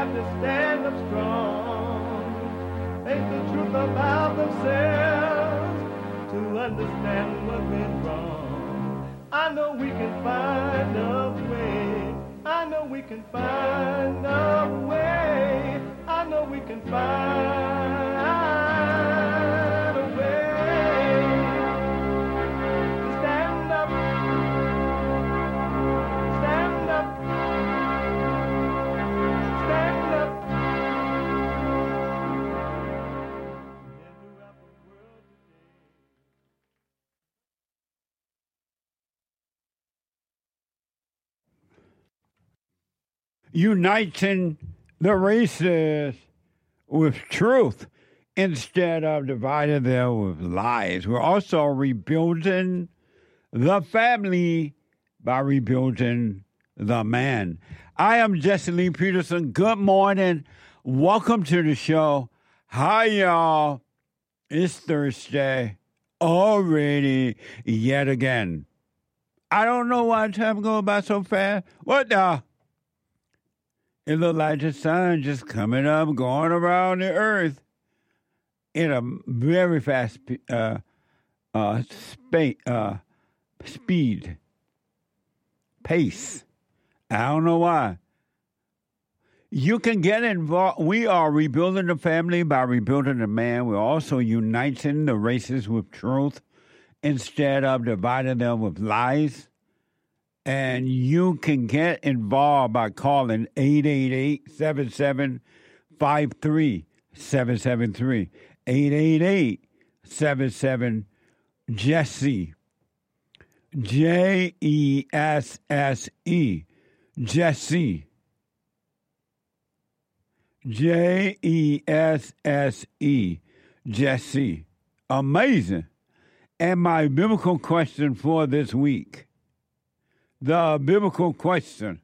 have to stand up strong, face the truth about themselves, to understand what went wrong. I know we can find a way. I know we can find a way. I know we can find a way to stand up, stand up, stand up. And throughout the world today. Uniting the races with truth instead of dividing them with lies. We're also rebuilding the family by rebuilding the man. I am Jesse Lee Peterson. Good morning. Welcome to the show. Hi, y'all. It's Thursday already yet again. I don't know why time goes by so fast. What the? It looked like the sun just coming up, going around the earth in a very fast pace. I don't know why. You can get involved. We are rebuilding the family by rebuilding the man. We're also uniting the races with truth instead of dividing them with lies. And you can get involved by calling 888-7753-773. 888-77-JESSE. Jesse. Jesse. Jesse. Jesse. Amazing. And my biblical question for this week. The biblical question.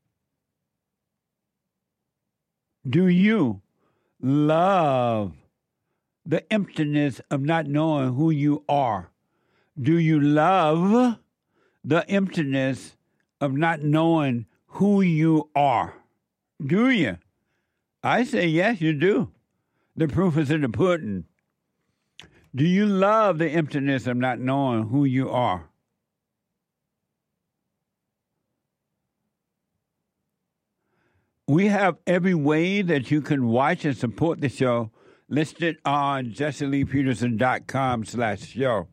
Do you love the emptiness of not knowing who you are? Do you love the emptiness of not knowing who you are? Do you? I say yes, you do. The proof is in the pudding. Do you love the emptiness of not knowing who you are? We have every way that you can watch and support the show listed on JesseLeePeterson.com/show.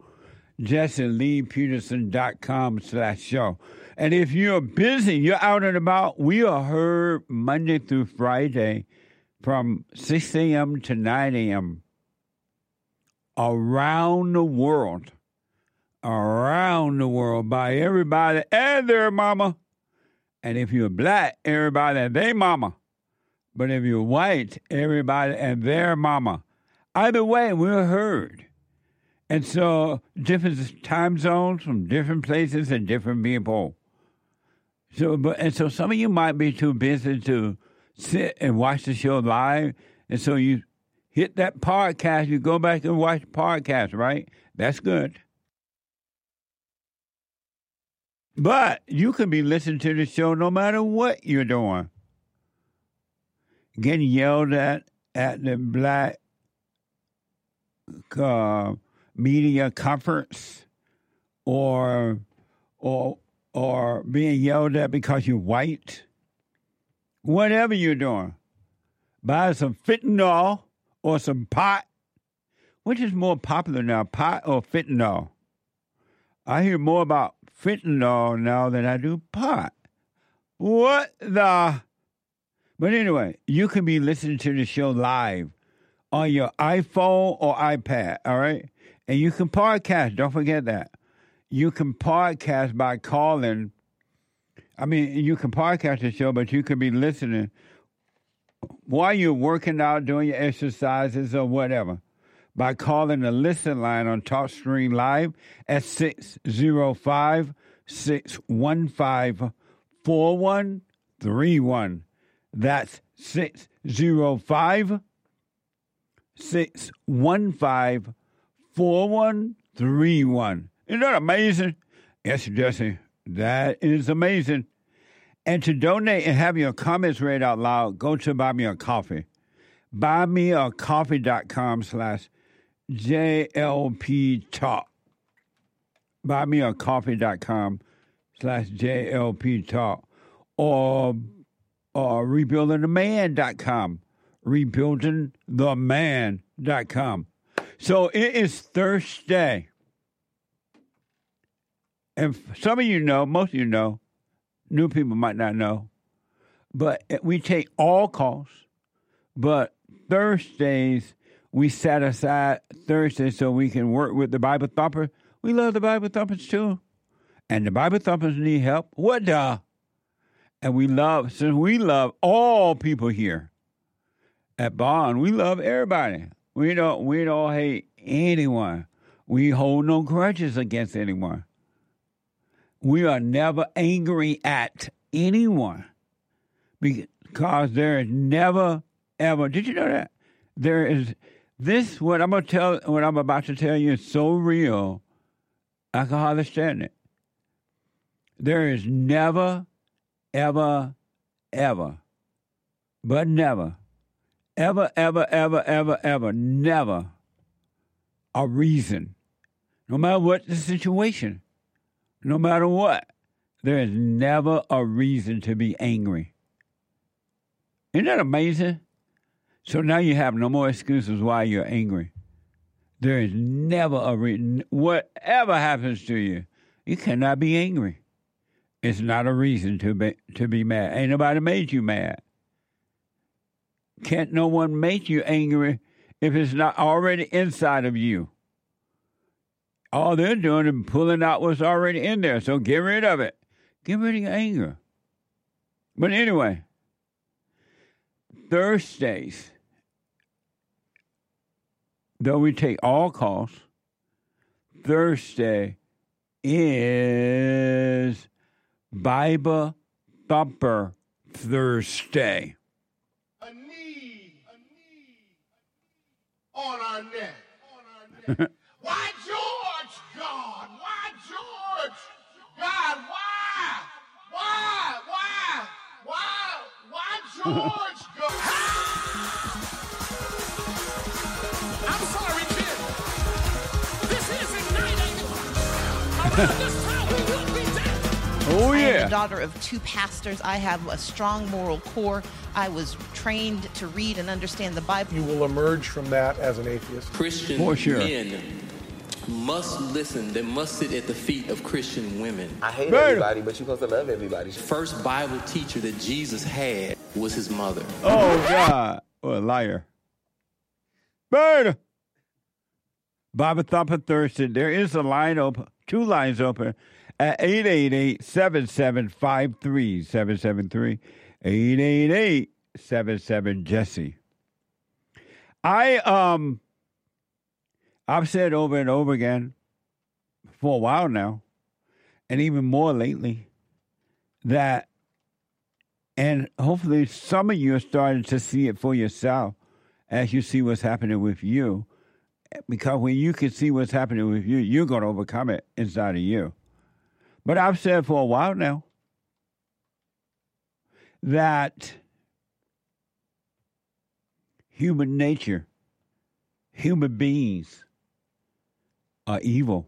JesseLeePeterson.com/show. And if you're busy, you're out and about, we are heard Monday through Friday from 6 a.m. to 9 a.m. around the world by everybody and their mama. And if you're black, everybody and their mama. But if you're white, everybody and their mama. Either way, we're heard. And so different time zones from different places and different people. So some of you might be too busy to sit and watch the show live. And so you hit that podcast, you go back and watch the podcast, right? That's good. But you can be listening to the show no matter what you're doing. Getting yelled at the Black Media Conference or being yelled at because you're white. Whatever you're doing. Buy some fentanyl or some pot. Which is more popular now, pot or fentanyl? I hear more about fentanyl now than I do pot. What the? But anyway, you can be listening to the show live on your iPhone or iPad, all right? And you can podcast. Don't forget that. You can podcast by calling. You can podcast the show, but you can be listening while you're working out, doing your exercises or whatever, by calling the listen line on TalkStream Live at 605-615-4131. That's 605-615-4131. Isn't that amazing? Yes, Jesse, that is amazing. And to donate and have your comments read out loud, go to Buy Me a Coffee. BuyMeACoffee.com/JLP Talk. BuyMeACoffee.com/JLP Talk. Or RebuildingTheMan.com. RebuildingTheMan.com. So it is Thursday. And some of you know, most of you know, new people might not know, but we take all calls. But Thursdays, we set aside Thursdays so we can work with the Bible Thumper. We love the Bible Thumpers too. And the Bible Thumpers need help. What the? And since we love all people here at Bond, we love everybody. We don't hate anyone. We hold no grudges against anyone. We are never angry at anyone because there is never, ever. Did you know that? There is this, what I'm about to tell you is so real, I can hardly stand it. There is never, ever, ever, but never, ever, ever, ever, ever, ever, never a reason, no matter what the situation. No matter what, there is never a reason to be angry. Isn't that amazing? So now you have no more excuses why you're angry. There is never a reason. Whatever happens to you, you cannot be angry. It's not a reason to be mad. Ain't nobody made you mad. Can't no one make you angry if it's not already inside of you. All they're doing is pulling out what's already in there. So get rid of it. Get rid of your anger. But anyway, Thursdays, though we take all calls, Thursday is Bible Thumper Thursday. A need on our neck. Why George, God? Why George? God, why George, God? I'm sorry, kid. This isn't night. Around this time, we will be dead. Oh, I am yeah. the daughter of two pastors. I have a strong moral core. I was trained to read and understand the Bible. You will emerge from that as an atheist. Christian For sure. men must listen. They must sit at the feet of Christian women. I hate Murder. everybody, but you're supposed to love everybody. First Bible teacher that Jesus had was his mother. Oh, God. What a liar. Bird. Bible Thumper Thursday. There is a line open, two lines open at 888-7753. 773 888-77-JESSE. I've said over and over again for a while now, and even more lately, that, and hopefully some of you are starting to see it for yourself as you see what's happening with you, because when you can see what's happening with you, you're going to overcome it inside of you. But I've said for a while now that human nature, human beings are evil.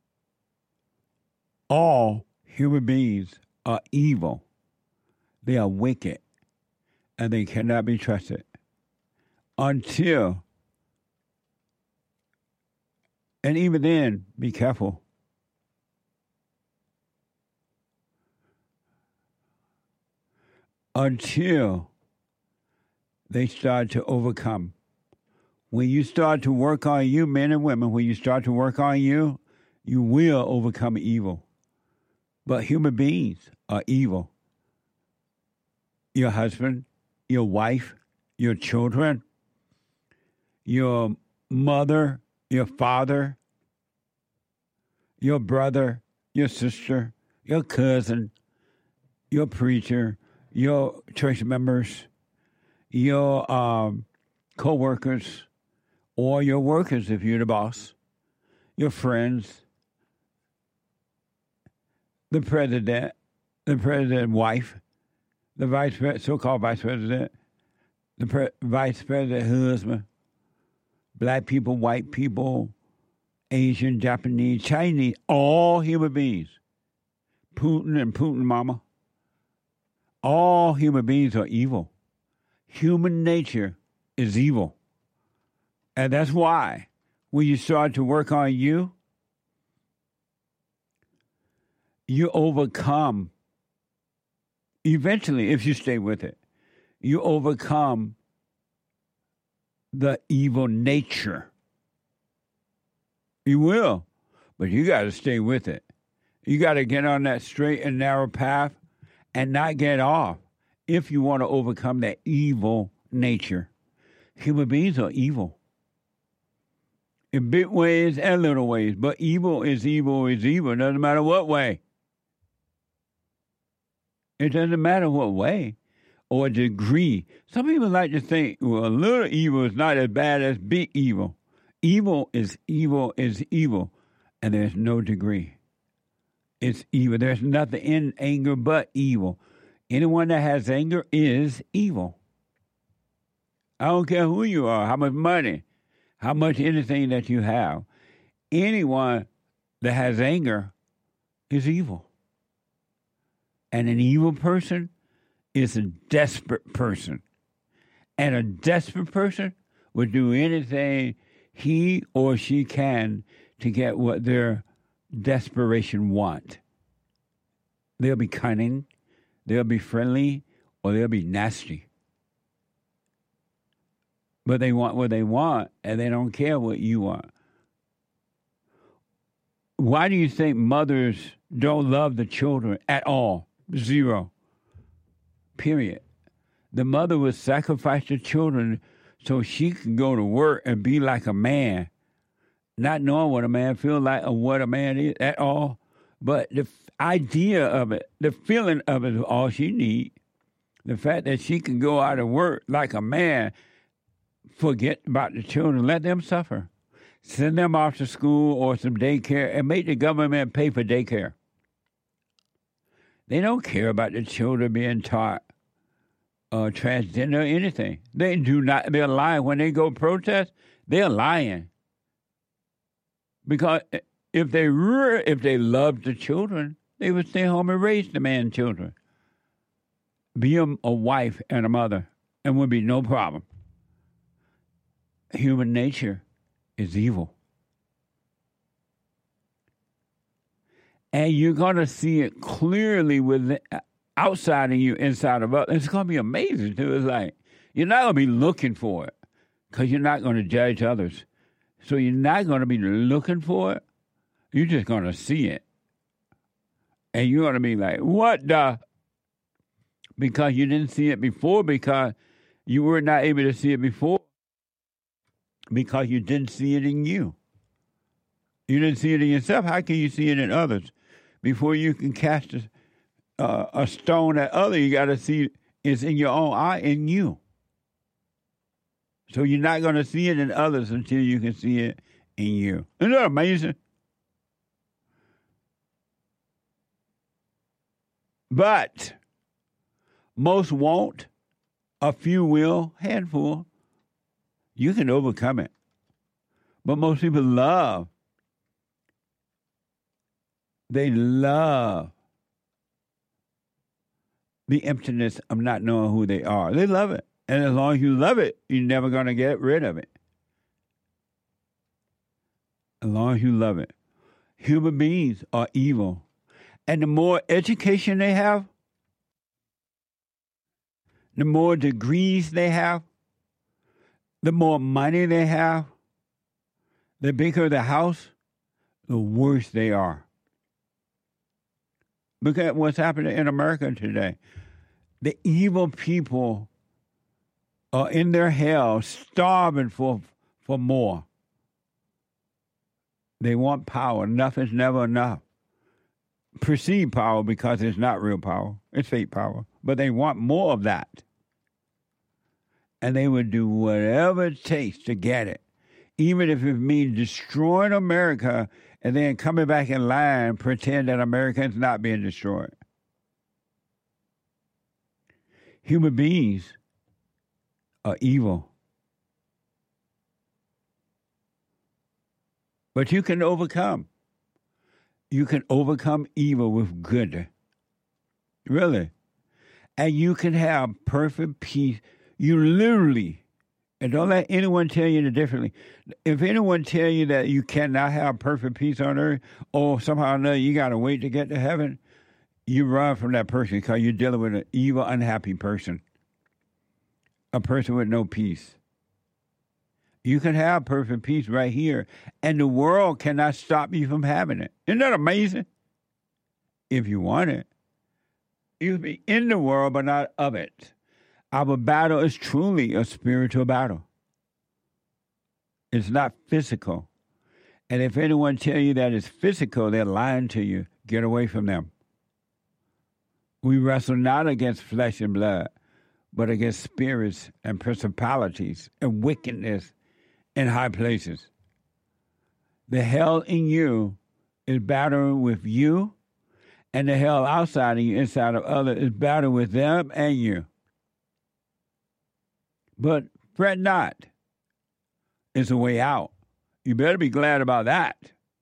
All human beings are evil. They are wicked, and they cannot be trusted until, and even then, be careful. Until they start to overcome. When you start to work on you, men and women, when you start to work on you, you will overcome evil. But human beings are evil. Your husband, your wife, your children, your mother, your father, your brother, your sister, your cousin, your preacher, your church members, your co-workers, or your workers if you're the boss, your friends, the president's wife, the so-called vice president, the vice president husband, black people, white people, Asian, Japanese, Chinese, all human beings. Putin and Putin mama. All human beings are evil. Human nature is evil. And that's why when you start to work on you, you overcome, eventually, if you stay with it, you overcome the evil nature. You will, but you got to stay with it. You got to get on that straight and narrow path and not get off if you want to overcome that evil nature. Human beings are evil in big ways and little ways, but evil is evil is evil. It doesn't matter what way. It doesn't matter what way or degree. Some people like to think, well, a little evil is not as bad as big evil. Evil is evil is evil, and there's no degree. It's evil. There's nothing in anger but evil. Anyone that has anger is evil. I don't care who you are, how much money, how much anything that you have. Anyone that has anger is evil. And an evil person is a desperate person. And a desperate person would do anything he or she can to get what their desperation want. They'll be cunning, they'll be friendly, or they'll be nasty. But they want what they want, and they don't care what you want. Why do you think mothers don't love the children at all? Zero. Period. The mother would sacrifice the children so she could go to work and be like a man, not knowing what a man feels like or what a man is at all. But the idea of it, the feeling of it is all she needs. The fact that she can go out and work like a man, forget about the children, let them suffer. Send them off to school or some daycare and make the government pay for daycare. They don't care about the children being taught transgender or anything. They do not. They're lying. When they go protest, they're lying. Because if they loved the children, they would stay home and raise the man children. Be a wife and a mother, and would be no problem. Human nature is evil. And you're going to see it clearly with outside of you, inside of us. It's going to be amazing, too. It's like, you're not going to be looking for it because you're not going to judge others. So you're not going to be looking for it. You're just going to see it. And you're going to be like, what the? Because you didn't see it before, because you were not able to see it before, because you didn't see it in you. You didn't see it in yourself. How can you see it in others? Before you can cast a stone at others, you got to see it's in your own eye, in you. So you're not going to see it in others until you can see it in you. Isn't that amazing? But most won't. A few will. Handful. You can overcome it. But most people love. They love the emptiness of not knowing who they are. They love it. And as long as you love it, you're never going to get rid of it. As long as you love it. Human beings are evil. And the more education they have, the more degrees they have, the more money they have, the bigger the house, the worse they are. Look at what's happening in America today. The evil people are in their hell, starving for more. They want power. Enough is never enough. Perceived power, because it's not real power. It's fake power. But they want more of that. And they would do whatever it takes to get it. Even if it means destroying America and then coming back in line, pretend that America is not being destroyed. Human beings are evil. But you can overcome. You can overcome evil with good. Really. And you can have perfect peace. You literally, and don't let anyone tell you differently. If anyone tell you that you cannot have perfect peace on earth, or somehow or another you got to wait to get to heaven, you run from that person because you're dealing with an evil, unhappy person. A person with no peace. You can have perfect peace right here, and the world cannot stop you from having it. Isn't that amazing? If you want it. You'll be in the world, but not of it. Our battle is truly a spiritual battle. It's not physical. And if anyone tell you that it's physical, they're lying to you. Get away from them. We wrestle not against flesh and blood, but against spirits and principalities and wickedness in high places. The hell in you is battling with you, and the hell outside of you, inside of others, is battling with them and you. But fret not. It's a way out. You better be glad about that.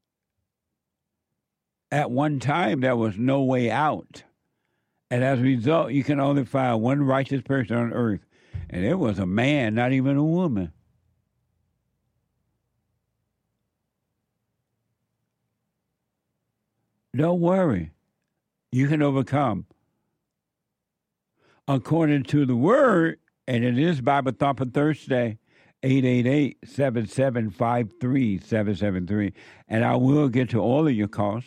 At one time, there was no way out. And as a result, you can only find one righteous person on earth. And it was a man, not even a woman. Don't worry. You can overcome. According to the word, and it is Bible Thumper Thursday, 888-7753-773. And I will get to all of your calls.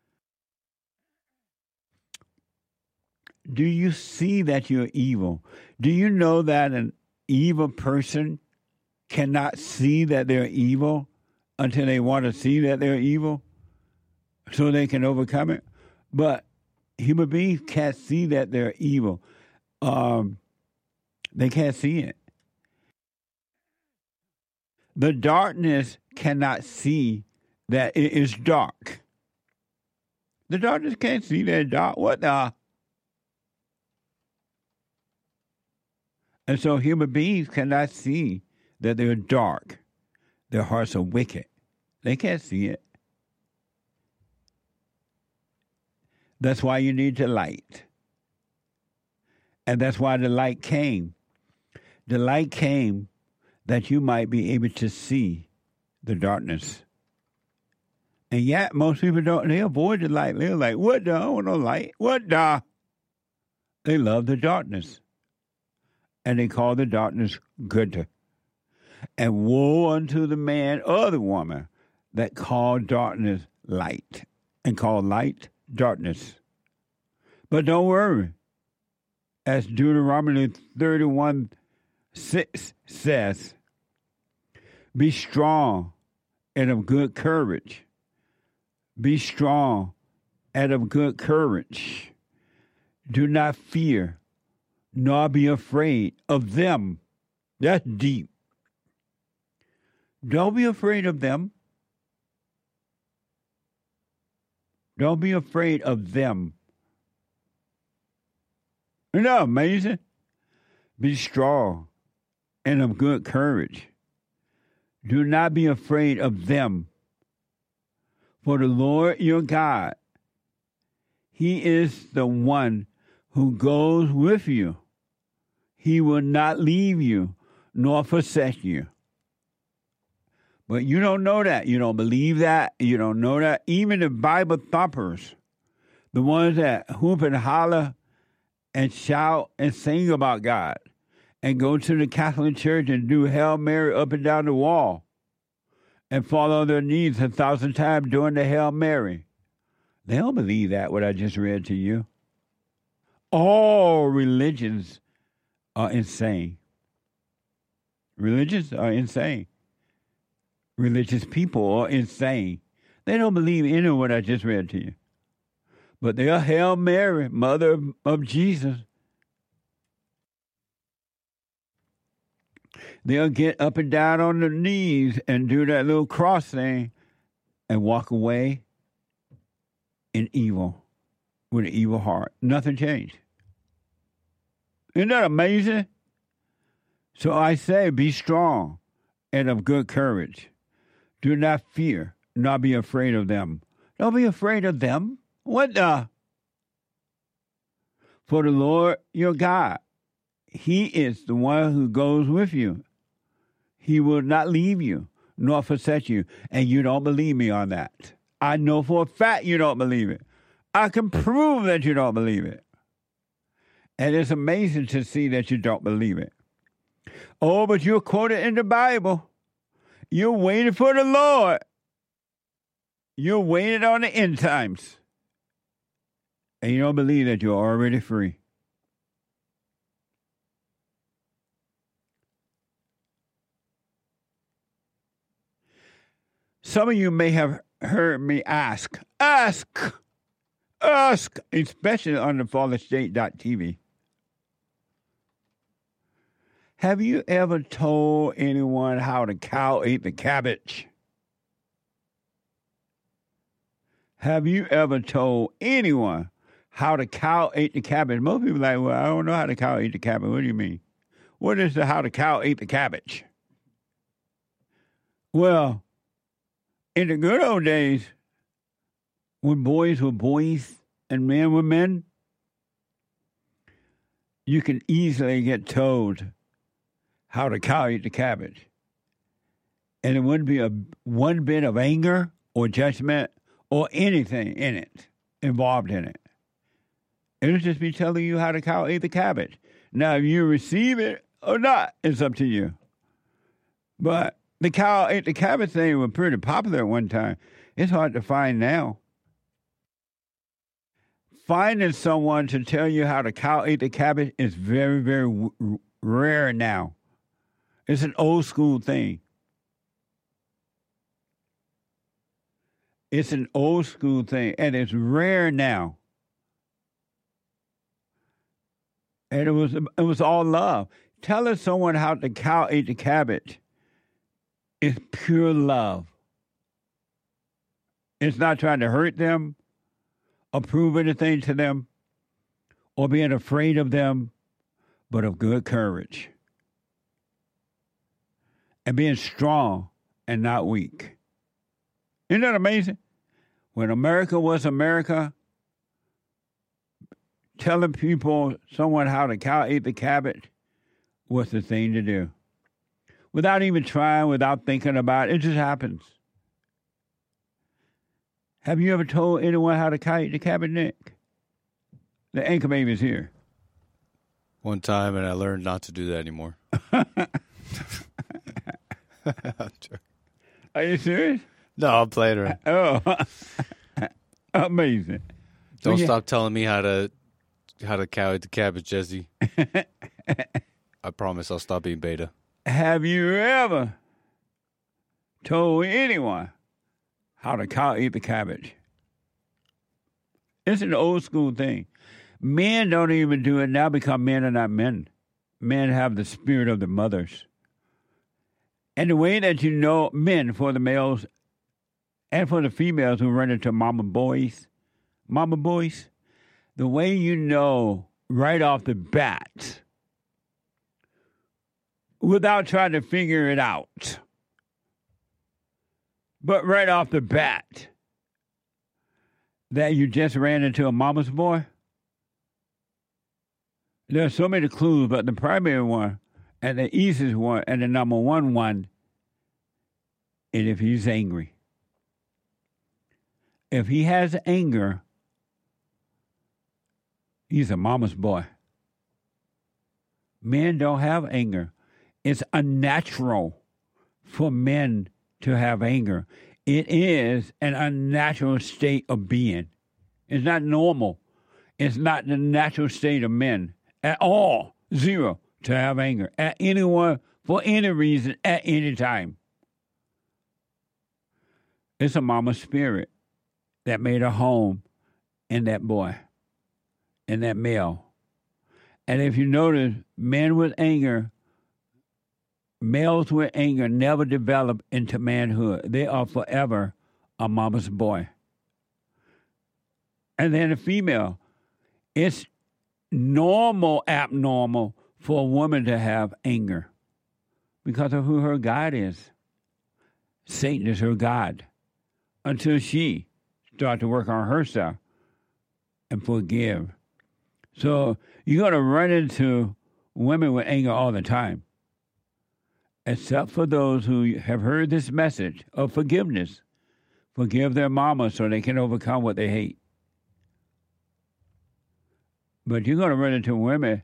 Do you see that you're evil? Do you know that an evil person cannot see that they're evil until they want to see that they're evil so they can overcome it? But human beings can't see that they're evil. They can't see it. The darkness cannot see that it is dark. The darkness can't see that it's dark. What the? And so human beings cannot see that they're dark. Their hearts are wicked. They can't see it. That's why you need the light. And that's why the light came. The light came that you might be able to see the darkness. And yet, most people don't. They avoid the light. They're like, what the? I don't want no light. What the? They love the darkness. And they call the darkness good. And woe unto the man or the woman that call darkness light and call light darkness. But don't worry. As Deuteronomy 31:6 says, be strong and of good courage. Be strong and of good courage. Do not fear, nor be afraid of them. That's deep. Don't be afraid of them. Don't be afraid of them. Isn't that amazing? Be strong and of good courage. Do not be afraid of them. For the Lord your God, He is the one who goes with you. He will not leave you nor forsake you. But you don't know that. You don't believe that. You don't know that. Even the Bible thumpers, the ones that hoop and holler and shout and sing about God and go to the Catholic Church and do Hail Mary up and down the wall and fall on their knees 1,000 times doing the Hail Mary. They don't believe that, what I just read to you. All religions are insane. Religions are insane. Religious people are insane. They don't believe any of what I just read to you. But they're Hail Mary, Mother of Jesus. They'll get up and down on their knees and do that little cross thing and walk away in evil, with an evil heart. Nothing changed. Isn't that amazing? So I say, be strong and of good courage. Do not fear, nor be afraid of them. Don't be afraid of them. What the? For the Lord your God, He is the one who goes with you. He will not leave you, nor forsake you. And you don't believe me on that. I know for a fact you don't believe it. I can prove that you don't believe it. And it's amazing to see that you don't believe it. Oh, but you're quoted in the Bible. You're waiting for the Lord. You're waiting on the end times. And you don't believe that you're already free. Some of you may have heard me ask, especially on the fallerstate.tv. Have you ever told anyone how the cow ate the cabbage? Have you ever told anyone how the cow ate the cabbage? Most people are like, well, I don't know how the cow ate the cabbage. What do you mean? What is how the cow ate the cabbage? Well, in the good old days, when boys were boys and men were men, you can easily get told how the cow ate the cabbage. And it wouldn't be one bit of anger or judgment or anything in it, involved in it. It would just be telling you how the cow ate the cabbage. Now, if you receive it or not, it's up to you. But the cow ate the cabbage thing was pretty popular at one time. It's hard to find now. Finding someone to tell you how the cow ate the cabbage is very, very rare now. It's an old school thing. It's an old school thing, and it's rare now. And it was all love. Telling someone how the cow ate the cabbage is pure love. It's not trying to hurt them or prove anything to them or being afraid of them, but of good courage. And being strong and not weak. Isn't that amazing? When America was America, telling someone how the cow ate the cabbage was the thing to do. Without even trying, without thinking about it, it just happens. Have you ever told anyone how the cow ate the cabbage, Nick? The anchor baby is here. One time, and I learned not to do that anymore. Are you serious? No, I'm playing around. Oh, amazing. Don't stop telling me how to cow eat the cabbage, Jesse. I promise I'll stop being beta. Have you ever told anyone how the cow eat the cabbage? It's an old school thing. Men don't even do it now because men are not men. Men have the spirit of the mothers. And the way that you know men, for the males and for the females who run into mama boys, the way you know right off the bat, without trying to figure it out, but right off the bat, that you just ran into a mama's boy, there are so many clues, but the primary one and the easiest one and the number one is if he's angry. If he has anger, he's a mama's boy. Men don't have anger. It's unnatural for men to have anger. It is an unnatural state of being. It's not normal. It's not the natural state of men at all. Zero to have anger at anyone for any reason at any time. It's a mama spirit that made a home in that boy, in that male. And if you notice, men with anger, males with anger never develop into manhood. They are forever a mama's boy. And then the female, it's normal, abnormal for a woman to have anger because of who her God is. Satan is her God until she starts to work on herself and forgive. So you're going to run into women with anger all the time, except for those who have heard this message of forgiveness. Forgive their mama so they can overcome what they hate. But you're going to run into women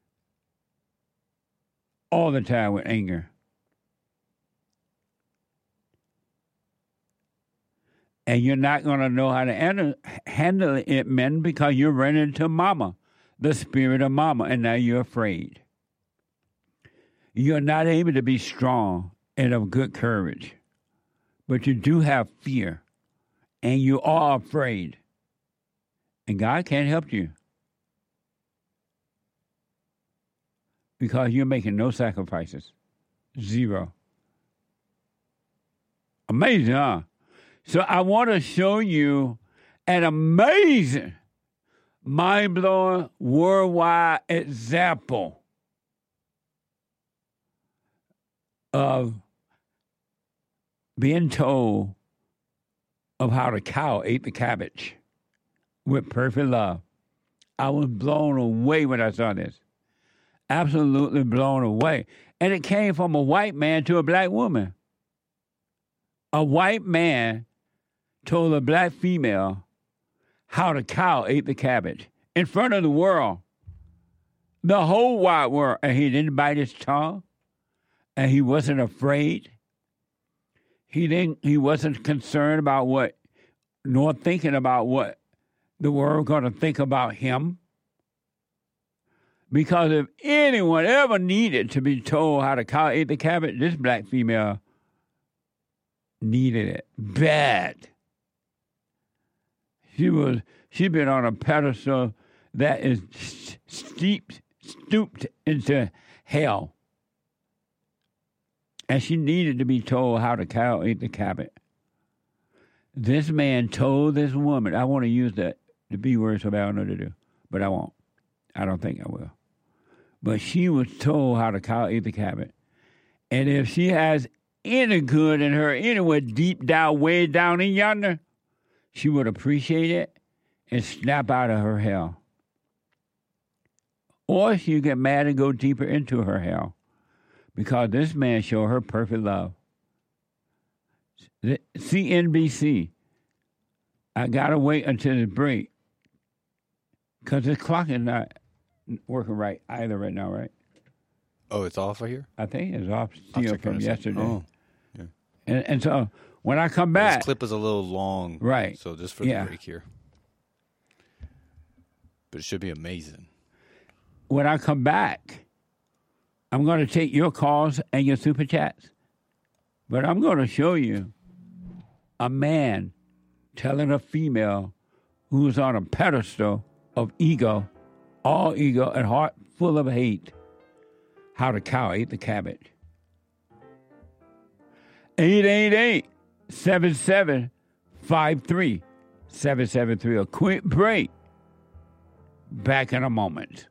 all the time with anger. And you're not going to know how to handle it, men, because you're running into mama, the spirit of mama, and now you're afraid. You're not able to be strong and of good courage, but you do have fear, and you are afraid. And God can't help you because you're making no sacrifices. Zero. Amazing, huh? So I want to show you an amazing, mind-blowing, worldwide example of being told of how the cow ate the cabbage with perfect love. I was blown away when I saw this. Absolutely blown away. And it came from a white man to a black woman. A white man told a black female how the cow ate the cabbage in front of the world, the whole wide world, and he didn't bite his tongue, and he wasn't afraid. He wasn't concerned about what, nor thinking about what the world going to think about him. Because if anyone ever needed to be told how the cow ate the cabbage, this black female needed it bad. She'd been on a pedestal that is stooped into hell. And she needed to be told how the cow ate the cabbage. This man told this woman, I want to use the B word so I don't know what to do, but I won't. I don't think I will. But she was told how the cow ate the cabbage. And if she has any good in her anywhere deep down, way down in yonder, she would appreciate it and snap out of her hell. Or she'd get mad and go deeper into her hell because this man showed her perfect love. The CNBC, I got to wait until the break because this clock is not working right either right now, right? Oh, it's off right here? I think it's off still from yesterday. Oh, yeah. And so when I come back... This clip is a little long. Right. So just for the break here. But it should be amazing. When I come back, I'm going to take your calls and your super chats. But I'm going to show you a man telling a female who's on a pedestal of ego, all ego and heart full of hate, how the cow ate the cabbage. 888-7753-773. A quick break. Back in a moment.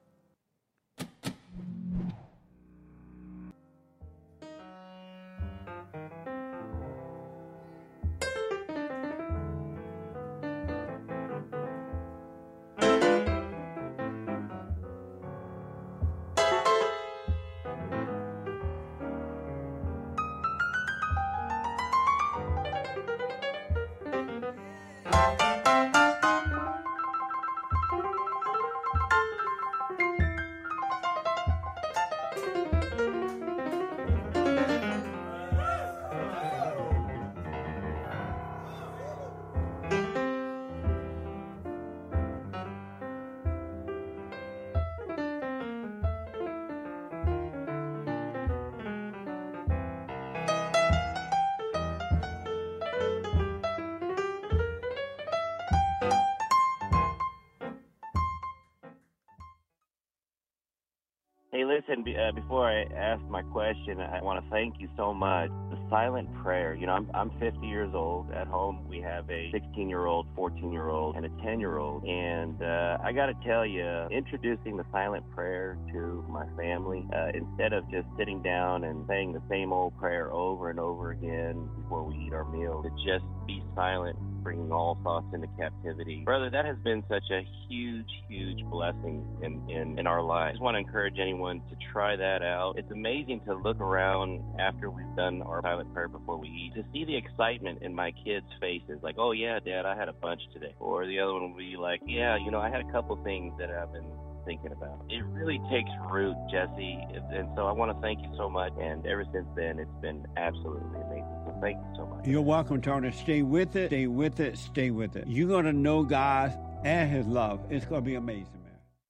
Hey, listen, before I ask my question, I want to thank you so much. The silent prayer, you know, I'm 50 years old. At home, we have a 16-year-old, 14-year-old, and a 10-year-old. And I got to tell you, introducing the silent prayer to my family, instead of just sitting down and saying the same old prayer over and over again before we eat our meal, to just be silent, bringing all thoughts into captivity. Brother, that has been such a huge, huge blessing in our lives. I just want to encourage anyone to try that out. It's amazing to look around after we've done our silent prayer before we eat, to see the excitement in my kids' faces, like, oh yeah, Dad, I had a bunch today. Or the other one will be like, yeah, you know, I had a couple things that I've been thinking about. It really takes root, Jesse, and so I want to thank you so much, and ever since then, it's been absolutely amazing. So thank you so much. You're welcome, Tony. Stay with it, stay with it, stay with it. You're going to know God and his love. It's going to be amazing, man.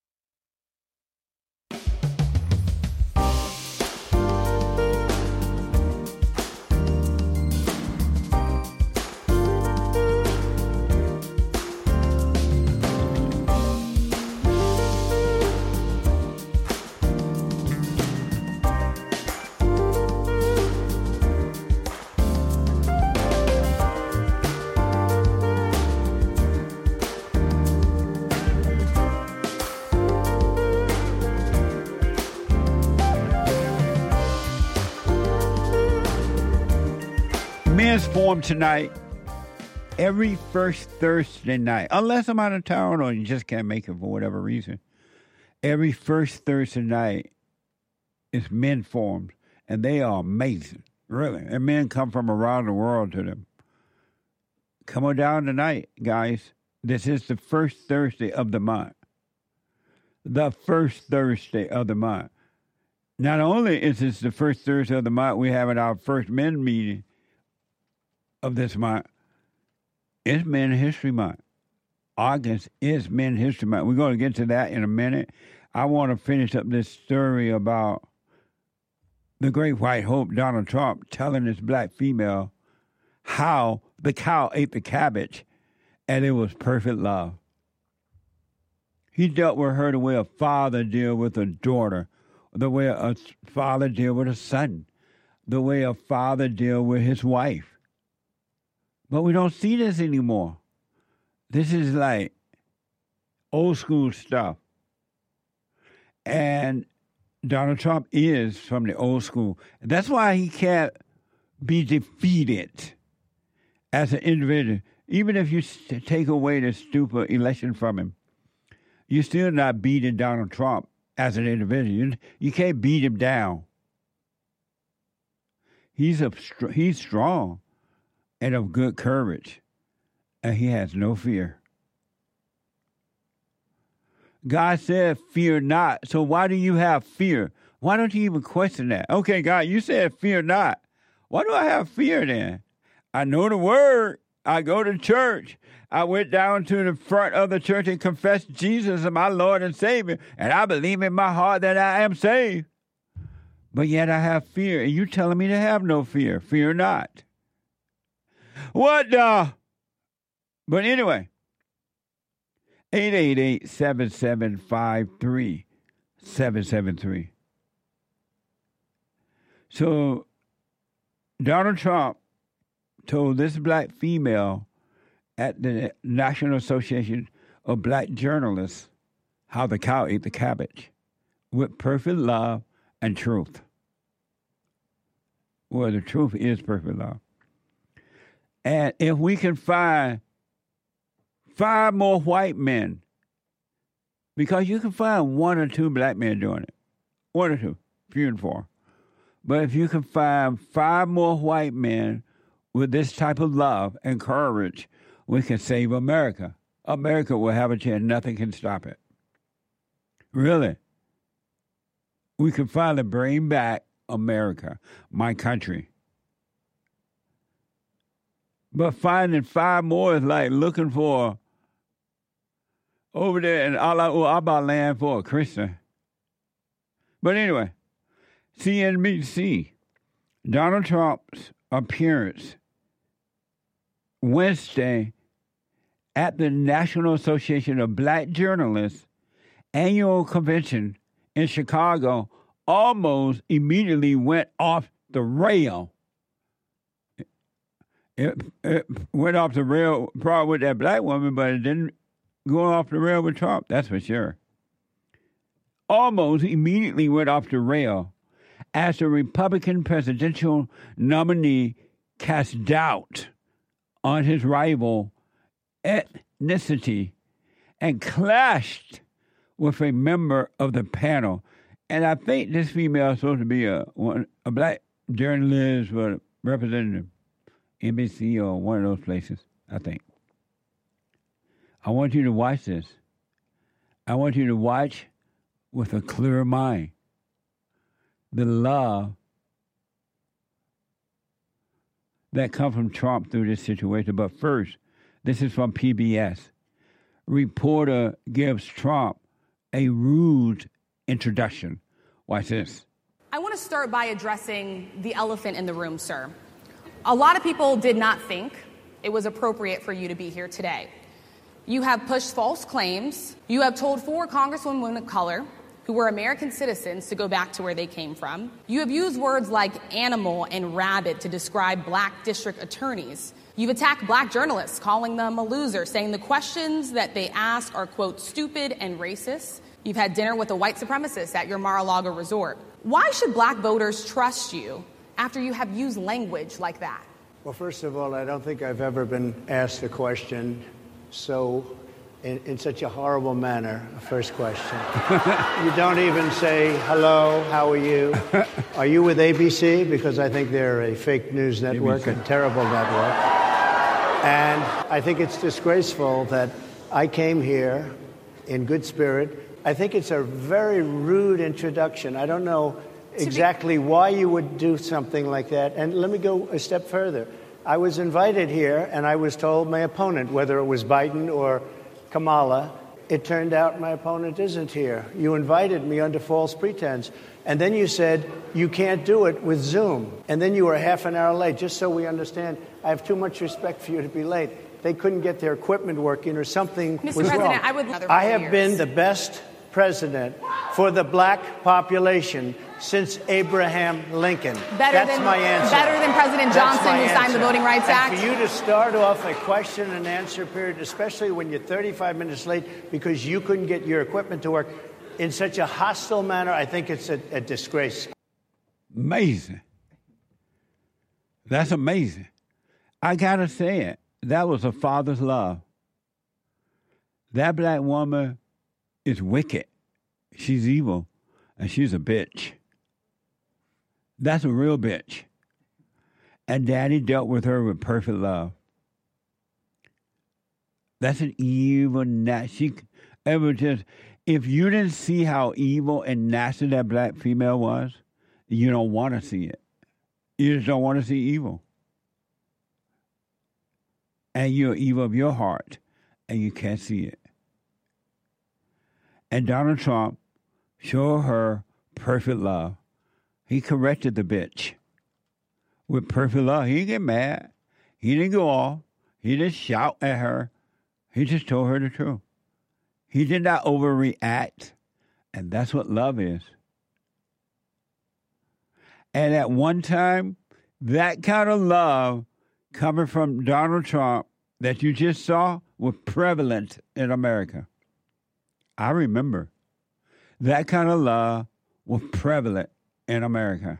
Men's Forum tonight, every first Thursday night, unless I'm out of town or you just can't make it for whatever reason. Every first Thursday night is Men Forums, and they are amazing, really. And men come from around the world to them. Come on down tonight, guys. This is the first Thursday of the month. The first Thursday of the month. Not only is this the first Thursday of the month, we're having our first men meeting of this month. It's Men History Month. August is Men History Month. We're going to get to that in a minute. I want to finish up this story about the great white hope, Donald Trump, telling this black female how the cow ate the cabbage and it was perfect love. He dealt with her the way a father deals with a daughter, the way a father deals with a son, the way a father deals with his wife. But we don't see this anymore. This is like old school stuff. And Donald Trump is from the old school. That's why he can't be defeated as an individual. Even if you take away the stupid election from him, you're still not beating Donald Trump as an individual. You can't beat him down. He's strong and of good courage, and he has no fear. God said, fear not. So why do you have fear? Why don't you even question that? Okay, God, you said fear not. Why do I have fear then? I know the word. I go to church. I went down to the front of the church and confessed Jesus as my Lord and Savior, and I believe in my heart that I am saved. But yet I have fear, and you telling me to have no fear. Fear not. What the? But anyway, 888-7753-773. So Donald Trump told this black female at the National Association of Black Journalists how the cow ate the cabbage with perfect love and truth. Well, the truth is perfect love. And if we can find 5 more white men, because you can find 1 or 2 black men doing it, 1 or 2, few and far. But if you can find 5 more white men with this type of love and courage, we can save America. America will have a chance. Nothing can stop it. Really. We can finally bring back America, my country. But finding 5 more is like looking for over there in Allah Abba land for a Christian. But anyway, CNBC, Donald Trump's appearance Wednesday at the National Association of Black Journalists annual convention in Chicago almost immediately went off the rail. It went off the rail probably with that black woman, but it didn't go off the rail with Trump, that's for sure. Almost immediately went off the rail as the Republican presidential nominee cast doubt on his rival ethnicity and clashed with a member of the panel. And I think this female is supposed to be a black journalist or representative, NBC or one of those places, I think. I want you to watch this. I want you to watch with a clear mind the love that comes from Trump through this situation. But first, this is from PBS. Reporter gives Trump a rude introduction. Watch this. I want to start by addressing the elephant in the room, sir. A lot of people did not think it was appropriate for you to be here today. You have pushed false claims. You have told 4 congresswomen of color who were American citizens to go back to where they came from. You have used words like animal and rabid to describe black district attorneys. You've attacked black journalists, calling them a loser, saying the questions that they ask are, quote, stupid and racist. You've had dinner with a white supremacist at your Mar-a-Lago resort. Why should black voters trust you after you have used language like that? Well, first of all, I don't think I've ever been asked a question so in such a horrible manner. First question. You don't even say, hello, how are you? Are you with ABC? Because I think they're a fake news network, a terrible network. And I think it's disgraceful that I came here in good spirit. I think it's a very rude introduction. I don't know exactly why you would do something like that. And let me go a step further. I was invited here, and I was told my opponent, whether it was Biden or Kamala, it turned out my opponent isn't here. You invited me under false pretense. And then you said you can't do it with Zoom. And then you were half an hour late. Just so we understand, I have too much respect for you to be late. They couldn't get their equipment working or something Mr. was President, wrong. I have been the best president for the black population since Abraham Lincoln. That's my answer. Better than President Johnson, who signed the Voting Rights Act. And for you to start off a question and answer period, especially when you're 35 minutes late because you couldn't get your equipment to work, in such a hostile manner, I think it's a disgrace. Amazing. That's amazing. I gotta say it. That was a father's love. That black woman is wicked. She's evil. And she's a bitch. That's a real bitch. And Daddy dealt with her with perfect love. That's an evil, nasty. If you didn't see how evil and nasty that black female was, you don't want to see it. You just don't want to see evil. And you're evil of your heart, and you can't see it. And Donald Trump showed her perfect love. He corrected the bitch with perfect love. He didn't get mad. He didn't go off. He didn't shout at her. He just told her the truth. He did not overreact. And that's what love is. And at one time, that kind of love coming from Donald Trump that you just saw was prevalent in America. I remember that kind of love was prevalent in America.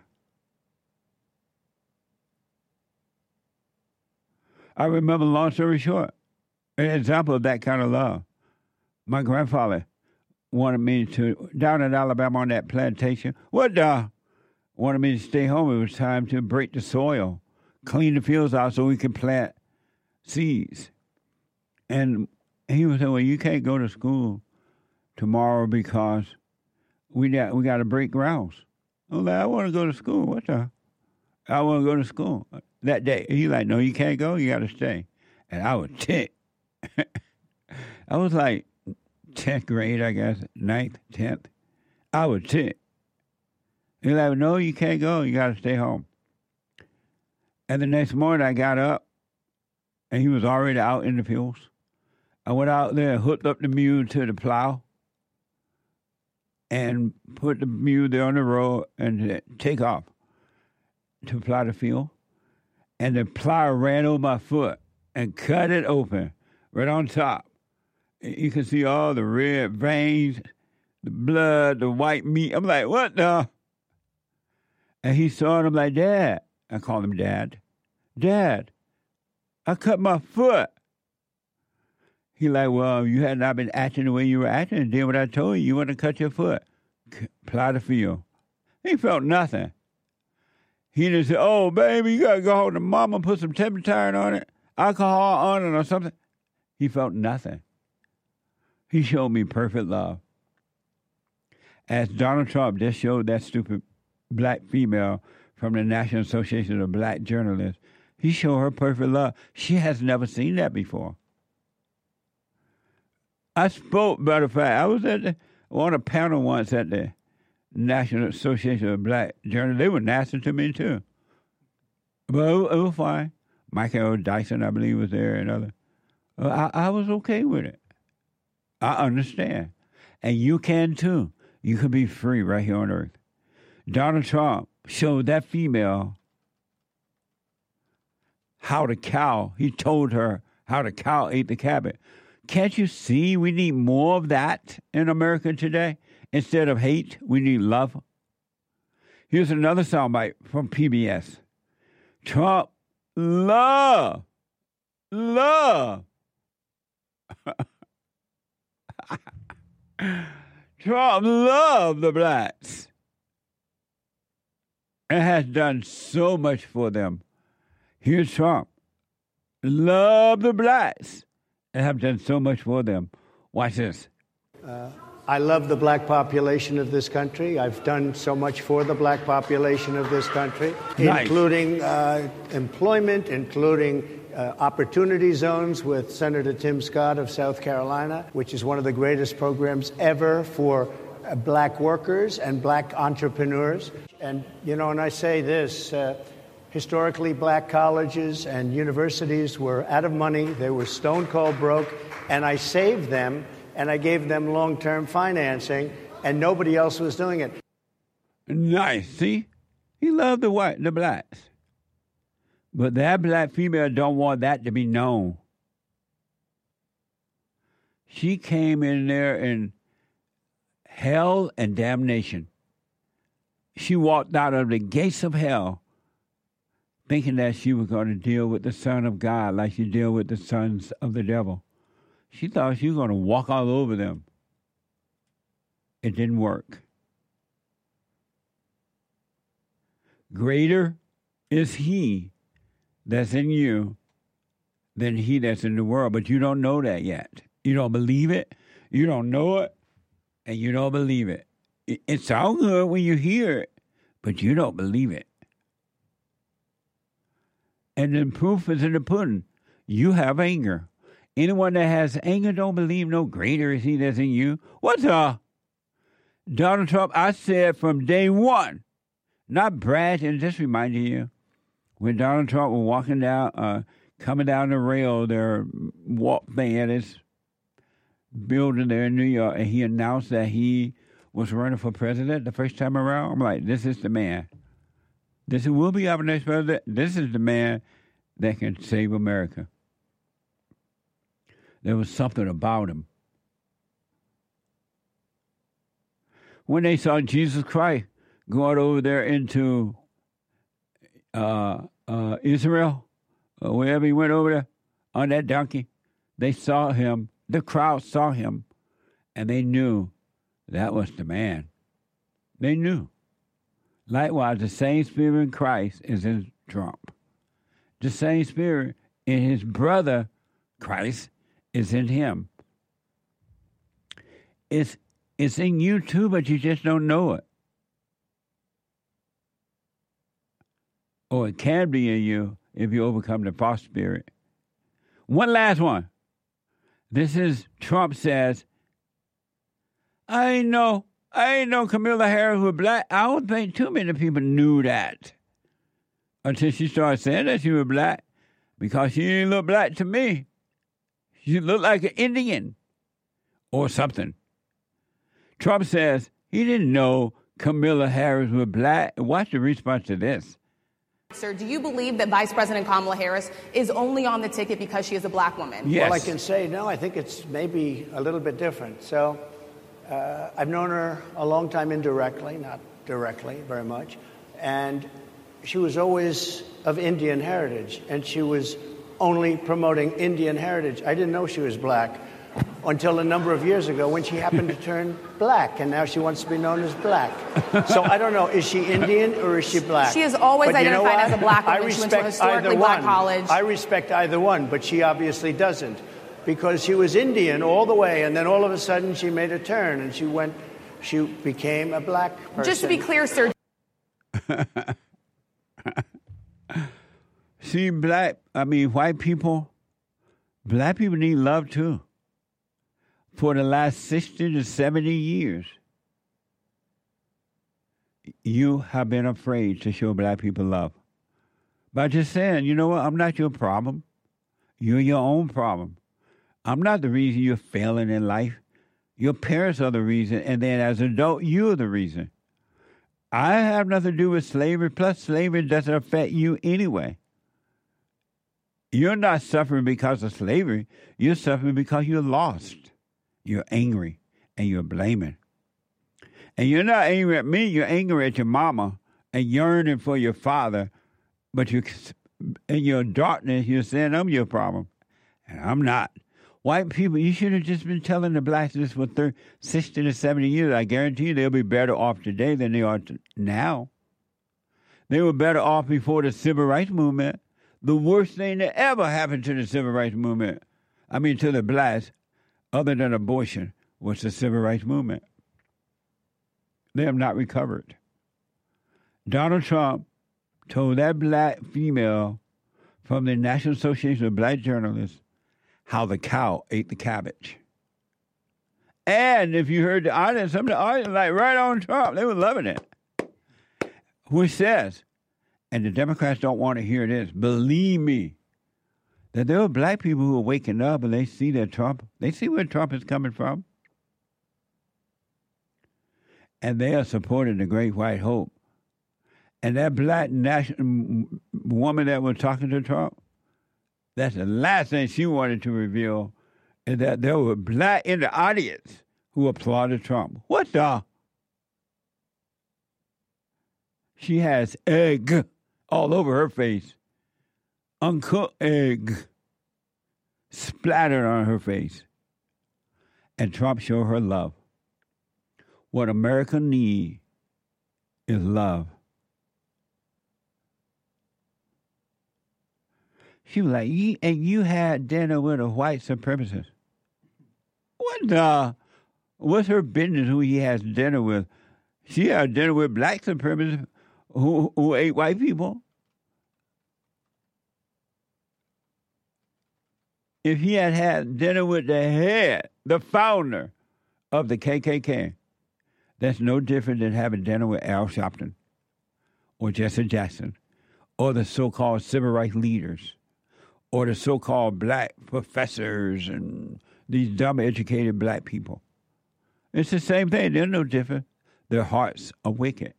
I remember, long story short, an example of that kind of love. My grandfather wanted me to, down in Alabama on that plantation, wanted me to stay home. It was time to break the soil, clean the fields out so we could plant seeds. And he was saying, well, you can't go to school tomorrow because we got to break grounds. I was like, I want to go to school. What the? I want to go to school that day. He's like, no, you can't go. You got to stay. And I was ticked. I was like 10th grade, I guess, 9th, 10th. I was ticked. He's like, no, you can't go. You got to stay home. And the next morning I got up, and he was already out in the fields. I went out there and hooked up the mule to the plow. and put the mule there on the road and take off to plow the field. And the plow ran over my foot and cut it open right on top. You can see all the red veins, the blood, the white meat. I'm like, what the? And he saw it. I'm like, Dad. I call him Dad. Dad, I cut my foot. He like, well, you had not been acting the way you were acting and did what I told you. You want to cut your foot. Plow the field. He felt nothing. He just said, oh, baby, you got to go home to mama, put some turpentine on it, alcohol on it or something. He felt nothing. He showed me perfect love. As Donald Trump just showed that stupid black female from the National Association of Black Journalists, he showed her perfect love. She has never seen that before. I spoke, matter of fact, I was on a panel once at the National Association of Black Journalists. They were nasty to me, too. But it was fine. Michael Dyson, I believe, was there and other. I was okay with it. I understand. And you can, too. You can be free right here on earth. Donald Trump showed that female how the cow, he told her how the cow ate the cabbage. Can't you see we need more of that in America today? Instead of hate, we need love. Here's another soundbite from PBS. Trump love. Trump loved the blacks and has done so much for them. Here's Trump. Love the blacks and have done so much for them. Watch this. I love the black population of this country. I've done so much for the black population of this country, Nice. including employment, including opportunity zones with Senator Tim Scott of South Carolina, which is one of the greatest programs ever for black workers and black entrepreneurs. And, you know, and I say this, historically black colleges and universities were out of money. They were stone cold broke, and I saved them, and I gave them long-term financing, and nobody else was doing it. Nice, see? He loved the blacks. But that black female don't want that to be known. She came in there in hell and damnation. She walked out of the gates of hell thinking that she was going to deal with the Son of God like she dealt with the sons of the devil. She thought she was going to walk all over them. It didn't work. Greater is he that's in you than he that's in the world. But you don't know that yet. You don't believe it. You don't know it. And you don't believe it. It sounds good when you hear it, but you don't believe it. And the proof is in the pudding. You have anger. Anyone that has anger don't believe no greater is he that's in you. What's Donald Trump, I said from day one, not brag, and just reminding you, when Donald Trump was walking down, coming down the rail there, walk thing at his building there in New York, and he announced that he was running for president the first time around. I'm like, this is the man. This will be our next president. This is the man that can save America. There was something about him. When they saw Jesus Christ going over there into Israel, or wherever he went over there on that donkey, they saw him. The crowd saw him, and they knew that was the man. They knew. Likewise, the same spirit in Christ is in Trump. The same spirit in his brother, Christ, is in him. It's in you too, but you just don't know it. Or it can be in you if you overcome the false spirit. One last one. This is Trump says, I ain't know Kamala Harris was black. I don't think too many people knew that until she started saying that she was black, because she didn't look black to me. She looked like an Indian or something. Trump says He didn't know Kamala Harris was black. Watch the response to this. Sir, do you believe that Vice President Kamala Harris is only on the ticket because she is a black woman? Yes. Well, I can say no. I think it's maybe a little bit different. So I've known her a long time indirectly, not directly very much. And she was always of Indian heritage, and she was only promoting Indian heritage. I didn't know she was black until a number of years ago when she happened to turn black, and now she wants to be known as black. So I don't know, is she Indian or is she black? She is always But you know identified what? as a black woman. I She went to a respect historically either black one. college. I respect either one, but she obviously doesn't, because she was Indian all the way, and then all of a sudden she made a turn, and she became a black person. Just to be clear, sir. See, white people, black people need love too. For the last 60 to 70 years, you have been afraid to show black people love. By just saying, you know what, I'm not your problem. You're your own problem. I'm not the reason you're failing in life. Your parents are the reason, and then as an adult, you're the reason. I have nothing to do with slavery, plus slavery doesn't affect you anyway. You're not suffering because of slavery. You're suffering because you're lost. You're angry, and you're blaming. And you're not angry at me. You're angry at your mama and yearning for your father. But in your darkness, you're saying I'm your problem. And I'm not. White people, you should have just been telling the blacks this for 60 to 70 years. I guarantee you they'll be better off today than they are now. They were better off before the Civil Rights Movement. The worst thing that ever happened to the Civil Rights Movement, to the blacks, other than abortion, was the Civil Rights Movement. They have not recovered. Donald Trump told that black female from the National Association of Black Journalists how the cow ate the cabbage. And if you heard the audience, some of the audience like right on Trump, they were loving it. Which says, and the Democrats don't want to hear this, believe me, that there are black people who are waking up and they see that they see where Trump is coming from. And they are supporting the Great White Hope. And that black national woman that was talking to Trump, that's the last thing she wanted to reveal, is that there were black in the audience who applauded Trump. What the? She has egg all over her face. Uncooked egg splattered on her face. And Trump showed her love. What America needs is love. She was like, you had dinner with a white supremacist. What the? What's her business who he has dinner with? She had dinner with black supremacists who ate white people. If he had dinner with the head, the founder of the KKK, that's no different than having dinner with Al Sharpton or Jesse Jackson or the so-called civil rights leaders or the so-called black professors and these dumb educated black people. It's the same thing. They're no different. Their hearts are wicked.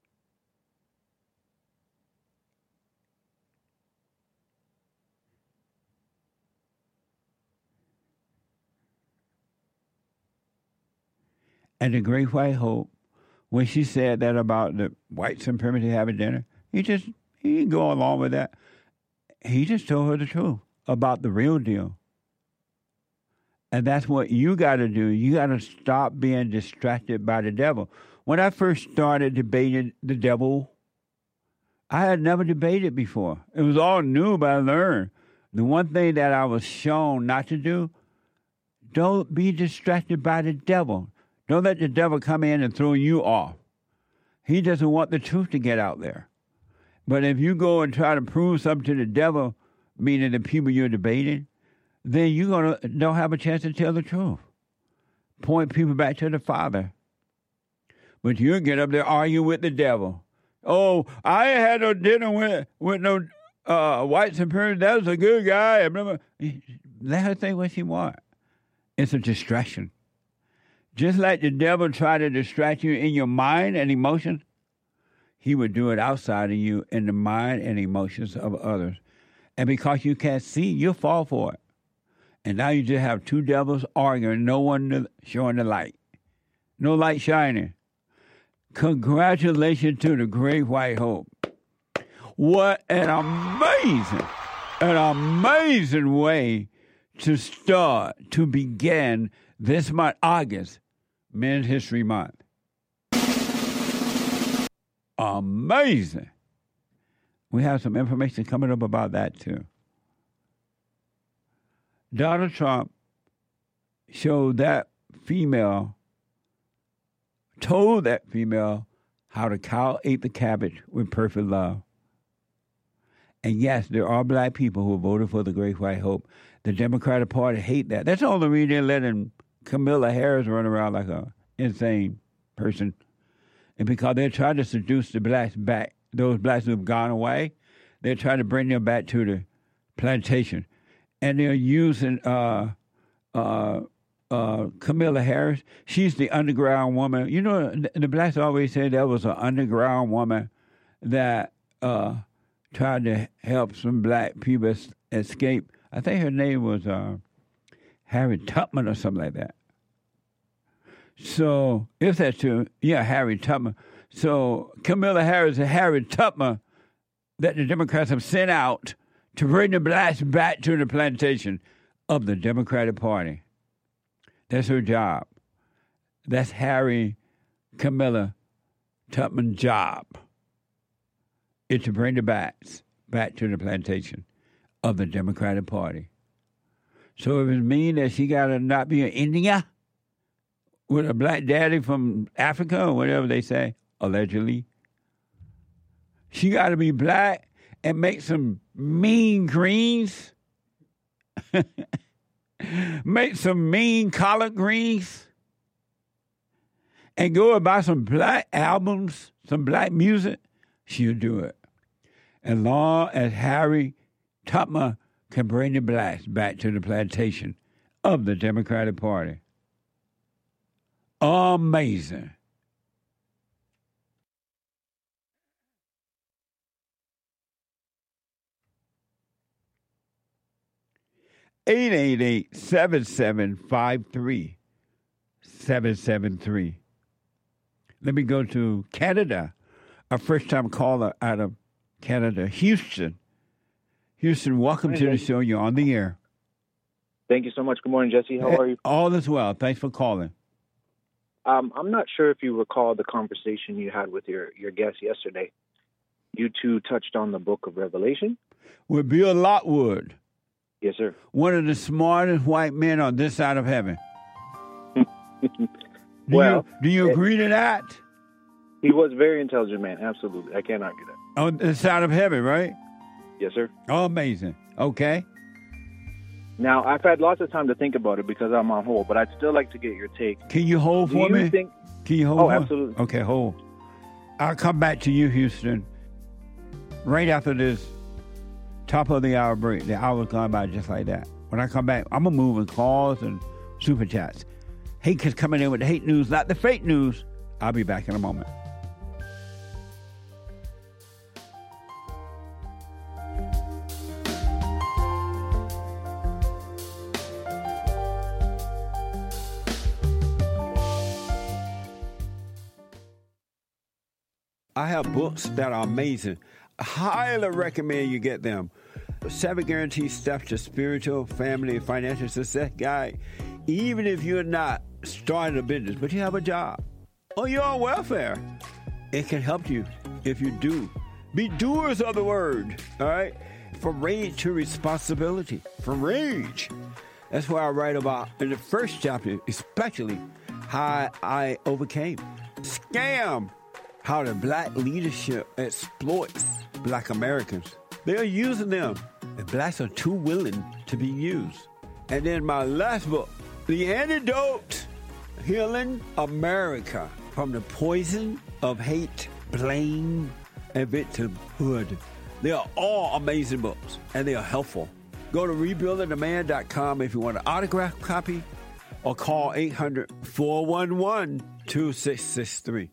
And the Great White Hope, when she said that about the white supremacy having dinner, he didn't go along with that. He just told her the truth about the real deal. And that's what you got to do. You got to stop being distracted by the devil. When I first started debating the devil, I had never debated before. It was all new, but I learned. The one thing that I was shown not to do, don't be distracted by the devil. Don't let the devil come in and throw you off. He doesn't want the truth to get out there. But if you go and try to prove something to the devil, meaning the people you're debating, then you're don't have a chance to tell the truth. Point people back to the Father. But you'll get up there arguing with the devil. Oh, I ain't had no dinner with no white supremacist. That was a good guy. Let her think what she wants. It's a distraction. Just like the devil tried to distract you in your mind and emotions, he would do it outside of you in the mind and emotions of others. And because you can't see, you'll fall for it. And now you just have two devils arguing, no one showing the light. No light shining. Congratulations to the Great White Hope. What an amazing way to start, to begin this month, August, Men's History Month. Amazing. We have some information coming up about that, too. Donald Trump told that female how the cow ate the cabbage with perfect love. And yes, there are black people who voted for the Great White Hope. The Democratic Party hate that. That's the only reason they're letting Kamala Harris run around like an insane person. And because they're trying to seduce the blacks back, those blacks who have gone away, they're trying to bring them back to the plantation. And they're using Kamala Harris. She's the underground woman. You know, the blacks always say there was an underground woman that tried to help some black people escape. I think her name was Harriet Tubman or something like that. So, if that's true, yeah, Harriet Tubman. So, Kamala Harris and Harriet Tubman that the Democrats have sent out to bring the blacks back to the plantation of the Democratic Party. That's her job. That's Kamala Tubman's job. It's to bring the blacks back to the plantation of the Democratic Party. So if it mean that she got to not be an Indian with a black daddy from Africa or whatever they say, allegedly, she got to be black and make some mean greens, make some mean collard greens, and go and buy some black albums, some black music, she'll do it. As long as Harriet Tubman can bring the blacks back to the plantation of the Democratic Party. Amazing. $888-7753-773. Let me go to Canada. A first-time caller out of Canada, Houston. Houston, welcome to the show. You're on the air. Thank you so much. Good morning, Jesse. How are you? All is well. Thanks for calling. I'm not sure if you recall the conversation you had with your guest yesterday. You two touched on the book of Revelation. With Bill Lockwood. Yes, sir. One of the smartest white men on this side of heaven. Do you agree to that? He was a very intelligent man. Absolutely. I can't argue that. On the side of heaven, right? Yes, sir. Oh, amazing. Okay. Now, I've had lots of time to think about it because I'm on hold, but I'd still like to get your take. Can you hold for me? Can you hold? Oh, absolutely. Okay, hold. I'll come back to you, Houston, right after this top of the hour break. The hour's gone by just like that. When I come back, I'm going to move in calls and super chats. Hate is coming in with the hate news, not the fake news. I'll be back in a moment. I have books that are amazing. I highly recommend you get them. 7 Guaranteed Steps to Spiritual, Family, and Financial Success Guide. Even if you're not starting a business, but you have a job, or you're on welfare, it can help you if you do. Be doers of the word, all right? From rage to responsibility. From rage. That's what I write about in the first chapter, especially how I overcame. Scam. How the black leadership exploits black Americans. They are using them, and blacks are too willing to be used. And then my last book, The Antidote, Healing America from the Poison of Hate, Blame, and Victimhood. They are all amazing books, and they are helpful. Go to rebuildingtheman.com if you want an autographed copy, or call 800-411-2663.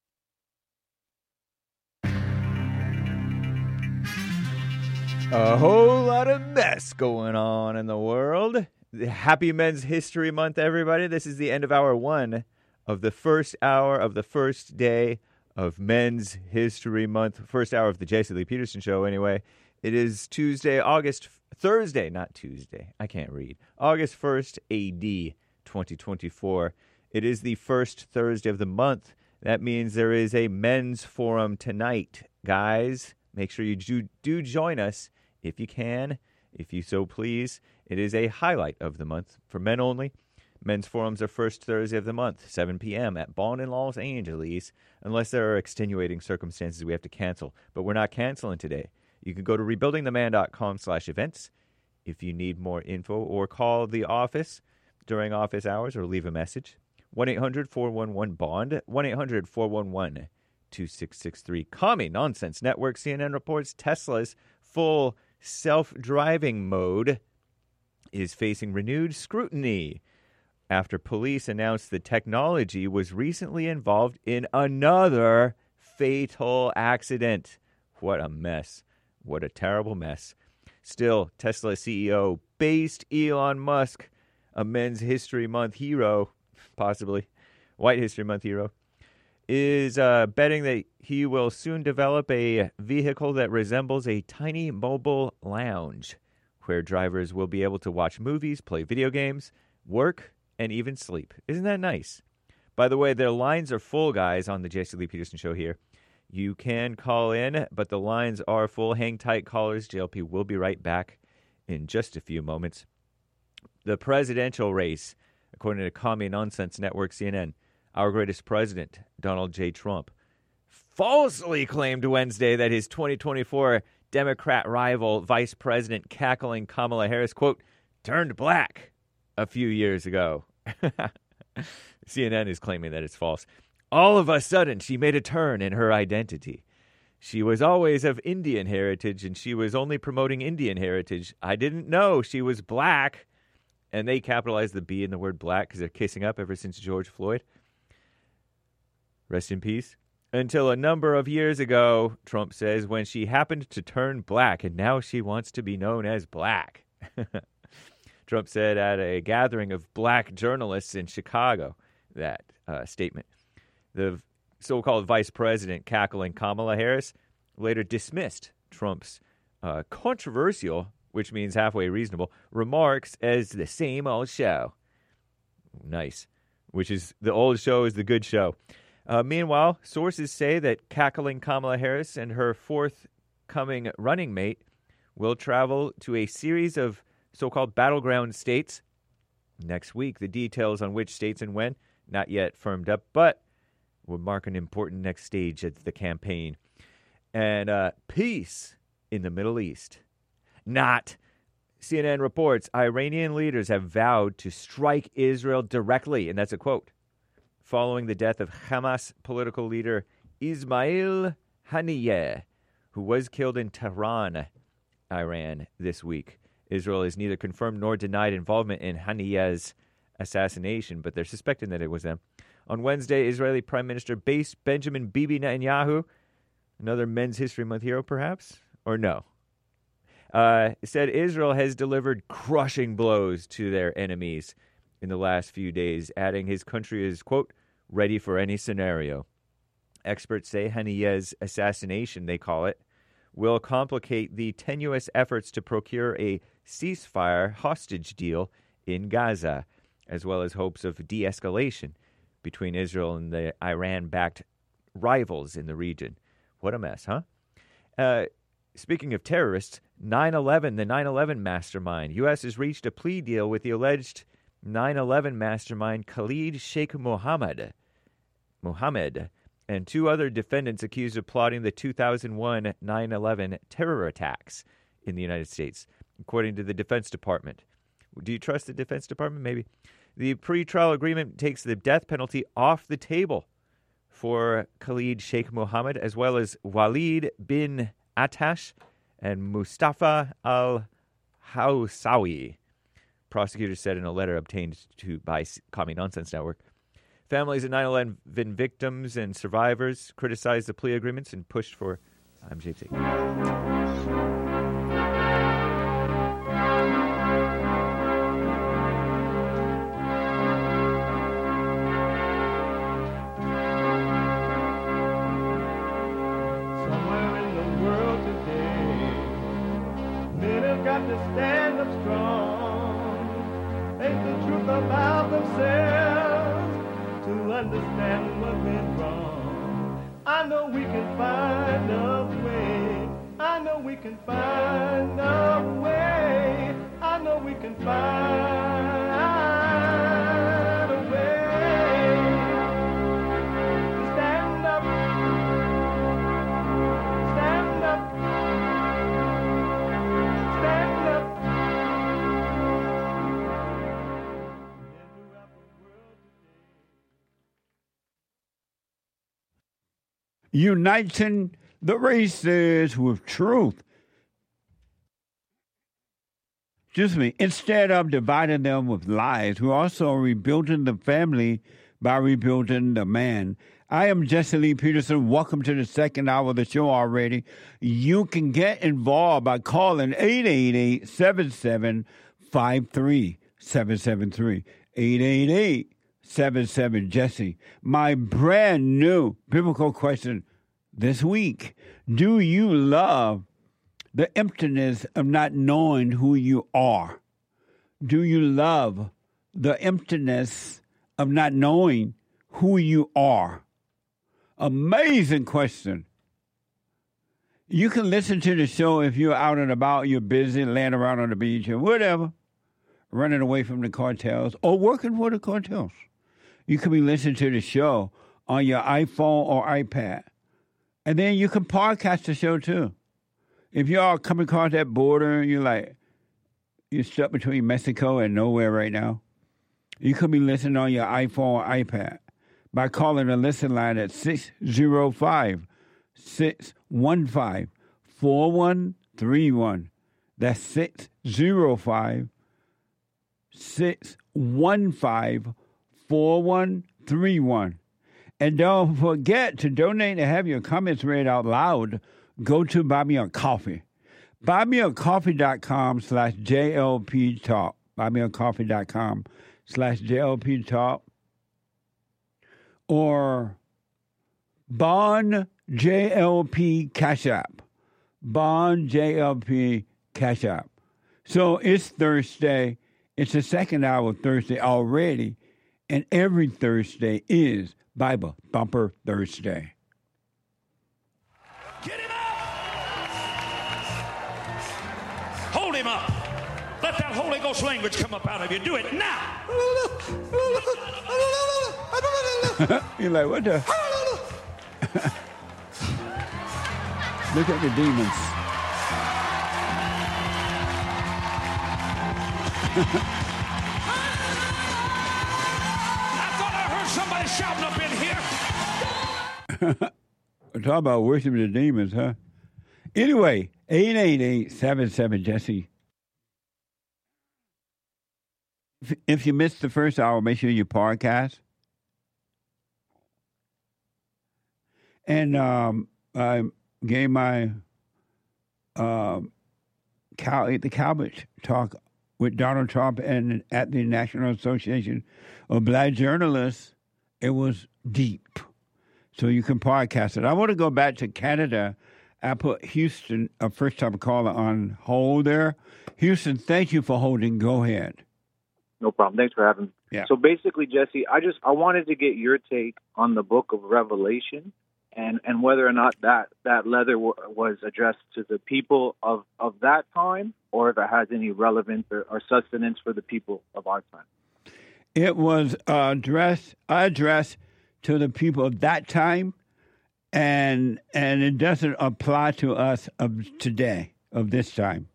A whole lot of mess going on in the world. Happy Men's History Month, everybody. This is the end of hour one of the first hour of the first day of Men's History Month. First hour of the Jesse Lee Peterson Show, anyway. It is Thursday, not Tuesday. I can't read. August 1st, AD 2024. It is the first Thursday of the month. That means there is a men's forum tonight, guys. Make sure you do join us if you can, if you so please. It is a highlight of the month for men only. Men's forums are first Thursday of the month, 7 p.m. at Bond in Los Angeles, unless there are extenuating circumstances we have to cancel. But we're not canceling today. You can go to rebuildingtheman.com/events if you need more info, or call the office during office hours or leave a message. 1-800-411-BOND, 1-800-411-2663. Commie Nonsense Network, CNN reports Tesla's full self-driving mode is facing renewed scrutiny after police announced the technology was recently involved in another fatal accident. What a mess. What a terrible mess. Still, Tesla CEO based Elon Musk, a Men's History Month hero, possibly White History Month hero, is betting that he will soon develop a vehicle that resembles a tiny mobile lounge where drivers will be able to watch movies, play video games, work, and even sleep. Isn't that nice? By the way, their lines are full, guys, on the Jesse Lee Peterson Show here. You can call in, but the lines are full. Hang tight, callers. JLP will be right back in just a few moments. The presidential race, according to Commie Nonsense Network, CNN, our greatest president, Donald J. Trump, falsely claimed Wednesday that his 2024 Democrat rival, Vice President cackling Kamala Harris, quote, turned black a few years ago. CNN is claiming that it's false. All of a sudden, she made a turn in her identity. She was always of Indian heritage, and she was only promoting Indian heritage. I didn't know she was black. And they capitalized the B in the word black because they're kissing up ever since George Floyd. Rest in peace. Until a number of years ago, Trump says, when she happened to turn black, and now she wants to be known as black. Trump said at a gathering of black journalists in Chicago, that statement. The so-called vice president cackling Kamala Harris later dismissed Trump's controversial, which means halfway reasonable, remarks as the same old show. Nice. Which is, the old show is the good show. Meanwhile, sources say that cackling Kamala Harris and her forthcoming running mate will travel to a series of so-called battleground states next week. The details on which states and when, not yet firmed up, but will mark an important next stage of the campaign. And peace in the Middle East. Not. CNN reports Iranian leaders have vowed to strike Israel directly, and that's a quote, following the death of Hamas political leader Ismail Haniyeh, who was killed in Tehran, Iran, this week. Israel has neither confirmed nor denied involvement in Haniyeh's assassination, but they're suspecting that it was them. On Wednesday, Israeli Prime Minister Benjamin Bibi Netanyahu, another Men's History Month hero perhaps, or no, said Israel has delivered crushing blows to their enemies in the last few days, adding his country is, quote, ready for any scenario. Experts say Haniyeh's assassination, they call it, will complicate the tenuous efforts to procure a ceasefire hostage deal in Gaza, as well as hopes of de-escalation between Israel and the Iran-backed rivals in the region. What a mess, huh? Speaking of terrorists, 9/11, the 9/11 mastermind. U.S. has reached a plea deal with the alleged 9/11 mastermind Khalid Sheikh Mohammed, and two other defendants accused of plotting the 2001 9/11 terror attacks in the United States, according to the Defense Department. Do you trust the Defense Department? Maybe. The pretrial agreement takes the death penalty off the table for Khalid Sheikh Mohammed, as well as Walid bin Attash and Mustafa al-Hawsawi. prosecutors said in a letter obtained by Commie Nonsense Network. Families of 9/11 victims and survivors criticized the plea agreements and pushed for... I'm James A. Somewhere in the world today, men have got to stand up strong, face the truth about themselves, to understand what went wrong. I know we can find a way. I know we can find a way. I know we can find a way to stand up. Stand up. Stand up. Uniting the races with truth. Instead of dividing them with lies, we're also rebuilding the family by rebuilding the man. I am Jesse Lee Peterson. Welcome to the second hour of the show already. You can get involved by calling 888-7753-773. 888-77-JESSE. My brand new biblical question this week. Do you love the emptiness of not knowing who you are? Do you love the emptiness of not knowing who you are? Amazing question. You can listen to the show if you're out and about, you're busy, laying around on the beach or whatever, running away from the cartels or working for the cartels. You can be listening to the show on your iPhone or iPad. And then you can podcast the show too. If you all come across that border and you're stuck between Mexico and nowhere right now, you could be listening on your iPhone or iPad by calling the listen line at 605-615-4131. That's 605-615-4131. And don't forget to donate and have your comments read out loud. Go to Buy Me a Coffee. BuyMeACoffee.com/JLP Talk. BuyMeACoffee.com/JLP Talk. Or Bond JLP Cash App. Bond JLP Cash App. So it's Thursday. It's the second hour of Thursday already. And every Thursday is Bible Thumper Thursday. Get him up! Hold him up. Let that Holy Ghost language come up out of you. Do it now. You're like, what the? Look at the demons. I thought I heard somebody shouting up in here. Talk about worshiping the demons, huh? Anyway, 888-77-JESSE. If you missed the first hour, make sure you podcast. And I gave my the Calvert talk with Donald Trump and at the National Association of Black Journalists. It was deep. So you can podcast it. I want to go back to Canada. I put Houston, a first-time caller, on hold there. Houston, thank you for holding. Go ahead. No problem. Thanks for having me. Yeah. So basically, Jesse, I wanted to get your take on the book of Revelation and whether or not that letter was addressed to the people of that time or if it has any relevance or sustenance for the people of our time. It was addressed to the people of that time, and it doesn't apply to us of today, of this time.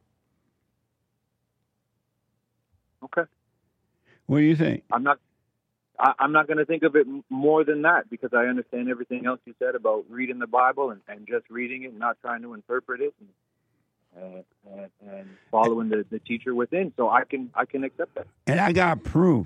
Okay. What do you think? I'm not going to think of it more than that because I understand everything else you said about reading the Bible and just reading it and not trying to interpret it. and following the teacher within. So I can accept that. And I got proof.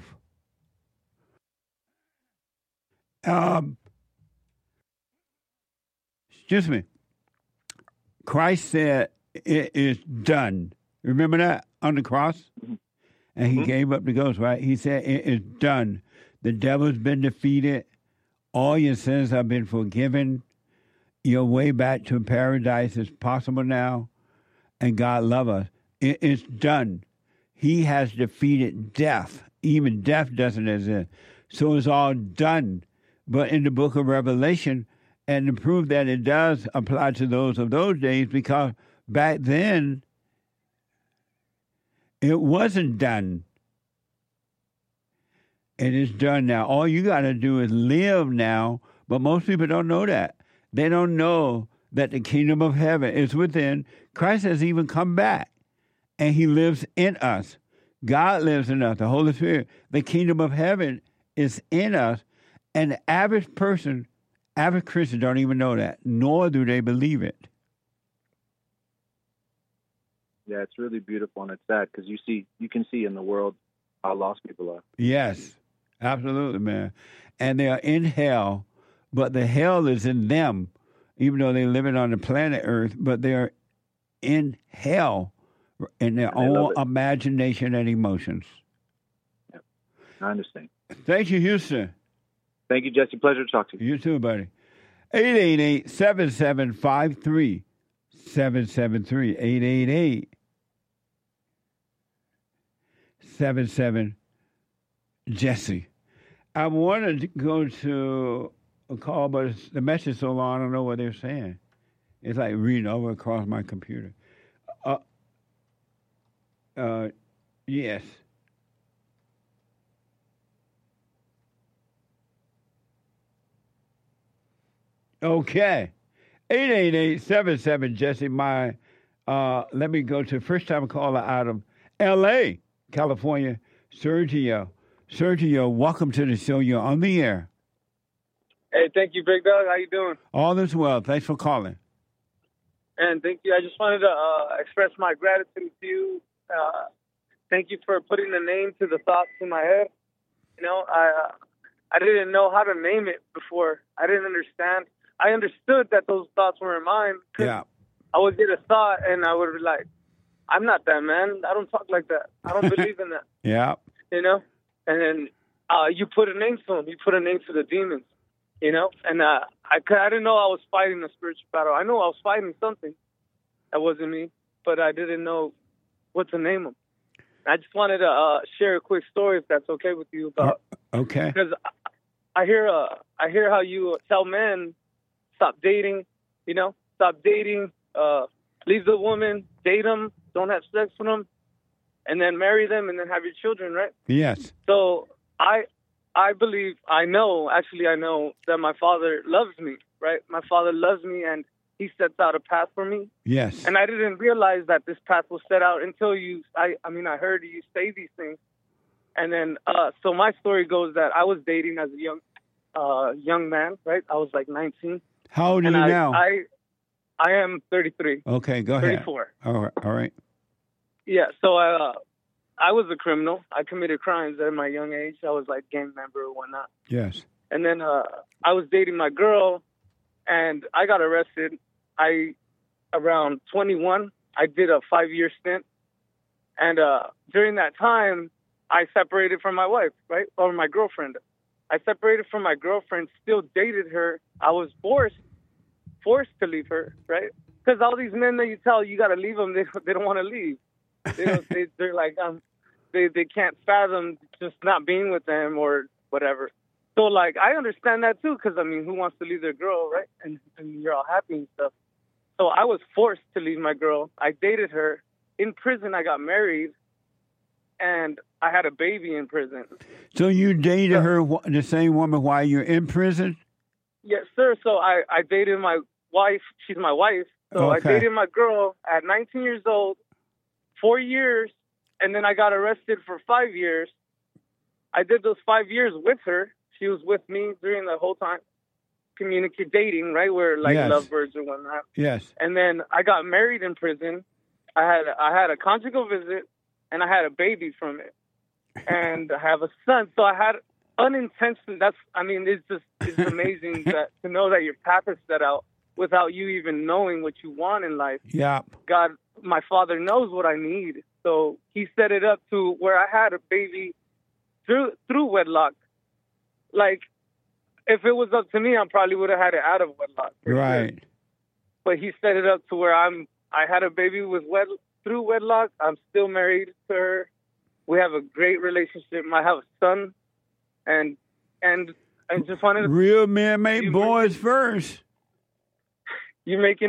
Excuse me. Christ said, "It is done." Remember that on the cross? And he gave up the ghost, right? He said, "It is done. The devil's been defeated. All your sins have been forgiven. Your way back to paradise is possible now. And God loves us. It is done. He has defeated death. Even death doesn't exist. So it's all done. But in the book of Revelation, and to prove that it does apply to those of those days, because back then, it wasn't done. It is done now. All you got to do is live now, but most people don't know that. They don't know that the kingdom of heaven is within. Christ has even come back, and he lives in us. God lives in us, the Holy Spirit. The kingdom of heaven is in us, and the average person, average Christian don't even know that, nor do they believe it. Yeah, it's really beautiful, and it's sad because you can see in the world how lost people are. Yes, absolutely, man. And they are in hell, but the hell is in them, even though they're living on the planet Earth, but they're in hell in their own imagination and emotions. Yeah, I understand. Thank you, Houston. Thank you, Jesse. Pleasure to talk to you. You too, buddy. 888-7753-773. 888-77-Jesse. I wanted to go to a call, but the message is so long, I don't know what they're saying. It's like reading over across my computer. Yes. Okay. 888-77-Jesse. Let me go to first-time caller out of L.A., California, Sergio. Sergio, welcome to the show. You're on the air. Hey, thank you, Big Dog. How you doing? All is well. Thanks for calling. And thank you. I just wanted to express my gratitude to you. Thank you for putting a name to the thoughts in my head. You know, I didn't know how to name it before. I didn't understand. I understood that those thoughts were mine. Yeah. I would get a thought, and I would be like, I'm not that, man. I don't talk like that. I don't believe in that. Yeah. You know? And then you put a name to them. You put a name to the demons, you know? And I didn't know I was fighting a spiritual battle. I know I was fighting something that wasn't me, but I didn't know what to name them. I just wanted to share a quick story, if that's okay with you. About okay. Because I hear how you tell men, stop dating, you know, stop dating, leave the woman, date them, don't have sex with them, and then marry them and then have your children, right? Yes. So I know that my father loves me, right? My father loves me, and he sets out a path for me. Yes. And I didn't realize that this path was set out until I heard you say these things. And then, so my story goes that I was dating as a young man, right? I was like 19. How old are you now? I am 33. Okay, go ahead. 34. All right. Yeah, so I was a criminal. I committed crimes at my young age. I was like gang member or whatnot. Yes. And then I was dating my girl, and I got arrested. Around 21, I did a 5-year stint. And during that time, I separated from my wife, right? Or my girlfriend. I separated from my girlfriend, still dated her. I was forced to leave her, right? Because all these men that you tell you got to leave them, they don't want to leave. They're like, they can't fathom just not being with them or whatever. So, like, I understand that, too, because, I mean, who wants to leave their girl, right? And you're all happy and stuff. So I was forced to leave my girl. I dated her. In prison, I got married, and I had a baby in prison. So you dated her, the same woman, while you're in prison? Yes, sir. So I dated my wife. She's my wife. So Okay. I dated my girl at 19 years old, 4 years, and then I got arrested for 5 years. I did those 5 years with her. She was with me during the whole time, dating, right? We're like Yes. lovebirds or whatnot. Yes. And then I got married in prison. I had a conjugal visit, and I had a baby from it, and I have a son. So I had unintentional. It's amazing that to know that your path is set out without you even knowing what you want in life. Yeah. God, my Father knows what I need, so He set it up to where I had a baby through wedlock. Like, if it was up to me, I probably would have had it out of wedlock. Right. Sure. But He set it up to where I had a baby through wedlock. I'm still married to her. We have a great relationship. I have a son, and I just wanted to. Real men make boys first. You're making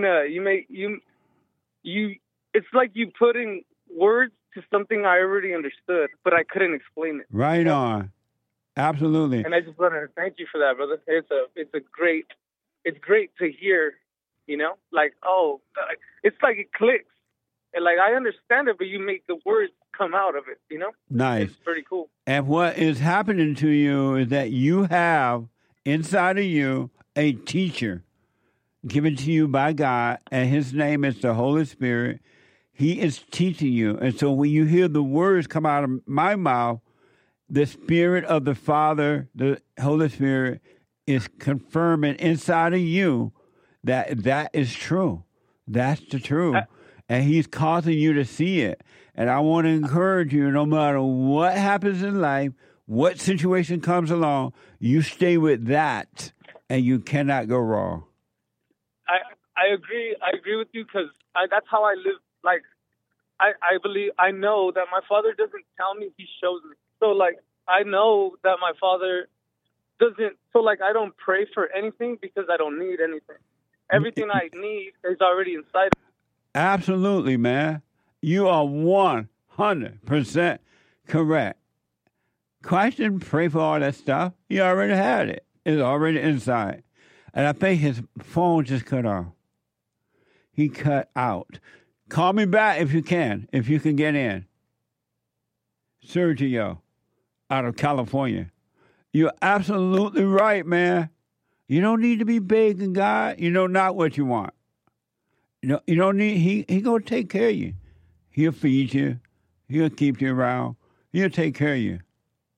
it's like you putting words to something I already understood, but I couldn't explain it. Right on. Absolutely. And I just wanted to thank you for that, brother. It's great to hear, like, oh, it's like it clicks. And like, I understand it, but you make the words come out of it, Nice. It's pretty cool. And what is happening to you is that you have inside of you a teacher given to you by God, and His name is the Holy Spirit. He is teaching you. And so when you hear the words come out of my mouth, the Spirit of the Father, the Holy Spirit, is confirming inside of you that is true. That's the truth. And He's causing you to see it. And I want to encourage you, no matter what happens in life, what situation comes along, you stay with that, and you cannot go wrong. I agree. I agree with you because that's how I live. Like, I know that my Father doesn't tell me, He shows me. So, like, I know that my Father doesn't. So, like, I don't pray for anything because I don't need anything. Everything I need is already inside. Absolutely, man. You are 100% correct. Christ didn't pray for all that stuff. He already had it. It's already inside. And I think his phone just cut off. He cut out. Call me back if you can get in. Sergio, out of California. You're absolutely right, man. You don't need to be begging God. You know not what you want. You don't need. He gonna take care of you. He'll feed you. He'll keep you around. He'll take care of you.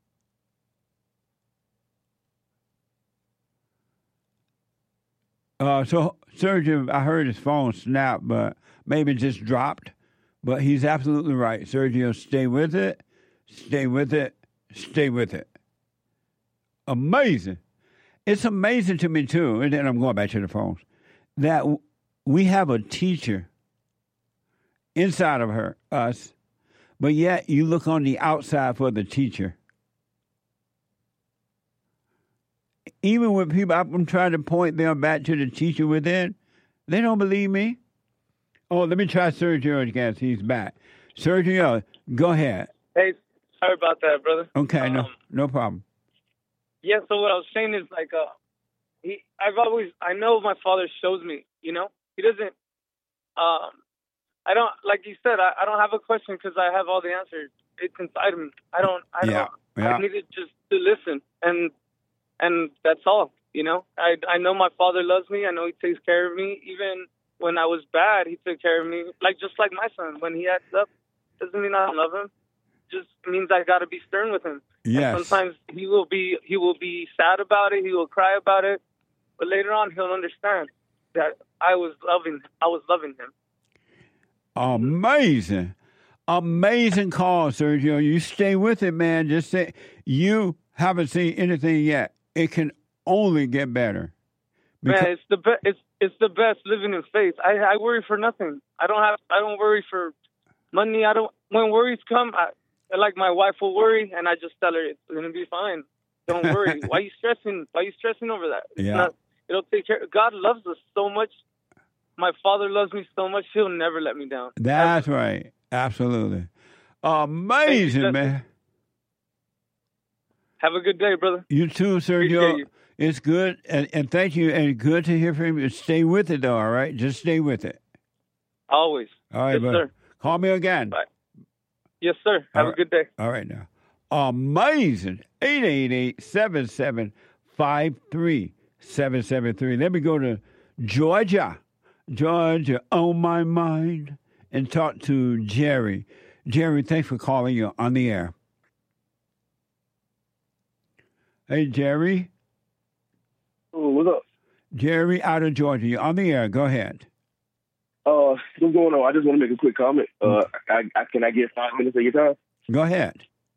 So Sergio, I heard his phone snap, but maybe it just dropped. But he's absolutely right. Sergio, stay with it. Stay with it. Stay with it. Amazing. It's amazing to me, too, and then I'm going back to the phones, that we have a teacher inside of us, but yet you look on the outside for the teacher. Even when people, I'm trying to point them back to the teacher within, they don't believe me. Oh, let me try Sergio again. He's back. Sergio, go ahead. Hey, sorry about that, brother. Okay, no problem. Yeah, so what I was saying is, like, I know my Father shows me, He doesn't, I don't, like you said, I don't have a question because I have all the answers. It's inside of me. I needed just to listen, and that's all, I know my Father loves me. I know He takes care of me. Even when I was bad, He took care of me, just like my son. When he acts up, doesn't mean I don't love him. Just means I got to be stern with him. Yes. And sometimes he will be sad about it. He will cry about it, but later on he'll understand that I was loving him. Amazing call, Sergio. You stay with it, man. Just say you haven't seen anything yet. It can only get better. Man, it's the best. It's the best living in faith. I worry for nothing. I don't worry for money. When worries come, like my wife will worry, and I just tell her it's gonna be fine. Don't worry. Why are you stressing? Why are you stressing over that? It'll take care. God loves us so much. My Father loves me so much. He'll never let me down. That's right. Absolutely. Amazing, man. Have a good day, brother. You too, Sergio. It's good, and thank you, and good to hear from you. Stay with it, though, all right? Just stay with it. Always. All right, yes, brother. Sir. Call me again. Bye. Yes, sir. Have a good day. All right, now. Amazing. 888-775-3773. Let me go to Georgia. Georgia, on my mind and talk to Jerry. Jerry, thanks for calling. You on the air. Hey, Jerry. Oh, what's up? Jerry out of Georgia. You're on the air. Go ahead. What's going on? I just want to make a quick comment. Can I get 5 minutes of your time? Go ahead.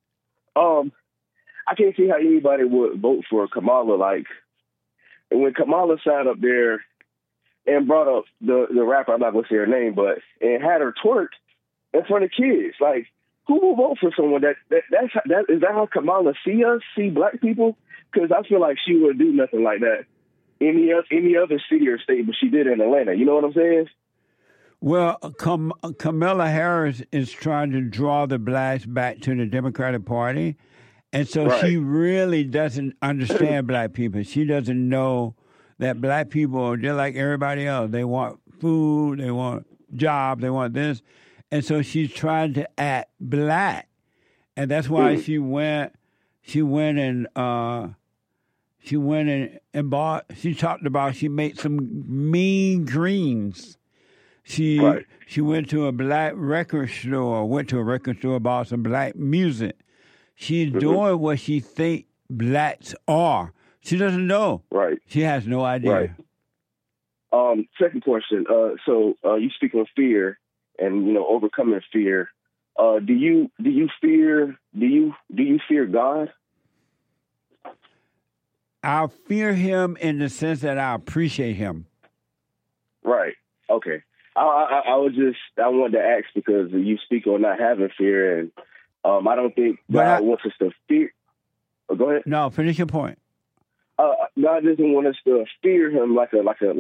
I can't see how anybody would vote for Kamala. Like, when Kamala sat up there and brought up the rapper, I'm not going to say her name, but and had her twerk in front of kids. Like, who will vote for someone is that how Kamala see black people? Because I feel like she wouldn't do nothing like that any other city or state, but she did in Atlanta. You know what I'm saying? Well, Kamala Harris is trying to draw the blacks back to the Democratic Party. And so she really doesn't understand black people. She doesn't know that black people, they're like everybody else. They want food, they want jobs, they want this. And so she's trying to act black. And that's why she went and bought, she talked about, she made some mean greens. She went to a black record store, bought some black music. She's doing what she think blacks are. She doesn't know. Right. She has no idea. Right. Second question. So you speak on fear and overcoming fear. Do you fear God? I fear him in the sense that I appreciate him. Right. Okay. I wanted to ask because you speak on not having fear, and I don't think God wants us to fear. Oh, go ahead. No, finish your point. God doesn't want us to fear him like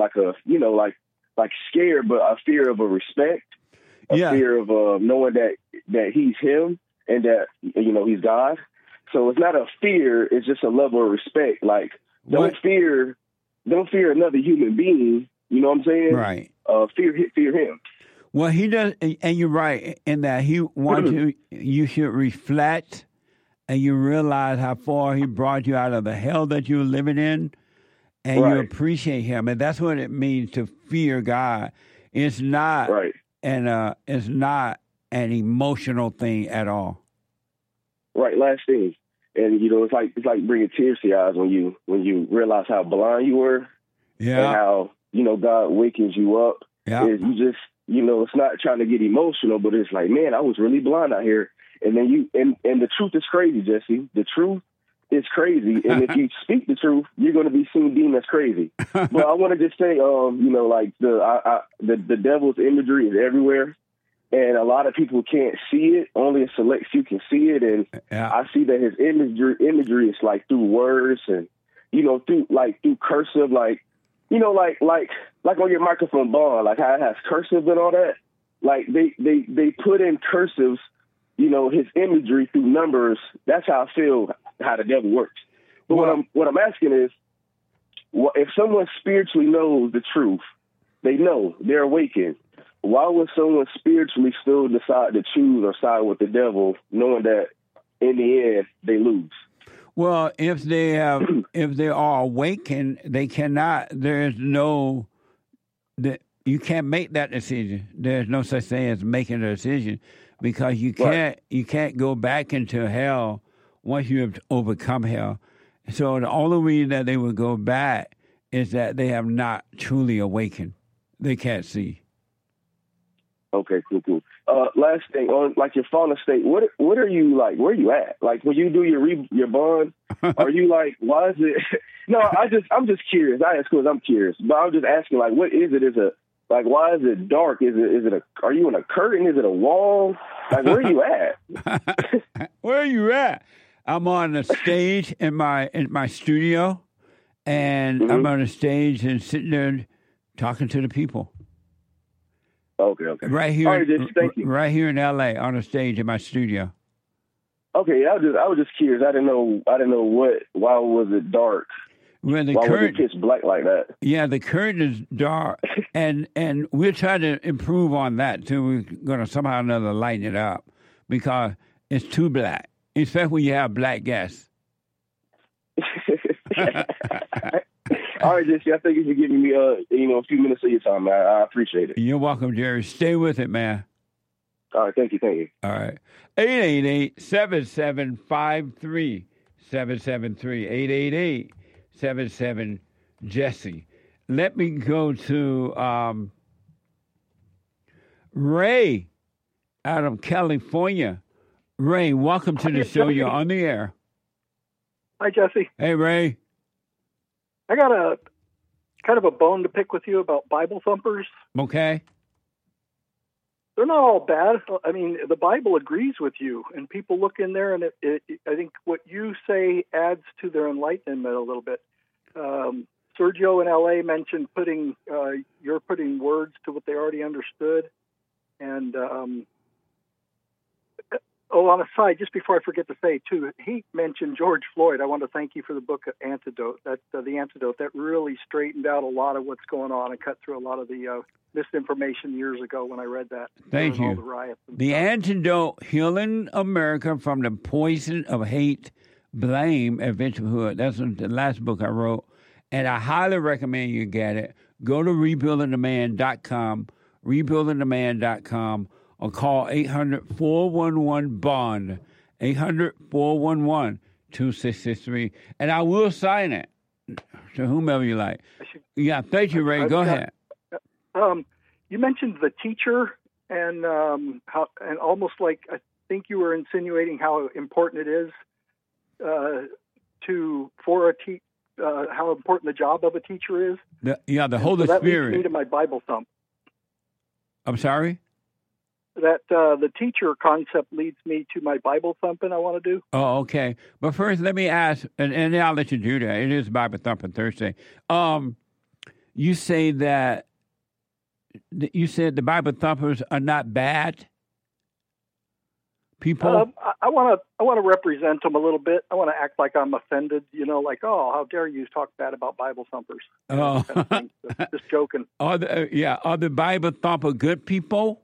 scared, but a fear of a respect, fear of knowing that he's him and that he's God. So it's not a fear; it's just a level of respect. Like don't fear another human being. You know what I'm saying? Right. Fear him. Well, he does, and you're right in that he wants you should reflect and you realize how far he brought you out of the hell that you're living in, and you appreciate him. And that's what it means to fear God. It's not it's not an emotional thing at all. Right. Last thing. And, it's like bringing tears to your eyes when you realize how blind you were. Yeah. And how, God wakens you up. Yeah. You just, it's not trying to get emotional, but it's like, man, I was really blind out here. And then and the truth is crazy, Jesse. The truth is crazy. And if you speak the truth, you're going to be seen deemed as crazy. But I want to just say, the devil's imagery is everywhere. And a lot of people can't see it. Only a select few can see it. And I see that his imagery is like through words and, through cursive, like on your microphone bar, like how it has cursive and all that. Like they put in cursives, his imagery through numbers. That's how I feel how the devil works. But what I'm asking is, if someone spiritually knows the truth, they know they're awakened. Why would someone spiritually still decide to choose or side with the devil, knowing that in the end they lose? Well, if they are awakened, they cannot. You can't make that decision. There's no such thing as making a decision because you can't go back into hell once you have overcome hell. So the only reason that they would go back is that they have not truly awakened. They can't see. Okay, cool. Last thing on like your fauna state, what are you like? Where are you at? Like when you do your bond, are you like? Why is it? No, I'm just curious. I ask because I'm curious, but I'm just asking like, what is it? Why is it dark? Are you in a curtain? Is it a wall? Like where are you at? Where are you at? I'm on the stage in my studio, and I'm on the stage and sitting there talking to the people. Okay. Right here, all right, thank you. Right here in L.A. on the stage in my studio. Okay, I was just curious. I didn't know why was it dark? Well, why was it pitch black like that? Yeah, the curtain is dark, and we're trying to improve on that too. We're going to somehow or another lighten it up because it's too black, especially when you have black guests. All right, Jesse, I thank you for giving me a few minutes of your time, man. I appreciate it. You're welcome, Jerry. Stay with it, man. All right, thank you. All right. 888-775-3773. 888-77-JESSE. Let me go to Ray out of California. Ray, welcome to the show. You're on the air. Hi, Jesse. Hey, Ray. I got a kind of a bone to pick with you about Bible thumpers. Okay. They're not all bad. I mean, the Bible agrees with you, and people look in there, and I think what you say adds to their enlightenment a little bit. Sergio in L.A. mentioned you're putting words to what they already understood. And, on a side, just before I forget to say, too, he mentioned George Floyd. I want to thank you for the book Antidote. The Antidote, that really straightened out a lot of what's going on and cut through a lot of the misinformation years ago when I read that. Thank you. All the riots and The Antidote, Healing America from the Poison of Hate, Blame, and Victimhood. That's the last book I wrote. And I highly recommend you get it. Go to rebuildingtheman.com, rebuildingtheman.com, or call 800-411-BOND, 800-411-2663. And I will sign it to whomever you like. Yeah, thank you, Ray. Go ahead. You mentioned the teacher and how, and almost like I think you were insinuating how important it is how important the job of a teacher is. The Holy that Spirit. leads me to my Bible thump. I'm sorry? That the teacher concept leads me to my Bible thumping I want to do. Oh, okay. But first, let me ask, and then I'll let you do that. It is Bible Thumping Thursday. You say that you said the Bible thumpers are not bad people. I want to represent them a little bit. I want to act like I'm offended. Like, oh, how dare you talk bad about Bible thumpers? Oh, kind of thing. Just joking. Are the Bible thumper good people?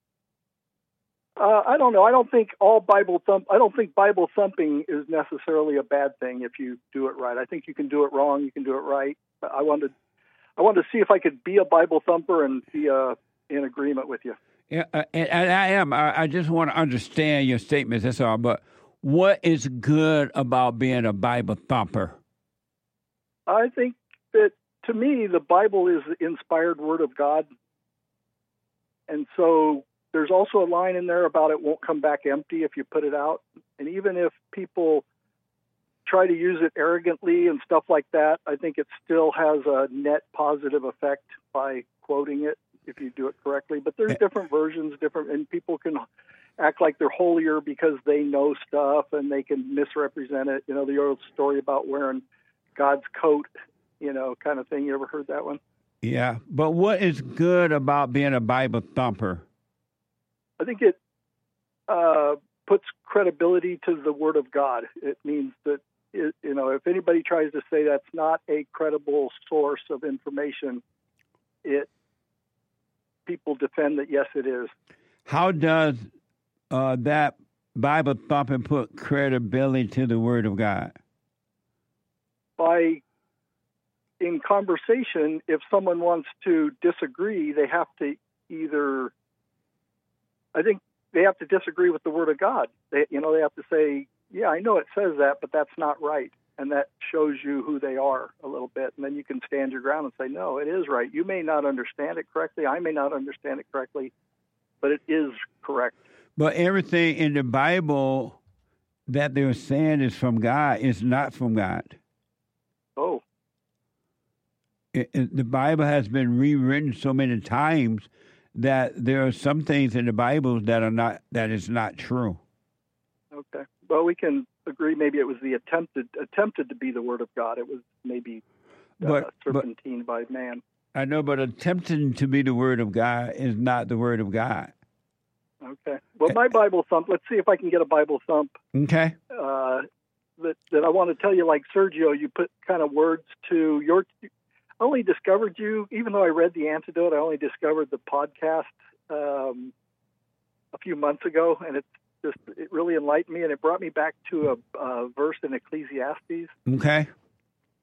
I don't know. I don't think Bible thumping is necessarily a bad thing if you do it right. I think you can do it wrong. You can do it right. I wanted to see if I could be a Bible thumper and be in agreement with you. Yeah, and I am. I just want to understand your statements. That's all. But what is good about being a Bible thumper? I think that to me, the Bible is the inspired Word of God, and so there's also a line in there about it won't come back empty if you put it out. And even if people try to use it arrogantly and stuff like that, I think it still has a net positive effect by quoting it if you do it correctly. But there's different versions, and people can act like they're holier because they know stuff and they can misrepresent it. The old story about wearing God's coat, kind of thing. You ever heard that one? Yeah. But what is good about being a Bible thumper? I think it puts credibility to the Word of God. It means that, if anybody tries to say that's not a credible source of information, people defend that, yes, it is. How does that Bible thumping put credibility to the Word of God? In conversation, if someone wants to disagree, they have to I think they have to disagree with the Word of God. They have to say, yeah, I know it says that, but that's not right. And that shows you who they are a little bit. And then you can stand your ground and say, no, it is right. You may not understand it correctly. I may not understand it correctly, but it is correct. But everything in the Bible that they're saying is from God is not from God. Oh. The Bible has been rewritten so many times that there are some things in the Bible that is not true. Okay. Well, we can agree maybe it was the attempted to be the Word of God. It was maybe serpentine by man. I know, but attempting to be the Word of God is not the Word of God. Okay. Well, my Bible thump, let's see if I can get a Bible thump. Okay. That I want to tell you, like Sergio, you put kind of words to your... I only discovered you, even though I read The Antidote, I only discovered the podcast a few months ago, and it really enlightened me, and it brought me back to a verse in Ecclesiastes. Okay.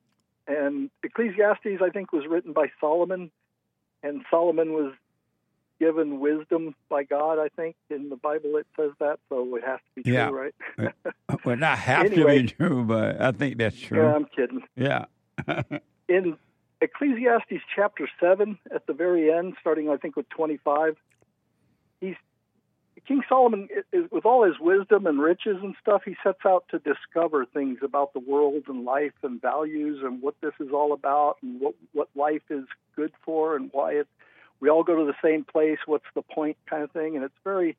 And Ecclesiastes, I think, was written by Solomon, and Solomon was given wisdom by God, I think. In the Bible it says that, so it has to be true, Yeah. right? Well, not have Anyway. to be true, but I think that's true. Yeah, I'm kidding. Yeah. In Ecclesiastes chapter 7, at the very end, starting I think with 25, King Solomon, with all his wisdom and riches and stuff, he sets out to discover things about the world and life and values and what this is all about and what life is good for and why we all go to the same place, what's the point kind of thing. And it's very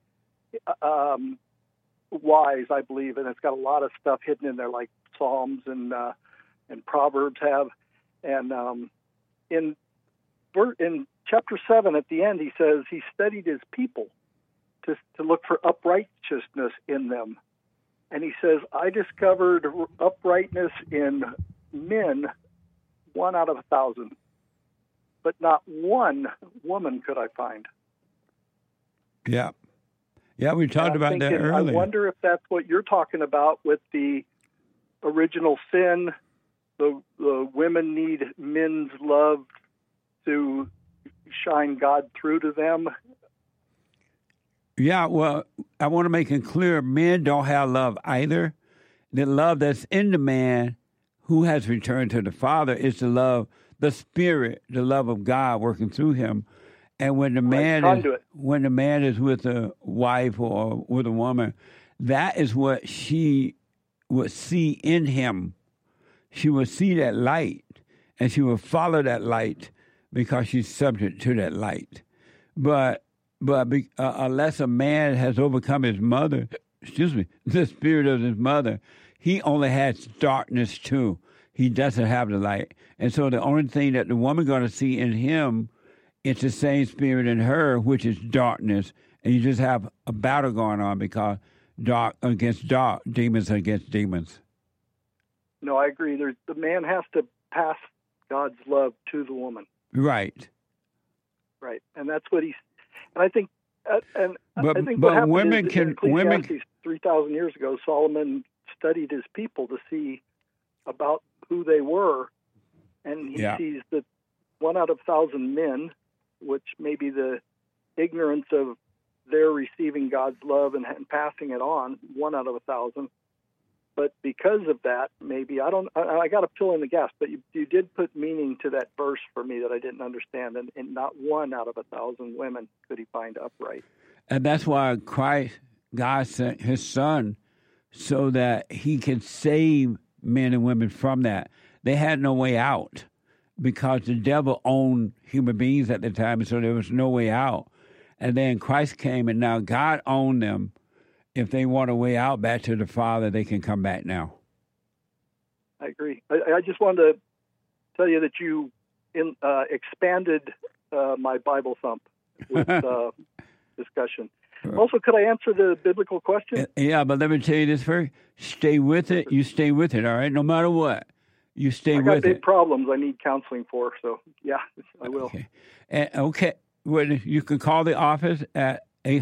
wise, I believe, and it's got a lot of stuff hidden in there like Psalms and Proverbs have. And in chapter 7 at the end, he says he studied his people to look for uprightness in them. And he says, I discovered uprightness in men 1 out of 1,000, but not one woman could I find. Yeah. Yeah, we talked about that earlier. I wonder if that's what you're talking about with the original sin. The women need men's love to shine God through to them. Yeah, well, I want to make it clear, men don't have love either. The love that's in the man who has returned to the Father is the love, the Spirit, the love of God working through him. And when the man is with a wife or with a woman, that is what she would see in him. She will see that light, and she will follow that light because she's subject to that light. But unless a man has overcome his mother, the spirit of his mother, he only has darkness too. He doesn't have the light. And so the only thing that the woman going to see in him, it's the same spirit in her, which is darkness. And you just have a battle going on because dark against dark, demons against demons. No, I agree. The man has to pass God's love to the woman. Right. Right. And that's what and I think, I think but what happened women is, can in Ecclesiastes 3,000 years ago, Solomon studied his people to see about who they were, and he sees that 1 out of 1,000 men, which may be the ignorance of their receiving God's love and passing it on, 1 out of 1,000. But because of that, maybe I got to fill in the gaps. But you did put meaning to that verse for me that I didn't understand. And not 1 out of 1,000 women could he find upright. And that's why God sent His Son, so that He can save men and women from that. They had no way out because the devil owned human beings at the time, and so there was no way out. And then Christ came, and now God owned them. If they want a way out back to the Father, they can come back now. I agree. I just wanted to tell you that you expanded my Bible thump with discussion. Also, could I answer the biblical question? Yeah, but let me tell you this first. Stay with it. You stay with it, all right? No matter what. You stay with it. I got big problems I need counseling for, so yeah, I will. Okay. Well, you can call the office at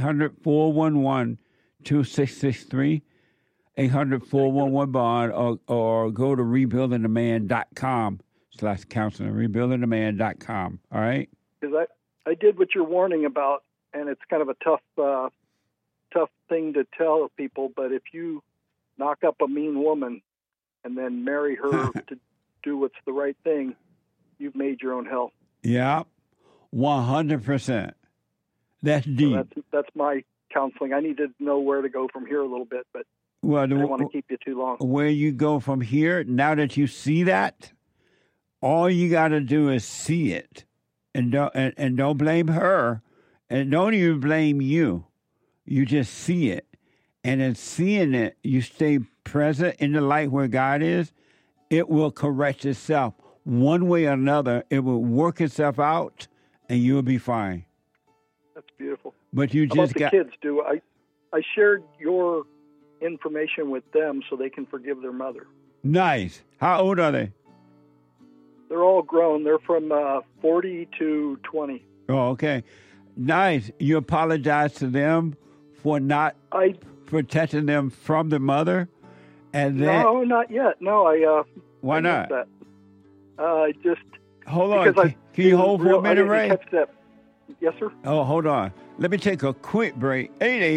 800-411-2663, 800-411-BOND, or go to rebuildingtheman.com/counseling, rebuildingtheman.com, all right? Because I did what you're warning about, and it's kind of a tough thing to tell people, but if you knock up a mean woman and then marry her to do what's the right thing, you've made your own hell. Yeah, 100%. That's deep. So that's my counseling. I need to know where to go from here a little bit, but I don't want to keep you too long. Where you go from here, now that you see that, all you got to do is see it, and don't blame her, and don't even blame you. You just see it, and in seeing it, you stay present in the light where God is. It will correct itself one way or another. It will work itself out, and you'll be fine. That's beautiful. But you How just about the kids? I shared your information with them so they can forgive their mother. Nice. How old are they? They're all grown. They're from 40 to 20. Oh, okay. Nice. You apologize to them for not protecting them from the mother, and then no, not yet. No, why not? That. Just hold on. Can you hold for a minute, Ray? Yes, sir. Oh, hold on. Let me take a quick break.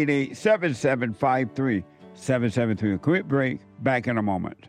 888-7753-773. A quick break. Back in a moment.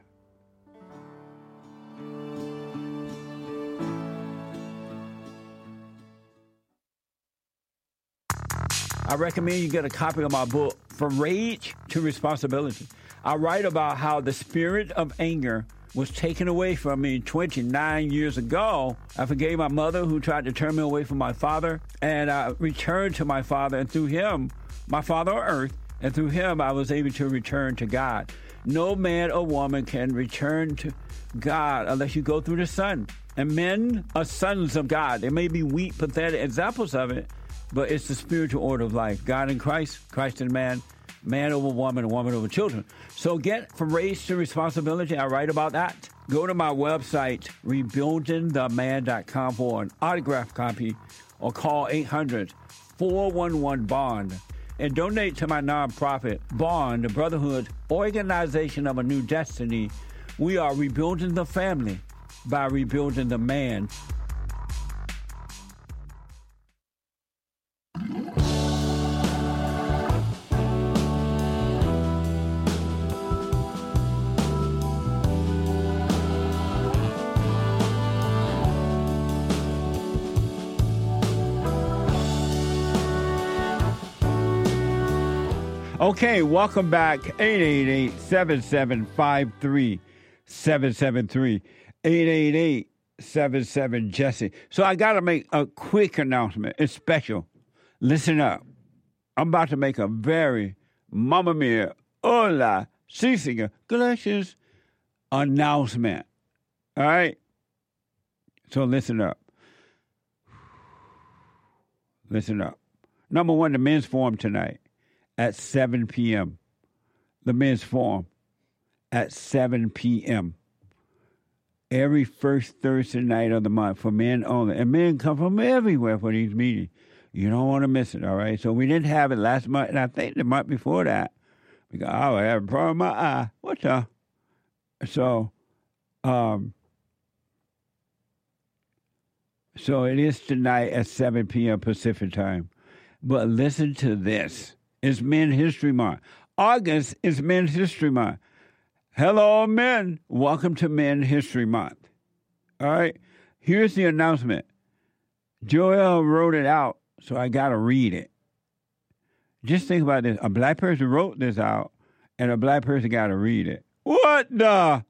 I recommend you get a copy of my book, From Rage to Responsibility. I write about how the spirit of anger was taken away from me 29 years ago. I forgave my mother who tried to turn me away from my father, and I returned to my father, and through him, my father on earth, and through him I was able to return to God. No man or woman can return to God unless you go through the Son. And men are sons of God. They may be weak, pathetic examples of it, but it's the spiritual order of life. God in Christ, Christ in man, man over woman, and woman over children. So get From Rage to Responsibility. I write about that. Go to my website, rebuildingtheman.com, for an autographed copy, or call 800-411-BOND. And donate to my nonprofit, Bond, the Brotherhood Organization of a New Destiny. We are rebuilding the family by rebuilding the man. Okay, welcome back. 888-7753-773. 888-77-JESSE. So I got to make a quick announcement. It's special. Listen up. I'm about to make a very Mamma Mia, hola, sí, señor, gracious announcement. All right? So listen up. Listen up. Number one, the men's forum tonight at 7 p.m. The men's forum at 7 p.m. Every first Thursday night of the month for men only. And men come from everywhere for these meetings. You don't want to miss it, all right? So we didn't have it last month, and I think the month before that, because I have a problem with my eye. What the? So it is tonight at 7 p.m. Pacific time. But listen to this. It's Men's History Month. August is Men's History Month. Hello, men. Welcome to Men's History Month. All right? Here's the announcement. Joel wrote it out, so I got to read it. Just think about this. A black person wrote this out, and a black person got to read it. What the?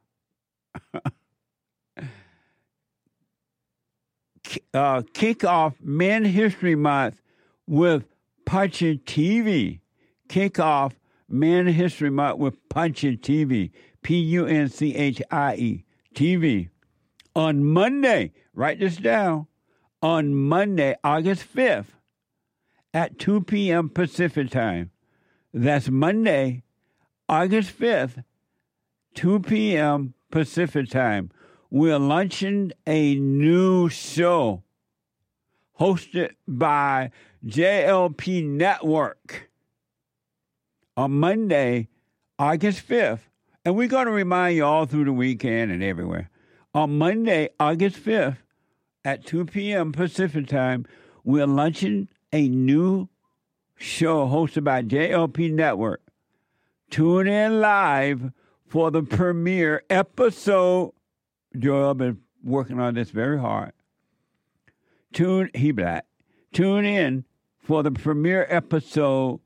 Kick off Men's History Month with Punchin TV. Kick off Men's History Month with Punchin TV. Punchie TV. On Monday, write this down, on Monday, August 5th, at 2 p.m. Pacific time. That's Monday, August 5th, 2 p.m. Pacific time. We're launching a new show hosted by JLP Network on Monday, August 5th. And we're going to remind you all through the weekend and everywhere. On Monday, August 5th, at 2 p.m. Pacific time, we're launching a new show hosted by JLP Network. Tune in live for the premiere episode. Joel been working on this very hard. Tune in for the premiere episode.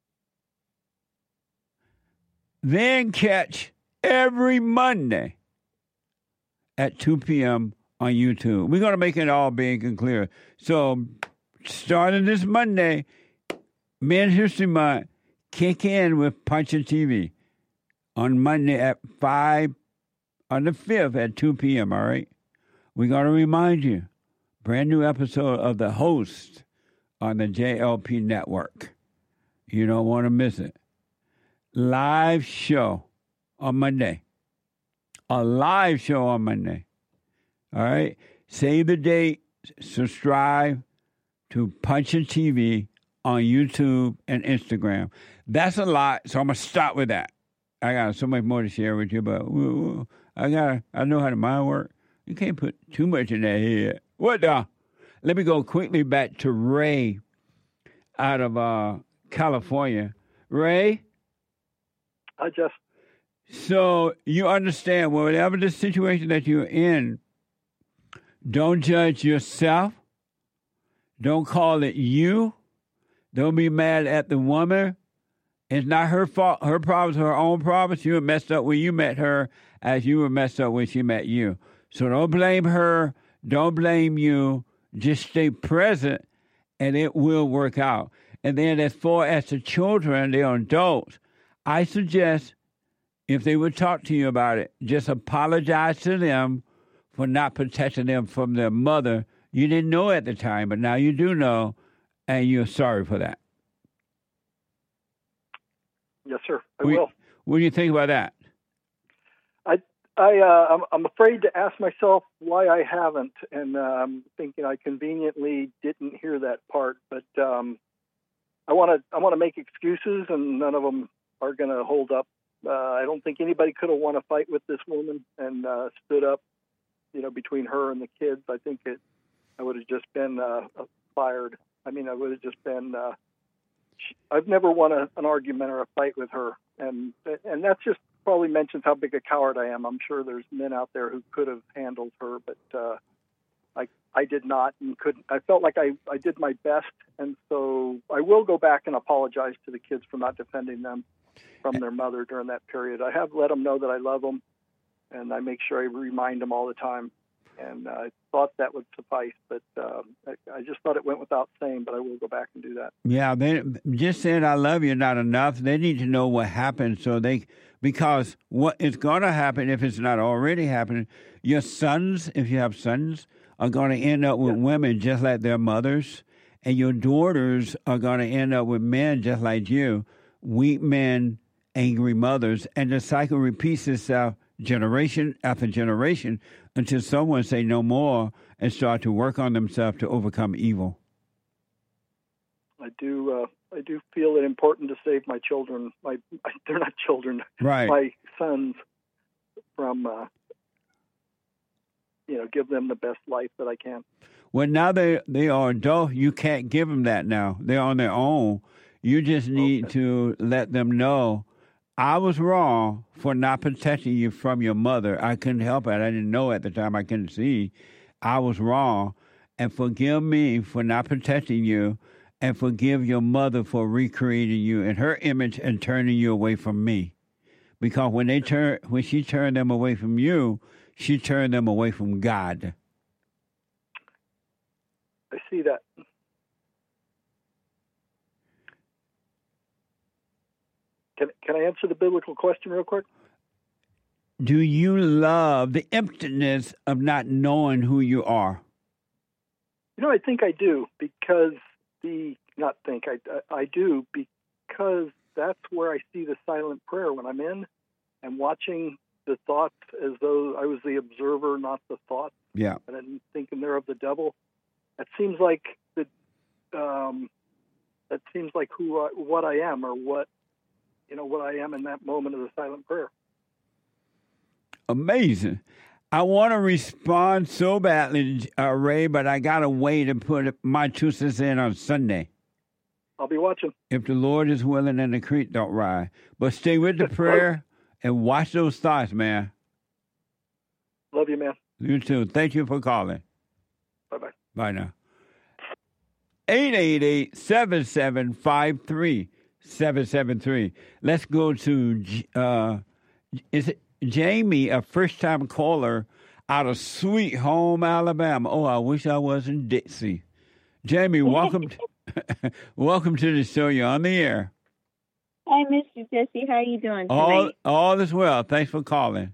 Then catch every Monday at 2 p.m. on YouTube. We're going to make it all big and clear. So, starting this Monday, Men's History Month, kick in with Punchin TV on Monday at 5, on the 5th at 2 p.m., all right? We're going to remind you, brand new episode of The Host on the JLP Network. You don't want to miss it. Live show on Monday. A live show on Monday. All right? Save the date. Subscribe to Punchin TV on YouTube and Instagram. That's a lot, so I'm going to stop with that. I got so much more to share with you, but I know how the mind works. You can't put too much in that head. What the? Let me go quickly back to Ray out of California. Ray? I just. So you understand, whatever the situation that you're in, don't judge yourself. Don't call it you. Don't be mad at the woman. It's not her fault. Her problems are her own problems. You were messed up when you met her as you were messed up when she met you. So don't blame her. Don't blame you. Just stay present, and it will work out. And then as far as the children, the adults, I suggest if they would talk to you about it, just apologize to them for not protecting them from their mother. You didn't know at the time, but now you do know, and you're sorry for that. Yes, sir. I will. What do you think about that? I'm afraid to ask myself why I haven't, and I'm thinking I conveniently didn't hear that part. But I want to make excuses, and none of them are going to hold up. I don't think anybody could have won a fight with this woman and stood up, between her and the kids. I think I would have just been fired. I mean, I would have just been. I've never won an argument or a fight with her, and that's just probably mentions how big a coward I am. I'm sure there's men out there who could have handled her, but I did not and couldn't. I felt like I did my best, and so I will go back and apologize to the kids for not defending them from their mother during that period. I have let them know that I love them, and I make sure I remind them all the time. And I thought that would suffice, but I just thought it went without saying, but I will go back and do that. Yeah, they just saying I love you not enough. They need to know what happened because what is going to happen if it's not already happening, your sons, if you have sons, are going to end up with women just like their mothers, and your daughters are going to end up with men just like you, weak men, angry mothers, and the cycle repeats itself generation after generation until someone say no more and start to work on themselves to overcome evil. I do feel it important to save my children. They're not children, right? My sons from give them the best life that I can. Well, now they are adult. You can't give them that now. They're on their own. You just need to let them know, I was wrong for not protecting you from your mother. I couldn't help it. I didn't know at the time. I couldn't see. I was wrong. And forgive me for not protecting you, and forgive your mother for recreating you in her image and turning you away from me. Because when she turned them away from you, she turned them away from God. I see that. Can I answer the biblical question real quick? Do you love the emptiness of not knowing who you are? I think I do, because I do, because that's where I see the silent prayer when I'm in and watching the thoughts as though I was the observer, not the thought. Yeah. And I'm thinking they're of the devil. That seems like what I am, or what I am in that moment of the silent prayer. Amazing. I want to respond so badly, Ray, but I got to wait and put my 2 cents in on Sunday. I'll be watching. If the Lord is willing and the creek don't rise. But stay with the prayer and watch those thoughts, man. Love you, man. You too. Thank you for calling. Bye-bye. Bye now. 888-7753-773. Let's go to, is it Jamie, a first-time caller out of Sweet Home, Alabama. Oh, I wish I was in Dixie. Jamie, welcome welcome to the show. You're on the air. Hi, Mr. Jesse. How are you doing tonight? All is well. Thanks for calling.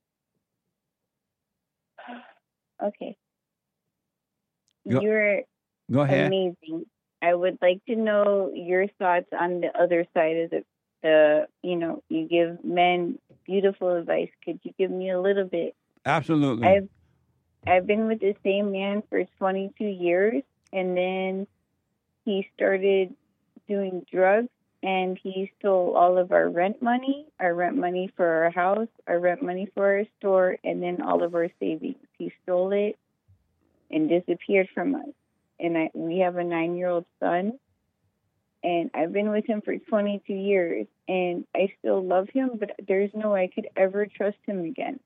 Okay. Go ahead. Amazing. I would like to know your thoughts on the other side of you give men beautiful advice. Could you give me a little bit? Absolutely. I've been with the same man for 22 years, and then he started doing drugs, and he stole all of our rent money for our house, our rent money for our store, and then all of our savings. He stole it and disappeared from us. and we have a 9-year-old son, and I've been with him for 22 years, and I still love him, but there's no way I could ever trust him again.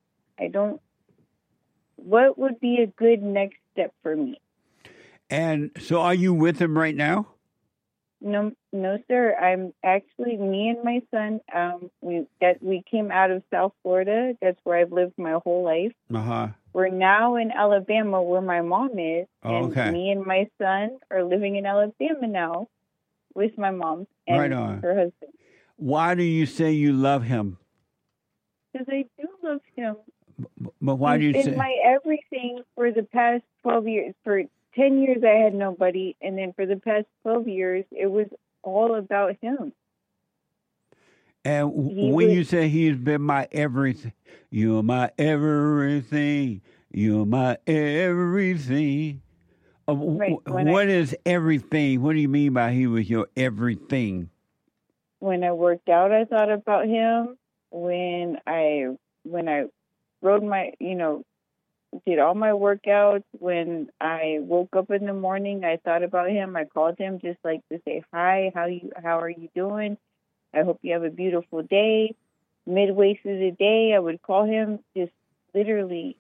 What would be a good next step for me? And so are you with him right now? No, sir. I'm actually, me and my son, we came out of South Florida. That's where I've lived my whole life. Uh-huh. We're now in Alabama where my mom is. Oh, okay. And me and my son are living in Alabama now with my mom and Right on. her husband. Why do you say you love him? Because I do love him. But why do you He's say... been my everything for the past 12 years. For 10 years, I had nobody. And then for the past 12 years, it was all about him. And when you say he's been my everything, you're my everything, you're my everything. Right. What is everything? What do you mean by he was your everything? When I worked out, I thought about him. When I rode my, did all my workouts. When I woke up in the morning, I thought about him. I called him just like to say hi. How are you doing? I hope you have a beautiful day. Midway through the day, I would call him just literally.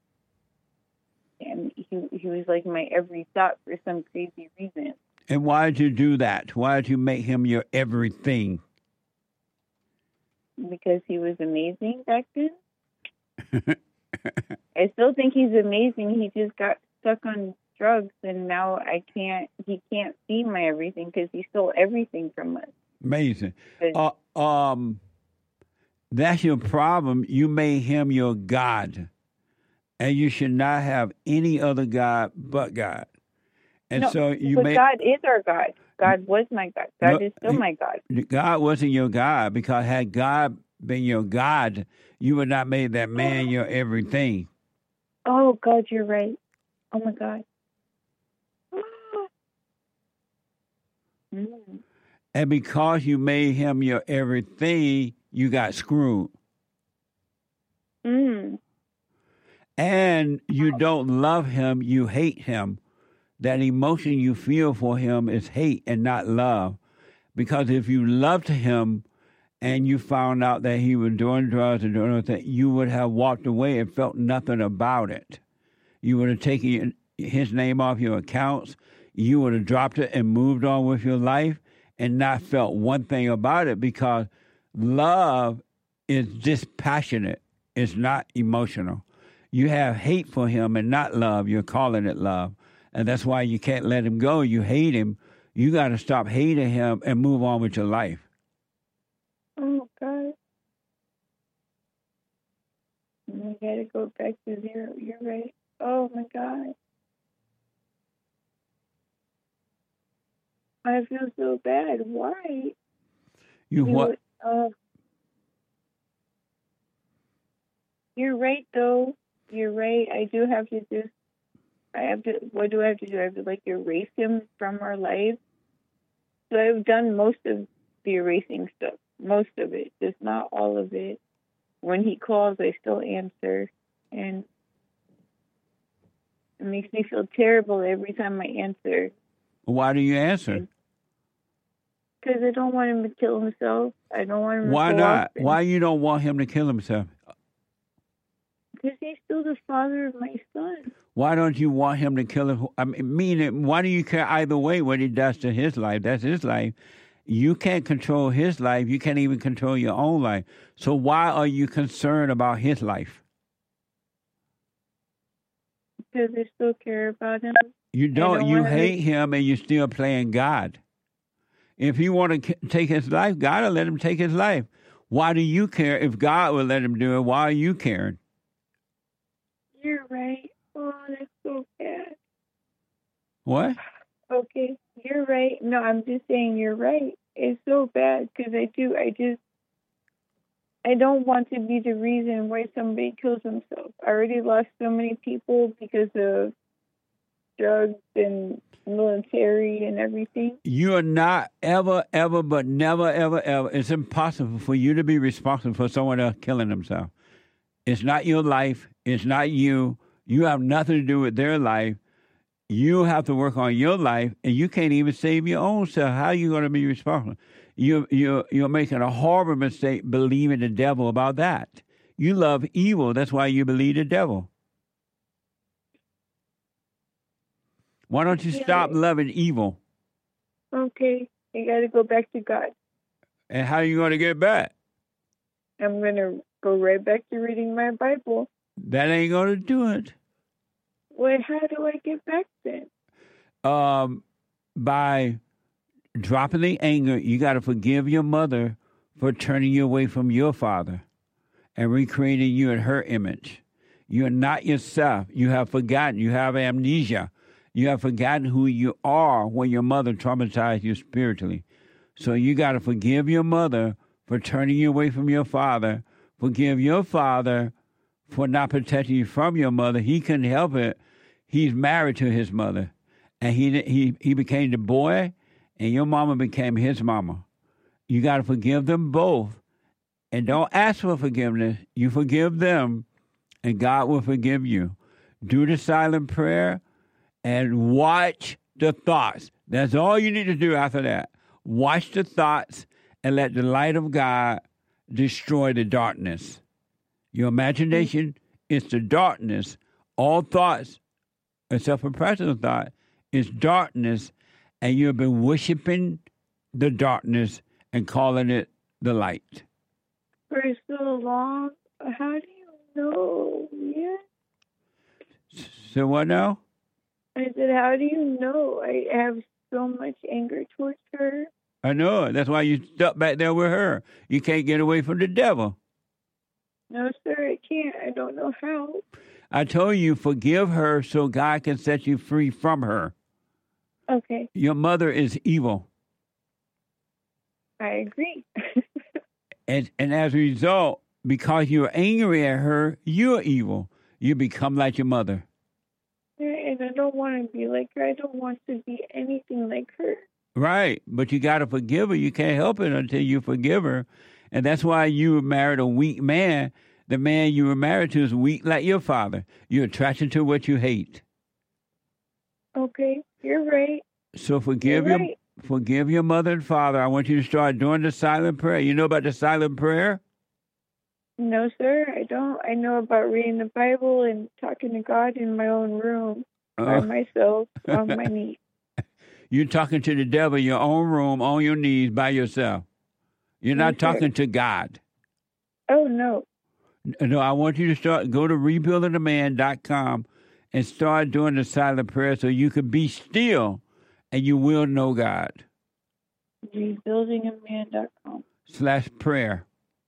And he was like my every thought for some crazy reason. And why did you do that? Why did you make him your everything? Because he was amazing back then. I still think he's amazing. He just got stuck on drugs, and now he can't be my everything because he stole everything from us. Amazing. That's your problem. You made him your God, and you should not have any other God but God. And God is our God. God was my God. God is still my God. God wasn't your God, because had God been your God, you would not make that man your everything. Oh, God, you're right. Oh, my God. And because you made him your everything, you got screwed. And you don't love him, you hate him. That emotion you feel for him is hate and not love. Because if you loved him and you found out that he was doing drugs and doing other things, you would have walked away and felt nothing about it. You would have taken his name off your accounts. You would have dropped it and moved on with your life and not felt one thing about it, because love is dispassionate. It's not emotional. You have hate for him and not love. You're calling it love. And that's why you can't let him go. You hate him. You got to stop hating him and move on with your life. Oh, God. I got to go back to zero. You're right. Oh, my God. I feel so bad. Why? What? You're right, though. You're right. I do have to just... what do I have to do? I have to, erase him from our lives? So I've done most of the erasing stuff. Most of it. Just not all of it. When he calls, I still answer. And it makes me feel terrible every time I answer. Why do you answer? Because I don't want him to kill himself. I don't want him to Why not? Why you don't want him to kill himself? Because he's still the father of my son. Why don't you want him to kill him? Why do you care either way what he does to his life? That's his life. You can't control his life. You can't even control your own life. So why are you concerned about his life? Because I still care about him. You don't. You hate him, and you're still playing God. If you want to take his life, God will let him take his life. Why do you care? If God will let him do it, why are you caring? You're right. Oh, that's so bad. What? Okay, you're right. No, I'm just saying you're right. It's so bad because I don't want to be the reason why somebody kills himself. I already lost so many people because of drugs and military and everything. You are not ever, but never, ever. It's impossible for you to be responsible for someone else killing themselves. It's not your life. It's not you. You have nothing to do with their life. You have to work on your life, and you can't even save your own self. How are you going to be responsible? You're making a horrible mistake believing the devil about that. You love evil. That's why you believe the devil. Why don't you stop loving evil? Okay. I got to go back to God. And how are you going to get back? I'm going to go right back to reading my Bible. That ain't going to do it. Well, how do I get back then? By dropping the anger. You got to forgive your mother for turning you away from your father and recreating you in her image. You're not yourself. You have forgotten. You have amnesia. You have forgotten who you are when your mother traumatized you spiritually. So you got to forgive your mother for turning you away from your father. Forgive your father for not protecting you from your mother. He couldn't help it. He's married to his mother. And he became the boy, and your mama became his mama. You got to forgive them both. And don't ask for forgiveness. You forgive them, and God will forgive you. Do the silent prayer and watch the thoughts. That's all you need to do after that. Watch the thoughts and let the light of God destroy the darkness. Your imagination is the darkness. All thoughts, except for personal thought, is darkness, and you've been worshiping the darkness and calling it the light. For so long, how do you know? Yeah. So what now? I said, how do you know I have so much anger towards her? I know it. That's why you stuck back there with her. You can't get away from the devil. No, sir, I can't. I don't know how. I told you, forgive her so God can set you free from her. Okay. Your mother is evil. I agree. And as a result, because you're angry at her, you're evil. You become like your mother. And I don't want to be like her. I don't want to be anything like her. Right. But you got to forgive her. You can't help it until you forgive her. And that's why you married a weak man. The man you were married to is weak like your father. You're attracted to what you hate. Okay. You're right. So forgive your mother and father. I want you to start doing the silent prayer. You know about the silent prayer? No, sir, I don't. I know about reading the Bible and talking to God in my own room by myself on my knees. You're talking to the devil in your own room, on your knees, by yourself. You're not talking to God. Oh, no. No, I want you to go to rebuildingtheman.com and start doing the silent prayer so you can be still and you will know God. Rebuildingaman.com /prayer.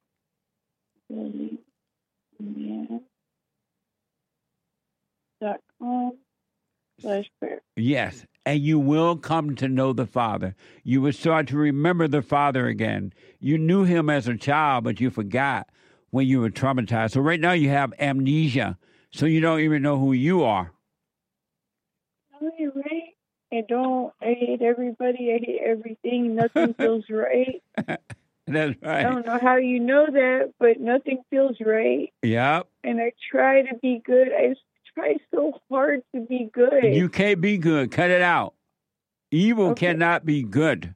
rebuildingman.com/prayer. Yes, and you will come to know the Father. You will start to remember the Father again. You knew him as a child, but you forgot when you were traumatized. So right now you have amnesia, so you don't even know who you are. No, you're right. I hate everybody. I hate everything. Nothing feels right. That's right. I don't know how you know that, but nothing feels right. Yep. And I try to be good. I try so hard to be good. You can't be good. Cut it out. Evil cannot be good.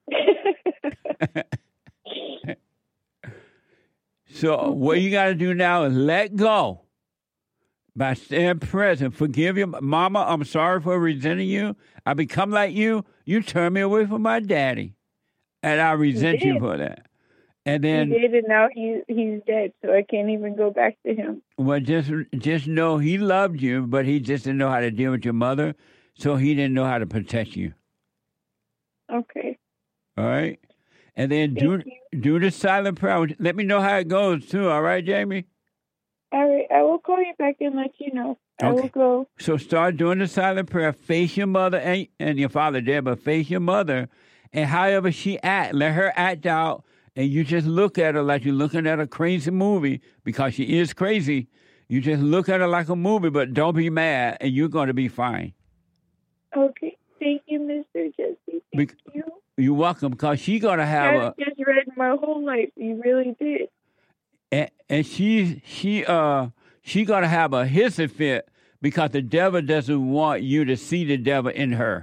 So what you got to do now is let go by staying present. Forgive your mama. I'm sorry for resenting you. I become like you. You turned me away from my daddy. And I resent you for that. And then he did, and now he's dead, so I can't even go back to him. Well, just know he loved you, but he just didn't know how to deal with your mother, so he didn't know how to protect you. Okay. All right? And then do the silent prayer. Let me know how it goes, too. All right, Jamie? All right. I will call you back and let you know. Okay. I will go. So start doing the silent prayer. Face your mother and your father dead, but face your mother. And however she act, let her act out, and you just look at her like you're looking at a crazy movie, because she is crazy. You just look at her like a movie, but don't be mad, and you're going to be fine. Okay. Thank you, Mr. Jesse. Thank you. You're welcome, because she's going to have I just read my whole life. You really did. And she going to have a hissy fit because the devil doesn't want you to see the devil in her.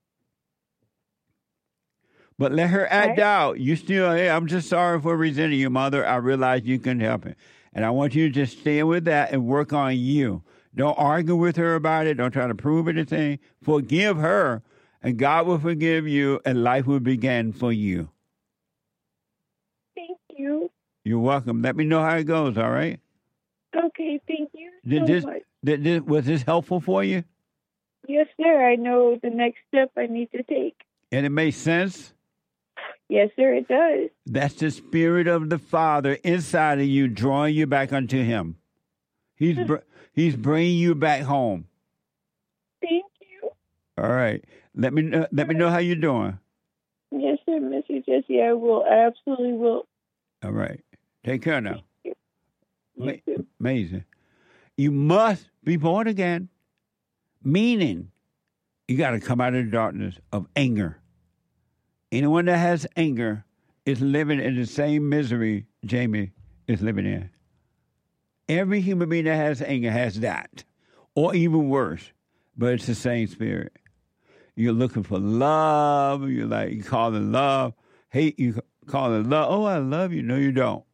But let her act out. You still, hey, I'm just sorry for resenting you, Mother. I realize you couldn't help it. And I want you to just stay with that and work on you. Don't argue with her about it. Don't try to prove anything. Forgive her, and God will forgive you, and life will begin for you. Thank you. You're welcome. Let me know how it goes, all right? Okay, thank you so much. Was this helpful for you? Yes, sir. I know the next step I need to take. And it makes sense? Yes, sir, it does. That's the Spirit of the Father inside of you, drawing you back unto Him. He's bringing you back home. Thank you. All right. Let me know how you're doing. Yes, sir, Mr. Jesse. I will. I absolutely will. All right. Take care now. You too. Amazing. You must be born again, meaning you got to come out of the darkness of anger. Anyone that has anger is living in the same misery Jamie is living in. Every human being that has anger has that, or even worse, but it's the same spirit. You're looking for love. You call it love. Hate, you call it love. Oh, I love you. No, you don't.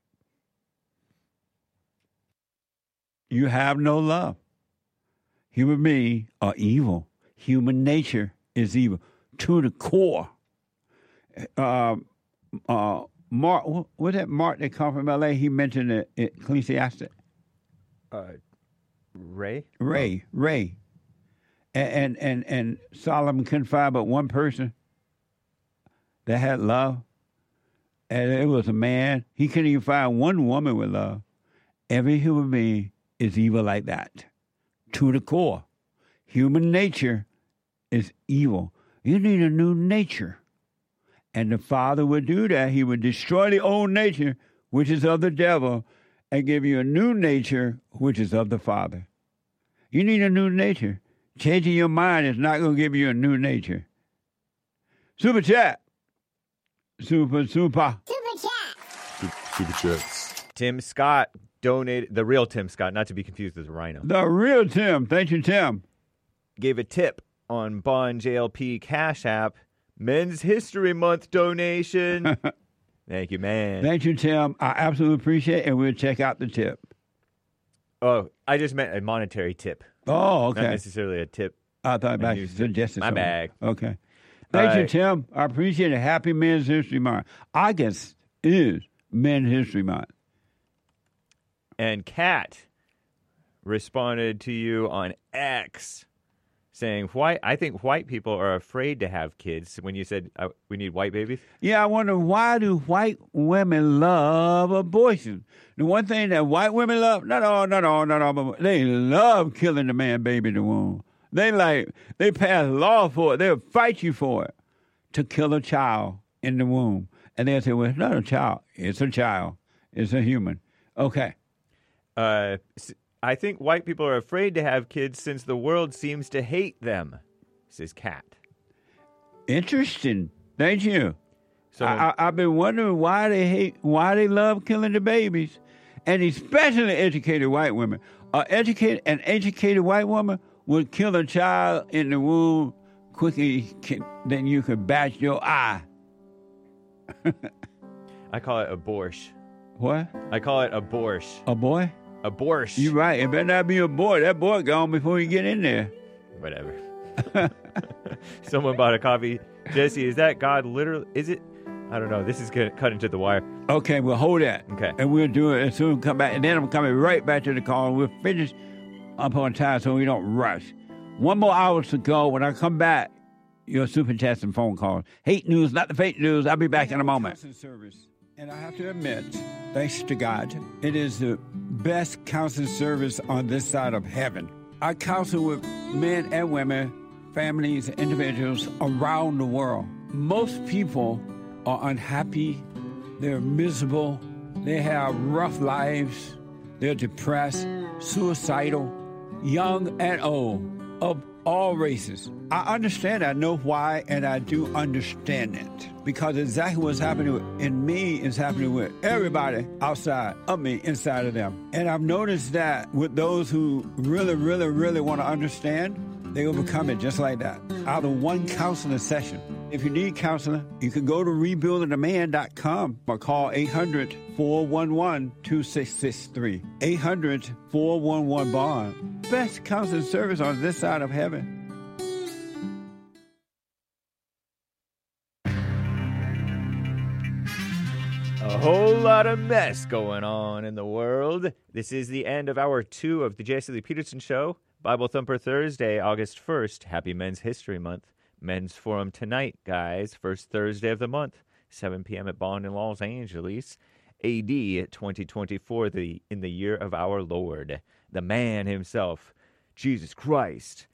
You have no love. Human beings are evil. Human nature is evil to the core. Mark, was that Mark that come from L.A.? He mentioned it, Ecclesiastes. Ray. And Solomon couldn't find but one person that had love. And it was a man. He couldn't even find one woman with love. Every human being is evil like that. To the core. Human nature is evil. You need a new nature. And the Father would do that. He would destroy the old nature, which is of the devil, and give you a new nature, which is of the Father. You need a new nature. Changing your mind is not going to give you a new nature. Super chat. Super. Super chats. Tim Scott donated, the real Tim Scott, not to be confused with Rhino. The real Tim. Thank you, Tim. Gave a tip on Bond JLP Cash App. Men's History Month donation. Thank you, man. Thank you, Tim. I absolutely appreciate it, and we'll check out the tip. Oh, I just meant a monetary tip. Oh, okay. Not necessarily a tip. I thought about you suggested my something. bag. Okay. Thank you, Tim. I appreciate it. Happy Men's History Month. August is Men's History Month. And Kat responded to you on X saying, I think white people are afraid to have kids when you said we need white babies. Yeah, I wonder, why do white women love abortion? The one thing that white women love, not all, but they love killing the man baby in the womb. They pass law for it. They'll fight you for it, to kill a child in the womb. And they'll say, well, it's not a child. It's a child. It's a human. Okay. I think white people are afraid to have kids since the world seems to hate them, says Kat. Interesting. Thank you. So I've been wondering why they love killing the babies, and especially educated white women. An educated white woman would kill a child in the womb quicker than you could bat your eye. I call it abortion. What? I call it abortion. A boy? Abortion. You're right. It better not be a boy. That boy gone before you get in there. Whatever. Someone bought a copy. Jesse, is that God literally? Is it? I don't know. This is going to cut into the wire. Okay, we'll hold that. Okay. And we'll do it as soon as we come back. And then I'm coming right back to the call. We'll finish up on time so we don't rush. 1 more hour to go. When I come back, your super chats and phone calls. Hate news, not the fake news. I'll be back in a moment. And I have to admit, thanks to God, it is the best counseling service on this side of heaven. I counsel with men and women, families, individuals around the world. Most people are unhappy. They're miserable. They have rough lives. They're depressed, suicidal, young and old, of all races. I understand. I know why, and I do understand it. Because exactly what's happening in me is happening with everybody outside of me, inside of them. And I've noticed that with those who really, really, really want to understand, they overcome it just like that, out of one counseling session. If you need counseling, you can go to rebuildingaman.com or call 800-411-2663. 800-411-BOND. Best counseling service on this side of heaven. A whole lot of mess going on in the world. This is the end of hour 2 of the Jesse Lee Peterson Show. Bible Thumper Thursday, August 1st. Happy Men's History Month. Men's Forum tonight, guys. First Thursday of the month, 7 p.m. at Bond in Los Angeles. AD 2024, in the year of our Lord. The man himself, Jesus Christ.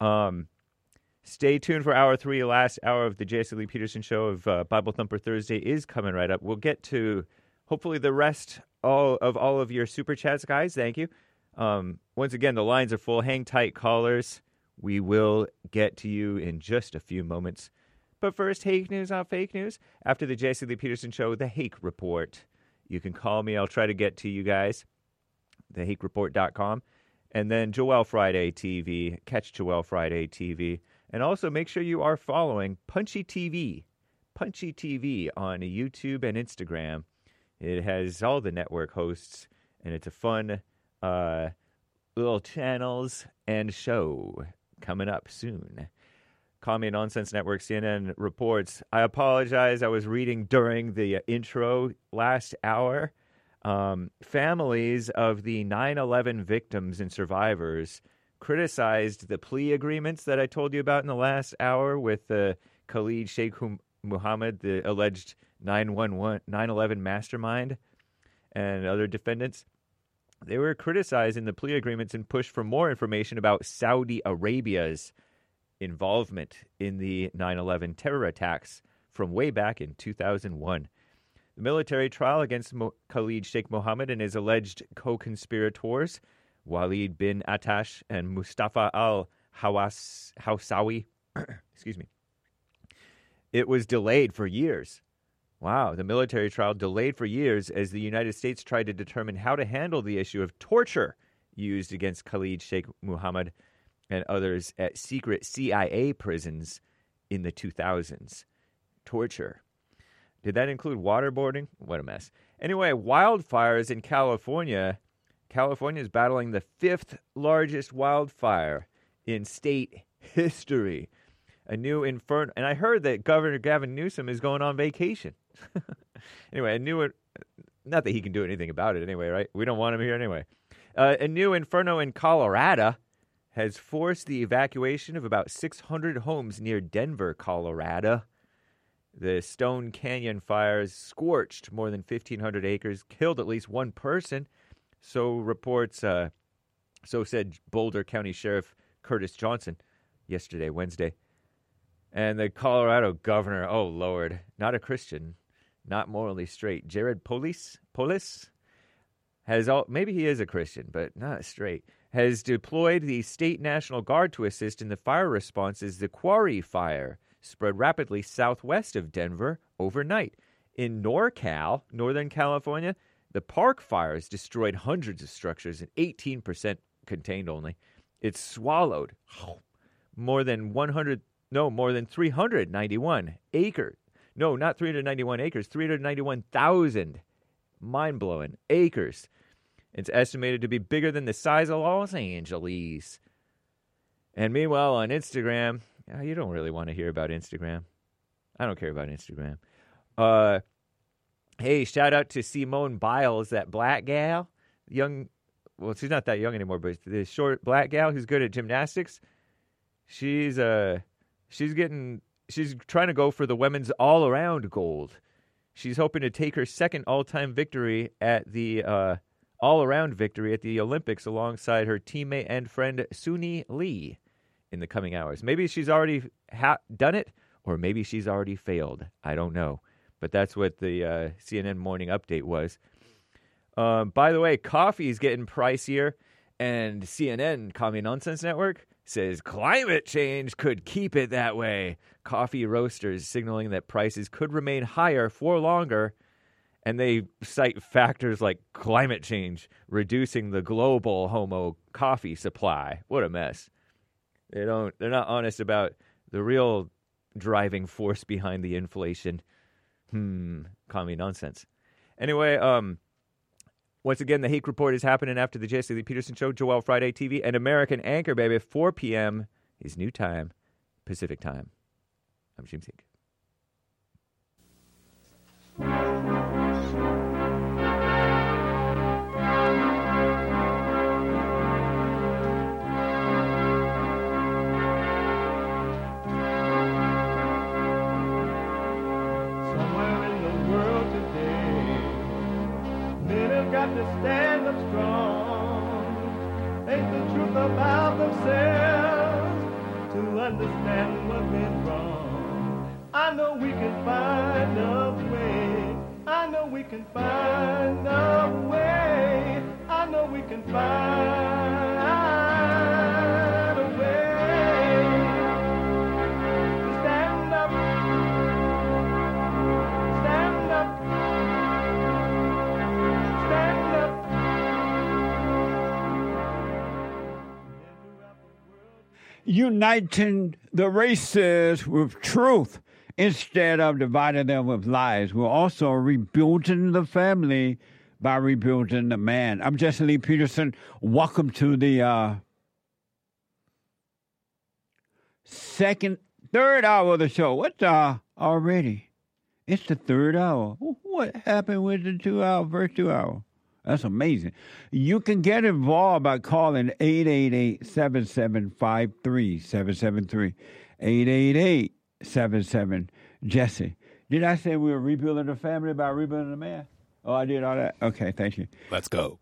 Stay tuned for hour 3. Last hour of the Jesse Lee Peterson Show of Bible Thumper Thursday is coming right up. We'll get to, hopefully, the rest all of your super chats, guys. Thank you. Once again, the lines are full. Hang tight, callers. We will get to you in just a few moments. But first, Hake News on Fake News. After the Jesse Lee Peterson Show, the Hake Report. You can call me. I'll try to get to you guys. TheHakeReport.com. And then Joel Friday TV. Catch Joel Friday TV. And also make sure you are following Punchy TV. Punchy TV on YouTube and Instagram. It has all the network hosts. And it's a fun little channels and show coming up soon. Call Me Nonsense Network, CNN reports. I apologize. I was reading during the intro last hour. Families of the 9/11 victims and survivors criticized the plea agreements that I told you about in the last hour with Khalid Sheikh Mohammed, the alleged 9/11 mastermind, and other defendants. They were criticizing the plea agreements and pushed for more information about Saudi Arabia's involvement in the 9/11 terror attacks from way back in 2001. The military trial against Khalid Sheikh Mohammed and his alleged co-conspirators, Walid bin Attash and Mustafa al-Hawsawi, excuse me, it was delayed for years. Wow, the military trial delayed for years as the United States tried to determine how to handle the issue of torture used against Khalid Sheikh Mohammed and others at secret CIA prisons in the 2000s. Torture. Did that include waterboarding? What a mess. Anyway, wildfires in California. California is battling the 5th largest wildfire in state history. A new inferno. And I heard that Governor Gavin Newsom is going on vacation. Anyway, not that he can do anything about it anyway, right? We don't want him here anyway. A new inferno in Colorado has forced the evacuation of about 600 homes near Denver, Colorado. The Stone Canyon fires scorched more than 1,500 acres, killed at least one person. So said Boulder County Sheriff Curtis Johnson yesterday, Wednesday. And the Colorado governor, oh Lord, not a Christian, not morally straight, Jared Polis has maybe he is a Christian, but not straight, has deployed the State National Guard to assist in the fire response as the Quarry Fire spread rapidly southwest of Denver overnight. In NorCal, Northern California, the Park Fires destroyed hundreds of structures and 18% contained only. It swallowed more than 391 acres. No, not 391 acres, 391,000 mind-blowing acres. It's estimated to be bigger than the size of Los Angeles. And meanwhile, on Instagram, you don't really want to hear about Instagram. I don't care about Instagram. Hey, shout out to Simone Biles, that black gal. Well, she's not that young anymore, but the short black gal who's good at gymnastics. She's trying to go for the women's all-around gold. She's hoping to take her second all-time victory at the all-around victory at the Olympics alongside her teammate and friend Suni Lee in the coming hours. Maybe she's already done it, or maybe she's already failed. I don't know. But that's what the CNN Morning Update was. By the way, coffee is getting pricier, and CNN, Call Me Nonsense Network, says climate change could keep it that way. Coffee roasters signaling that prices could remain higher for longer. And they cite factors like climate change, reducing the global homo coffee supply. What a mess. They're not honest about the real driving force behind the inflation. Commie nonsense. Anyway, once again, the Hake Report is happening after the Jesse Lee Peterson Show, Joel Friday TV, and American Anchor, baby. 4 p.m. is new time, Pacific time. I'm James Hake. Got to stand up strong, face the truth about themselves, to understand what went wrong. I know we can find a way. I know we can find a way. I know we can find a way to stand up, stand up. Uniting the races with truth instead of dividing them with lies. We're also rebuilding the family by rebuilding the man. I'm Jesse Lee Peterson. Welcome to the third hour of the show. What already? It's the third hour. What happened with the first 2 hours? That's amazing. You can get involved by calling 888-7753-773. 888-77-JESSE. Did I say we were rebuilding the family by rebuilding the man? Oh, I did all that? Okay, thank you. Let's go.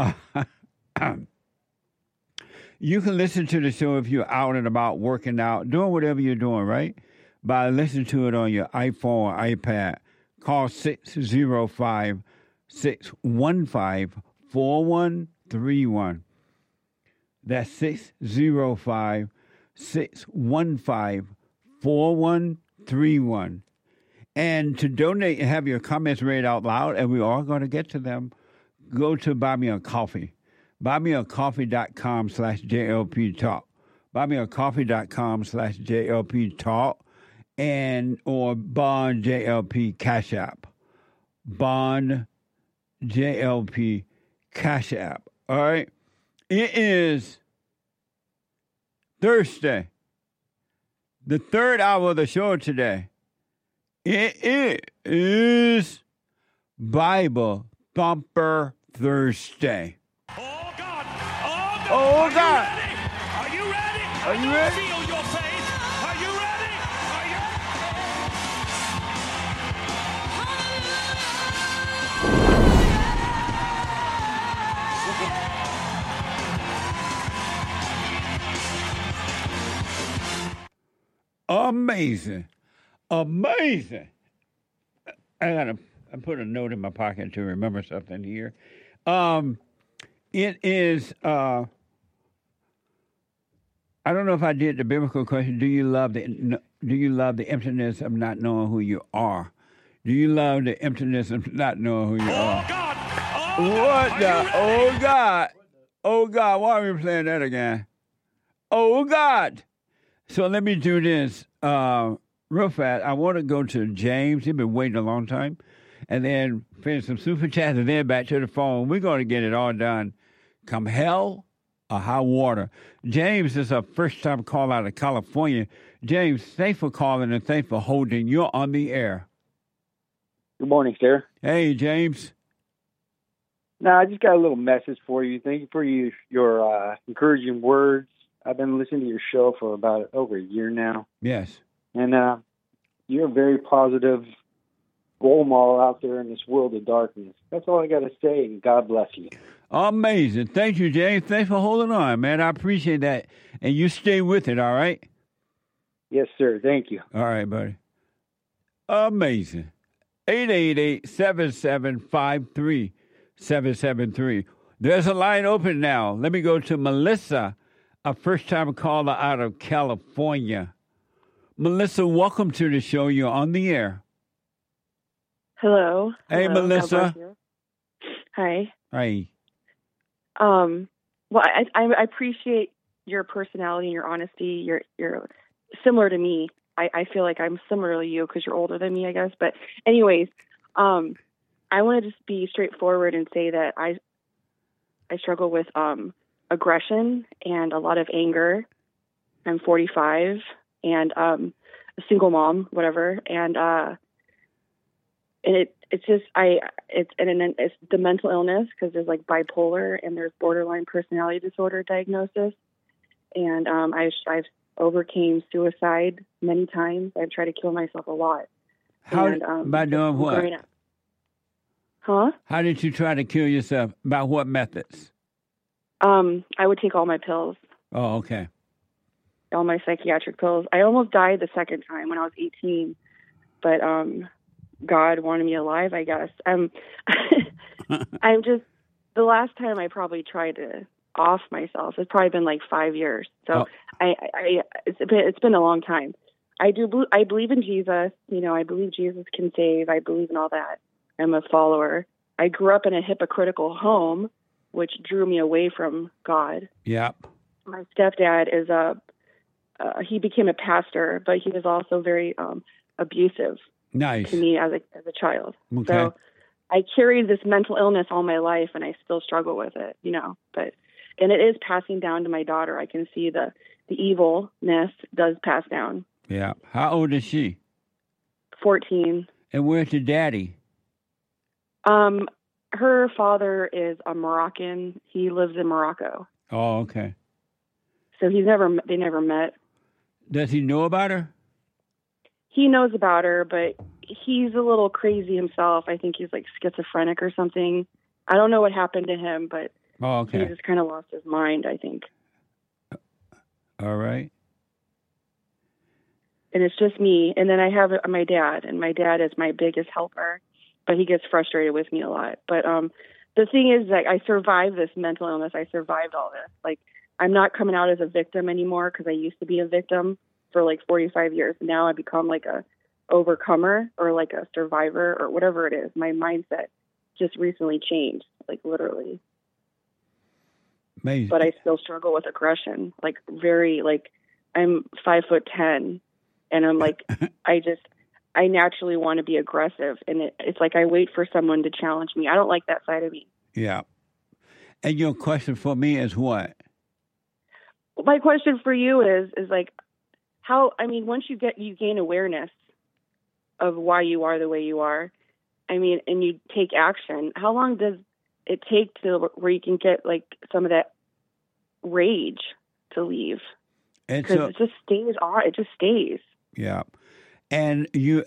You can listen to the show if you're out and about, working out, doing whatever you're doing, right? By listening to it on your iPhone or iPad. Call 605-615-4131. That's 605-615-4131. And to donate and have your comments read out loud, and we are going to get to them, go to Buy Me a Coffee. BuyMeACoffee.com/JLP Talk. BuyMeACoffee.com/JLP Talk. And or Bond JLP Cash App. Bond JLP Cash App. All right. It is Thursday, the third hour of the show today. It is Bible Thumper Thursday. Oh, God. Oh, God. Are you ready? Are you ready? Feel your faith. Are you ready? Are you... Amazing. Amazing. I put a note in my pocket to remember something here. It is, I don't know if I did the biblical question. Do you love the emptiness of not knowing who you are? Do you love the emptiness of not knowing who you are? God. What the? Oh, God. Oh, God. Why are we playing that again? Oh, God. So let me do this real fast. I want to go to James. He's been waiting a long time. And then finish some super chats and then back to the phone. We're going to get it all done. Come hell or high water. James is a first-time call out of California. James, thanks for calling and thanks for holding. You're on the air. Good morning, sir. Hey, James. No, I just got a little message for you. Thank you for your encouraging words. I've been listening to your show for about over a year now. Yes. And you're a very positive role model out there in this world of darkness. That's all I got to say, and God bless you. Amazing. Thank you, James. Thanks for holding on, man. I appreciate that. And you stay with it, all right? Yes, sir. Thank you. All right, buddy. Amazing. 888-7753-773. There's a line open now. Let me go to Melissa a first-time caller out of California. Melissa, welcome to the show. You're on the air. Hello. Hey, Hello. Melissa. God bless you. Hi. Hey. Well, I appreciate your personality and your honesty. You're similar to me. I feel like I'm similar to you because you're older than me, I guess. But anyways, I want to just be straightforward and say that I struggle with aggression and a lot of anger. I'm 45 and a single mom, whatever, and it's the mental illness because there's like bipolar and there's borderline personality disorder diagnosis, and I've overcame suicide many times. I've tried to kill myself a lot. By doing what? Huh? How did you try to kill yourself? By what methods? I would take all my pills. Oh, okay. All my psychiatric pills. I almost died the second time when I was 18, but God wanted me alive, I guess. I'm just, the last time I probably tried to off myself, it's probably been like 5 years. So it's been a long time. I believe in Jesus. You know, I believe Jesus can save. I believe in all that. I'm a follower. I grew up in a hypocritical home, which drew me away from God. Yep. My stepdad is he became a pastor, but he was also very abusive. Nice. To me as a child. Okay. So I carried this mental illness all my life, and I still struggle with it, you know. And it is passing down to my daughter. I can see the evilness does pass down. Yeah. How old is she? 14. And where's your daddy? Her father is a Moroccan. He lives in Morocco. Oh, okay. So they never met. Does he know about her? He knows about her, but he's a little crazy himself. I think he's like schizophrenic or something. I don't know what happened to him, but he just kind of lost his mind, I think. All right. And it's just me. And then I have my dad, and my dad is my biggest helper, but he gets frustrated with me a lot. But the thing is that I survived this mental illness. I survived all this. Like, I'm not coming out as a victim anymore because I used to be a victim for like 45 years. Now I become like a overcomer or like a survivor or whatever it is. My mindset just recently changed, like literally. Amazing. But I still struggle with aggression. Like I'm 5'10", and I'm like, I naturally want to be aggressive. And it's like I wait for someone to challenge me. I don't like that side of me. Yeah. And your question for me is what? My question for you is like, once you gain awareness of why you are the way you are, and you take action, how long does it take where you can get like some of that rage to leave? Because it just stays on. It just stays. Yeah. And you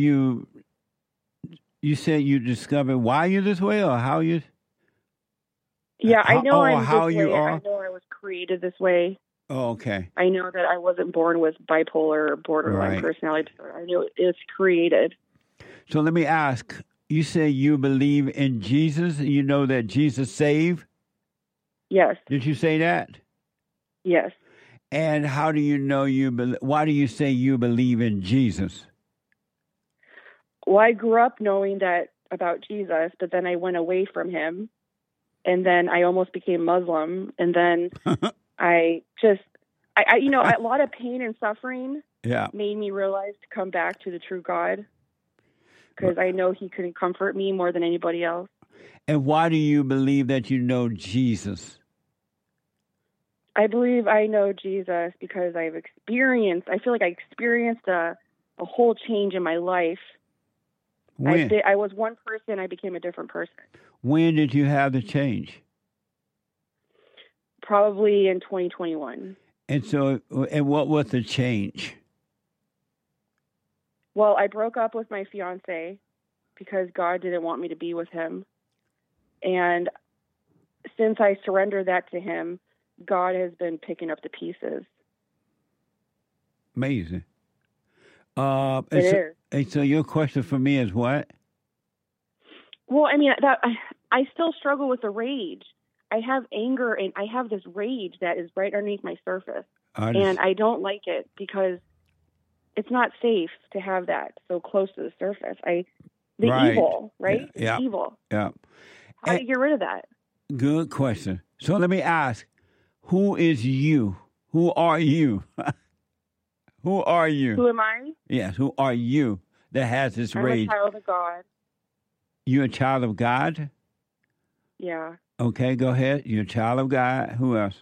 said you discovered why you're this way or how you? Yeah, I know how you are. I know I was created this way. Oh, okay. I know that I wasn't born with bipolar or borderline personality disorder. I know it's created. So let me ask, you say you believe in Jesus? You know that Jesus saved? Yes. Did you say that? Yes. And how do you know why do you say you believe in Jesus? Well, I grew up knowing that about Jesus, but then I went away from him. And then I almost became Muslim. And then a lot of pain and suffering made me realize to come back to the true God, because I know he couldn't comfort me more than anybody else. And why do you believe that you know Jesus? I believe I know Jesus because I feel like I experienced a whole change in my life. When? I was one person, I became a different person. When did you have the change? Probably in 2021. And what was the change? Well, I broke up with my fiance because God didn't want me to be with him. And since I surrendered that to him, God has been picking up the pieces. Amazing. It is. And so your question for me is what? Well, I still struggle with the rage. have anger and I have this rage that is right underneath my surface. And I don't like it because it's not safe to have that so close to the surface. Evil, right? Yeah. Evil. Yeah. How do you get rid of that? Good question. So let me ask, who is you? Who are you? Who are you? Who am I? Yes, who are you that has this rage? I'm a child of God. You're a child of God? Yeah. Okay, go ahead. You're a child of God. Who else?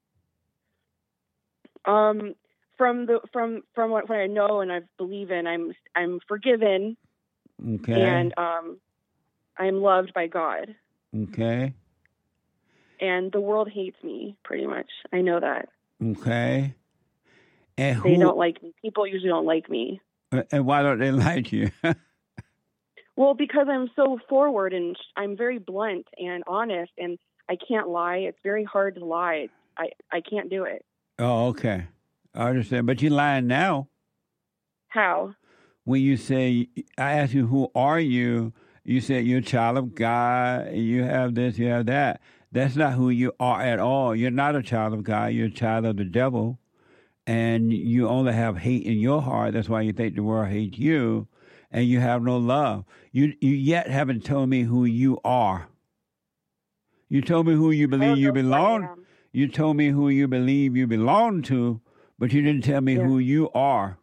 From what I know and I believe in, I'm forgiven. Okay. And I'm loved by God. Okay. And the world hates me, pretty much. I know that. Okay. And they don't like me. People usually don't like me. And why don't they like you? Well, because I'm so forward and I'm very blunt and honest, and I can't lie. It's very hard to lie. I can't do it. Oh, okay. I understand. But you're lying now. How? When you say, I ask you, who are you? You said you're a child of God. You have this, you have that. That's not who you are at all. You're not a child of God. You're a child of the devil. And you only have hate in your heart. That's why you think the world hates you. And you have no love. You yet haven't told me who you are. You told me who you believe you belong. You told me who you believe you belong to, but you didn't tell me who you are.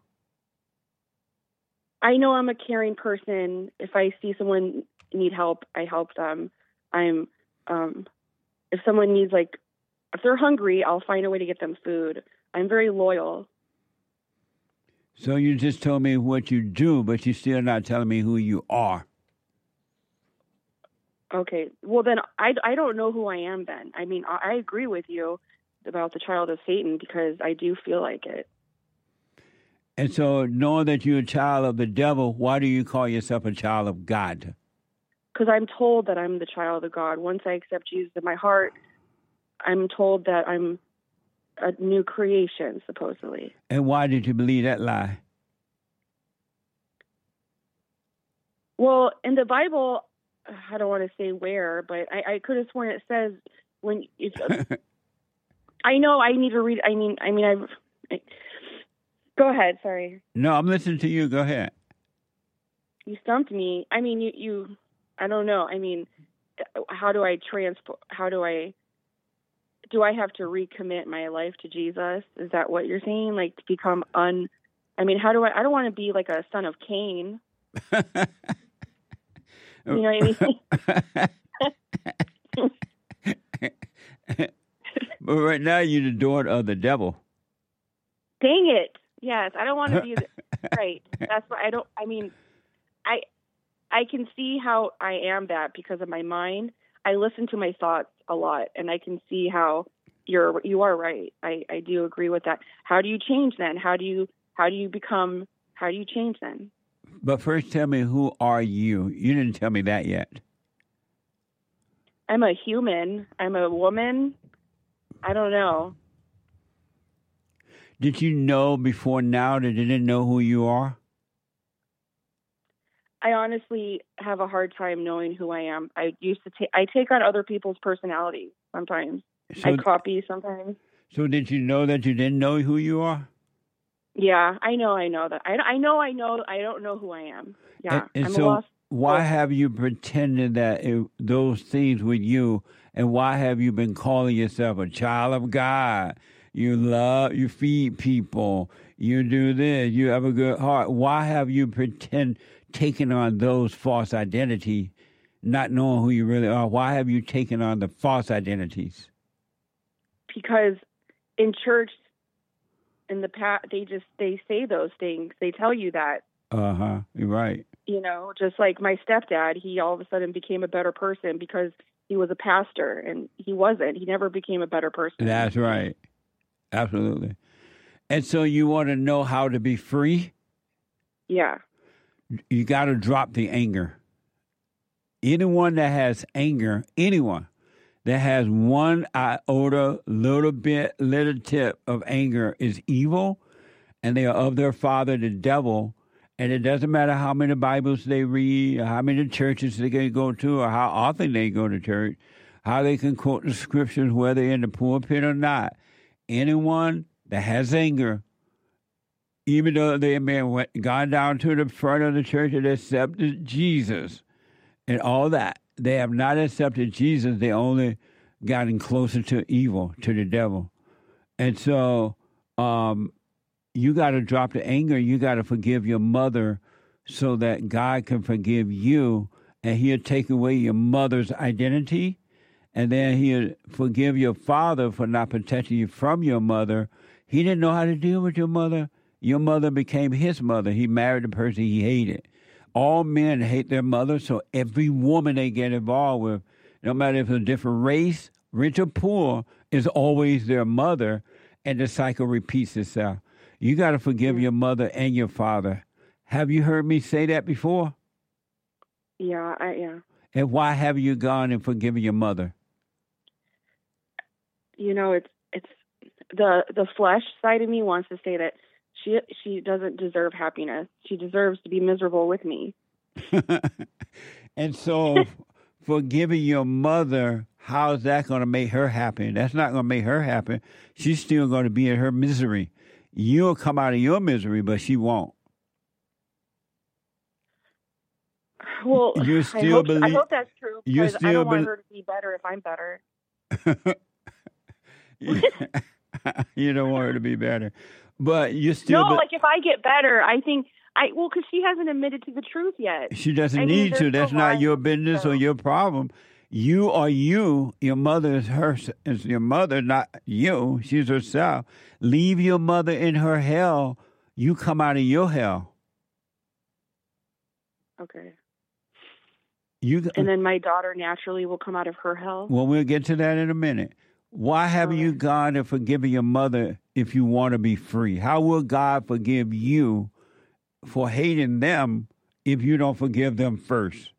I know I'm a caring person. If I see someone need help, I help them. If someone needs, if they're hungry, I'll find a way to get them food. I'm very loyal. So you just told me what you do, but you're still not telling me who you are. Okay. Well, then I don't know who I am then. I mean, I agree with you about the child of Satan because I do feel like it. And so knowing that you're a child of the devil, why do you call yourself a child of God? Because I'm told that I'm the child of God. Once I accept Jesus in my heart, I'm told that I'm a new creation, supposedly. And why did you believe that lie? Well, in the Bible, I don't want to say where, but I could have sworn it says when it's. I know I need to read. Go ahead. Sorry. No, I'm listening to you. Go ahead. You stumped me. I mean, you. I don't know. I mean, how do I transport? Do I have to recommit my life to Jesus? Is that what you're saying? Like to become I mean, how do I don't want to be like a son of Cain. You know what I mean? But right now you're the daughter of the devil. Dang it. Yes, I don't want to be right. That's why I can see how I am that because of my mind. I listen to my thoughts a lot, and I can see how you are right. I do agree with that. How do you change then? How do you change then? But first tell me, who are you? You didn't tell me that yet. I'm a human. I'm a woman. I don't know. Did you know before now that you didn't know who you are? I honestly have a hard time knowing who I am. I take on other people's personalities sometimes. I copy sometimes. So did you know that you didn't know who you are? Yeah, I know that. I know. I don't know who I am. Yeah, and I'm so lost. Why have you pretended that those things with you, and why have you been calling yourself a child of God? You feed people, you do this, you have a good heart. Why have you taken on those false identities, not knowing who you really are? Why have you taken on the false identities? Because in church, in the past, they say those things. They tell you that. You're right. You know, just like my stepdad, he all of a sudden became a better person because he was a pastor, and he wasn't. He never became a better person. That's right. Absolutely. And so you want to know how to be free? Yeah. You got to drop the anger. Anyone that has anger, anyone that has one iota, little tip of anger is evil, and they are of their father, the devil. And it doesn't matter how many Bibles they read, or how many churches they go to, or how often they go to church. how they can quote the scriptures, whether in the pulpit or not. Anyone that has anger, even though they may have gone down to the front of the church and accepted Jesus and all that, they have not accepted Jesus. They only gotten closer to evil, to the devil. And so you got to drop the anger. You got to forgive your mother so that God can forgive you, and he'll take away your mother's identity, and then he'll forgive your father for not protecting you from your mother. He didn't know how to deal with your mother. Your mother became his mother. He married the person he hated. All men hate their mother, so every woman they get involved with, no matter if it's a different race, rich or poor, is always their mother, and the cycle repeats itself. You got to forgive your mother and your father. Have you heard me say that before? Yeah, And why have you gone and forgiven your mother? You know, it's the flesh side of me wants to say that she doesn't deserve happiness. She deserves to be miserable with me. And so forgiving your mother, how's that going to make her happy? That's not going to make her happy. She's still going to be in her misery. You'll come out of your misery, but she won't. Well, you still I hope that's true, because I don't want her to be better if I'm better. You don't want her to be better. But you still... No, like if I get better, I think... because she hasn't admitted to the truth yet. She doesn't need to. That's not your business or your problem. You are you. Your mother is your mother, not you. She's herself. Leave your mother in her hell. You come out of your hell. Okay. And then my daughter naturally will come out of her hell? Well, we'll get to that in a minute. Why haven't you gone and forgiven your mother if you want to be free? How will God forgive you for hating them if you don't forgive them first?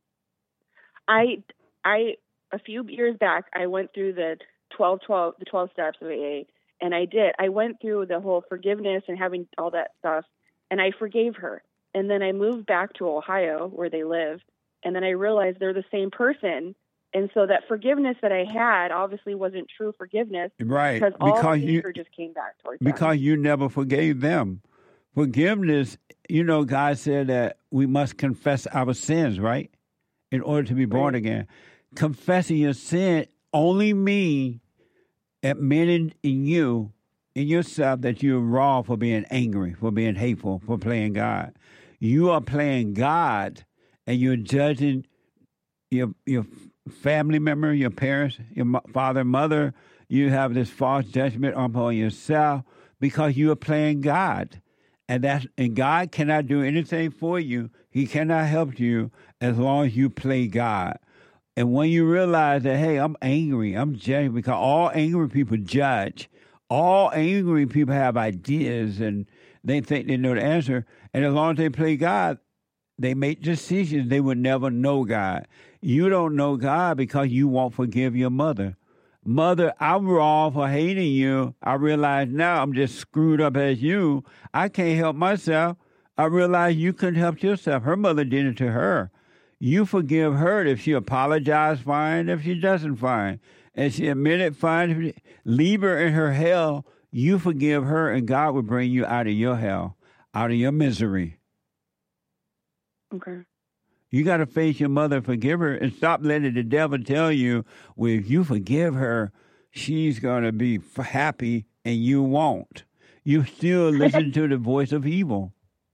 A few years back, I went through the 12 steps of AA, and I went through the whole forgiveness and having all that stuff, and I forgave her. And then I moved back to Ohio where they live, and then I realized they're the same person. And so that forgiveness that I had obviously wasn't true forgiveness. Right. Because all the anger just came back towards them. Because you never forgave them. Forgiveness, God said that we must confess our sins, right? In order to be born again. Confessing your sin only means admitting in yourself that you're wrong for being angry, for being hateful, for playing God. You are playing God, and you're judging your family member, your parents, your father, mother. You have this false judgment upon yourself because you are playing God. And God cannot do anything for you. He cannot help you as long as you play God. And when you realize that, hey, I'm angry, I'm judging, because all angry people judge. All angry people have ideas, and they think they know the answer. And as long as they play God, they make decisions. They would never know God. You don't know God because you won't forgive your mother. Mother, I'm wrong for hating you. I realize now I'm just screwed up as you. I can't help myself. I realize you couldn't help yourself. Her mother did it to her. You forgive her. If she apologized, fine. If she doesn't, fine. And she admitted, fine. Leave her in her hell. You forgive her, and God will bring you out of your hell, out of your misery. Okay. You got to face your mother, forgive her, and stop letting the devil tell you, well, if you forgive her, she's going to be happy, and you won't. You still listen to the voice of evil.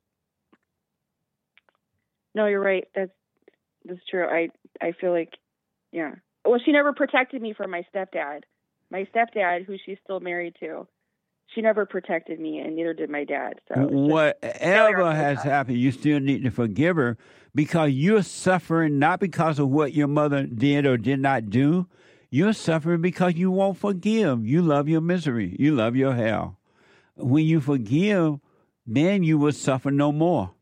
No, you're right. That's true. I feel like, yeah. Well, she never protected me from my stepdad. My stepdad, who she's still married to, she never protected me, and neither did my dad. So whatever has happened, you still need to forgive her, because you're suffering not because of what your mother did or did not do. You're suffering because you won't forgive. You love your misery. You love your hell. When you forgive, then you will suffer no more.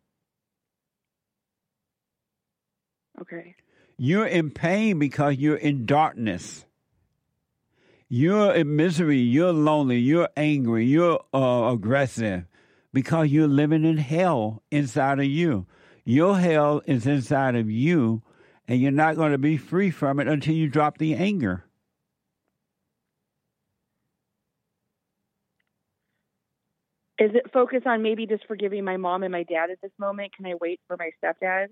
Okay. You're in pain because you're in darkness. You're in misery. You're lonely. You're angry. You're aggressive because you're living in hell inside of you. Your hell is inside of you, and you're not going to be free from it until you drop the anger. Is it focused on maybe just forgiving my mom and my dad at this moment? Can I wait for my stepdad?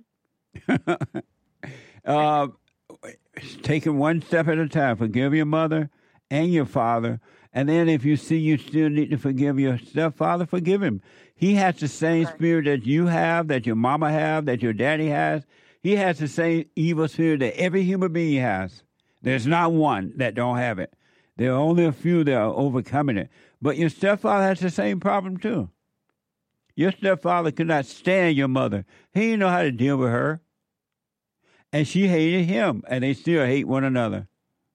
Taking one step at a time. Forgive your mother and your father. And then if you see you still need to forgive your stepfather, forgive him. He has the same spirit that you have, that your mama have, that your daddy has. He has the same evil spirit that every human being has. There's not one that don't have it. There are only a few that are overcoming it. But your stepfather has the same problem too. Your stepfather could not stand your mother. He didn't know how to deal with her. And she hated him, and they still hate one another.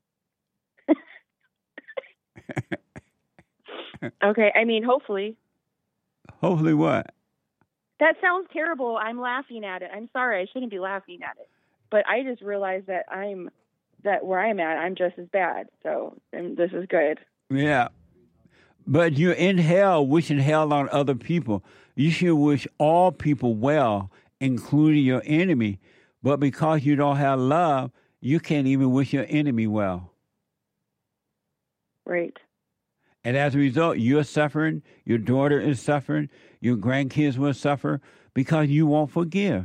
Okay, I mean, hopefully. Hopefully what? That sounds terrible. I'm laughing at it. I'm sorry. I shouldn't be laughing at it. But I just realized that where I'm at, I'm just as bad. So and this is good. Yeah. But you're in hell wishing hell on other people. You should wish all people well, including your enemy. But because you don't have love, you can't even wish your enemy well. Right. And as a result, you're suffering, your daughter is suffering, your grandkids will suffer because you won't forgive.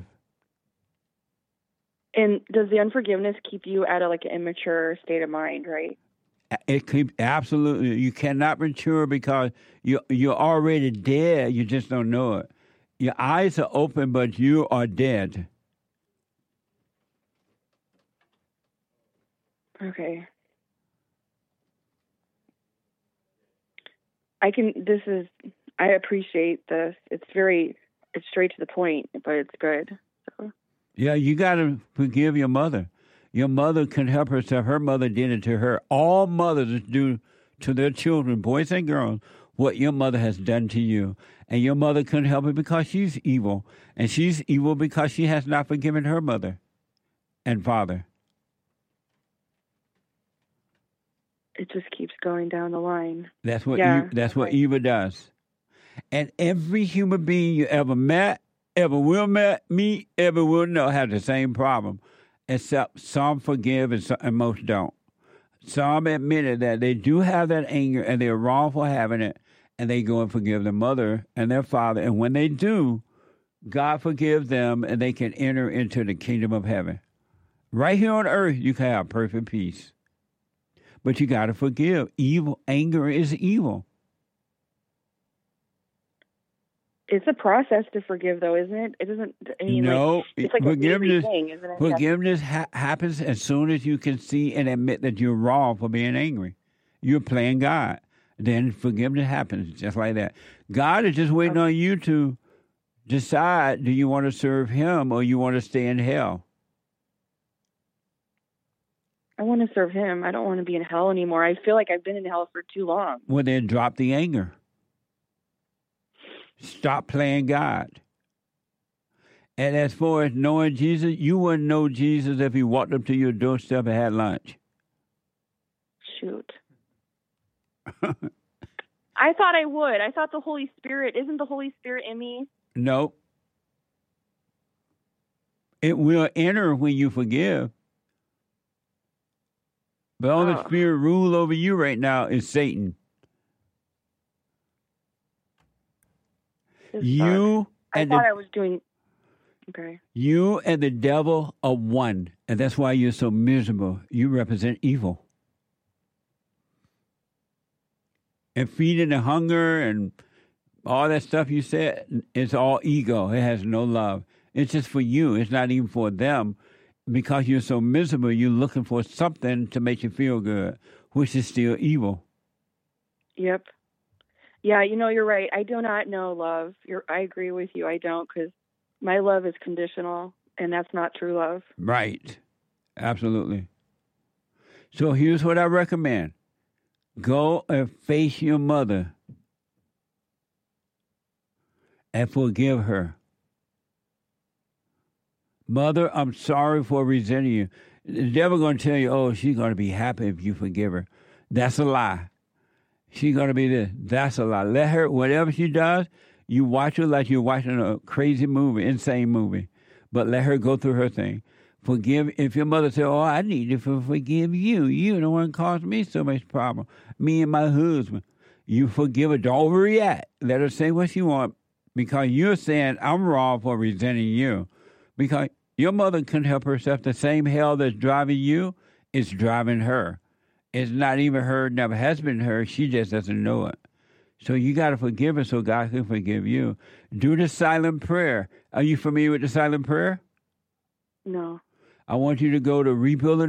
And does the unforgiveness keep you at an immature state of mind, right? It keeps absolutely. You cannot mature because you're already dead. You just don't know it. Your eyes are open, but you are dead. Okay. I appreciate this. It's straight to the point, but it's good. So. Yeah, you got to forgive your mother. Your mother can help herself. Her mother did it to her. All mothers do to their children, boys and girls, what your mother has done to you. And your mother couldn't help it because she's evil. And she's evil because she has not forgiven her mother and father. It just keeps going down the line. That's what evil does. And every human being you ever met, ever will meet, ever will know have the same problem, except some forgive and most don't. Some admitted that they do have that anger and they're wrong for having it, and they go and forgive their mother and their father. And when they do, God forgives them and they can enter into the kingdom of heaven. Right here on earth, you can have perfect peace. But you got to forgive. Anger is evil. It's a process to forgive, though, isn't it? It doesn't. I mean, no, it's like forgiveness. a thing, isn't it? Forgiveness happens as soon as you can see and admit that you're wrong for being angry. You're playing God. Then forgiveness happens just like that. God is just waiting on you to decide: do you want to serve Him or you want to stay in hell? I want to serve Him. I don't want to be in hell anymore. I feel like I've been in hell for too long. Well, then drop the anger. Stop playing God. And as far as knowing Jesus, you wouldn't know Jesus if He walked up to your doorstep and had lunch. Shoot. I thought I would. I thought the Holy Spirit, isn't the Holy Spirit in me? No. It will enter when you forgive. But all the spirit rule over you right now is Satan. You and I was doing okay. You and the devil are one, and that's why you're so miserable. You represent evil. And feeding the hunger and all that stuff you said, it's all ego. It has no love. It's just for you. It's not even for them. Because you're so miserable, you're looking for something to make you feel good, which is still evil. Yep. Yeah, you're right. I do not know love. I agree with you. I don't, because my love is conditional, and that's not true love. Right. Absolutely. So here's what I recommend. Go and face your mother and forgive her. Mother, I'm sorry for resenting you. The devil going to tell you, oh, she's going to be happy if you forgive her. That's a lie. She's going to be this. That's a lie. Let her, whatever she does, you watch her like you're watching a crazy movie, insane movie. But let her go through her thing. Forgive. If your mother said, "Oh, I need to forgive you. You the one caused me so much problem. Me and my husband." You forgive her. Don't overreact. Let her say what she wants because you're saying I'm wrong for resenting you. Because your mother couldn't help herself. The same hell that's driving you is driving her. It's not even her. Never has been her. She just doesn't know it. So you got to forgive her so God can forgive you. Do the silent prayer. Are you familiar with the silent prayer? No. I want you to go to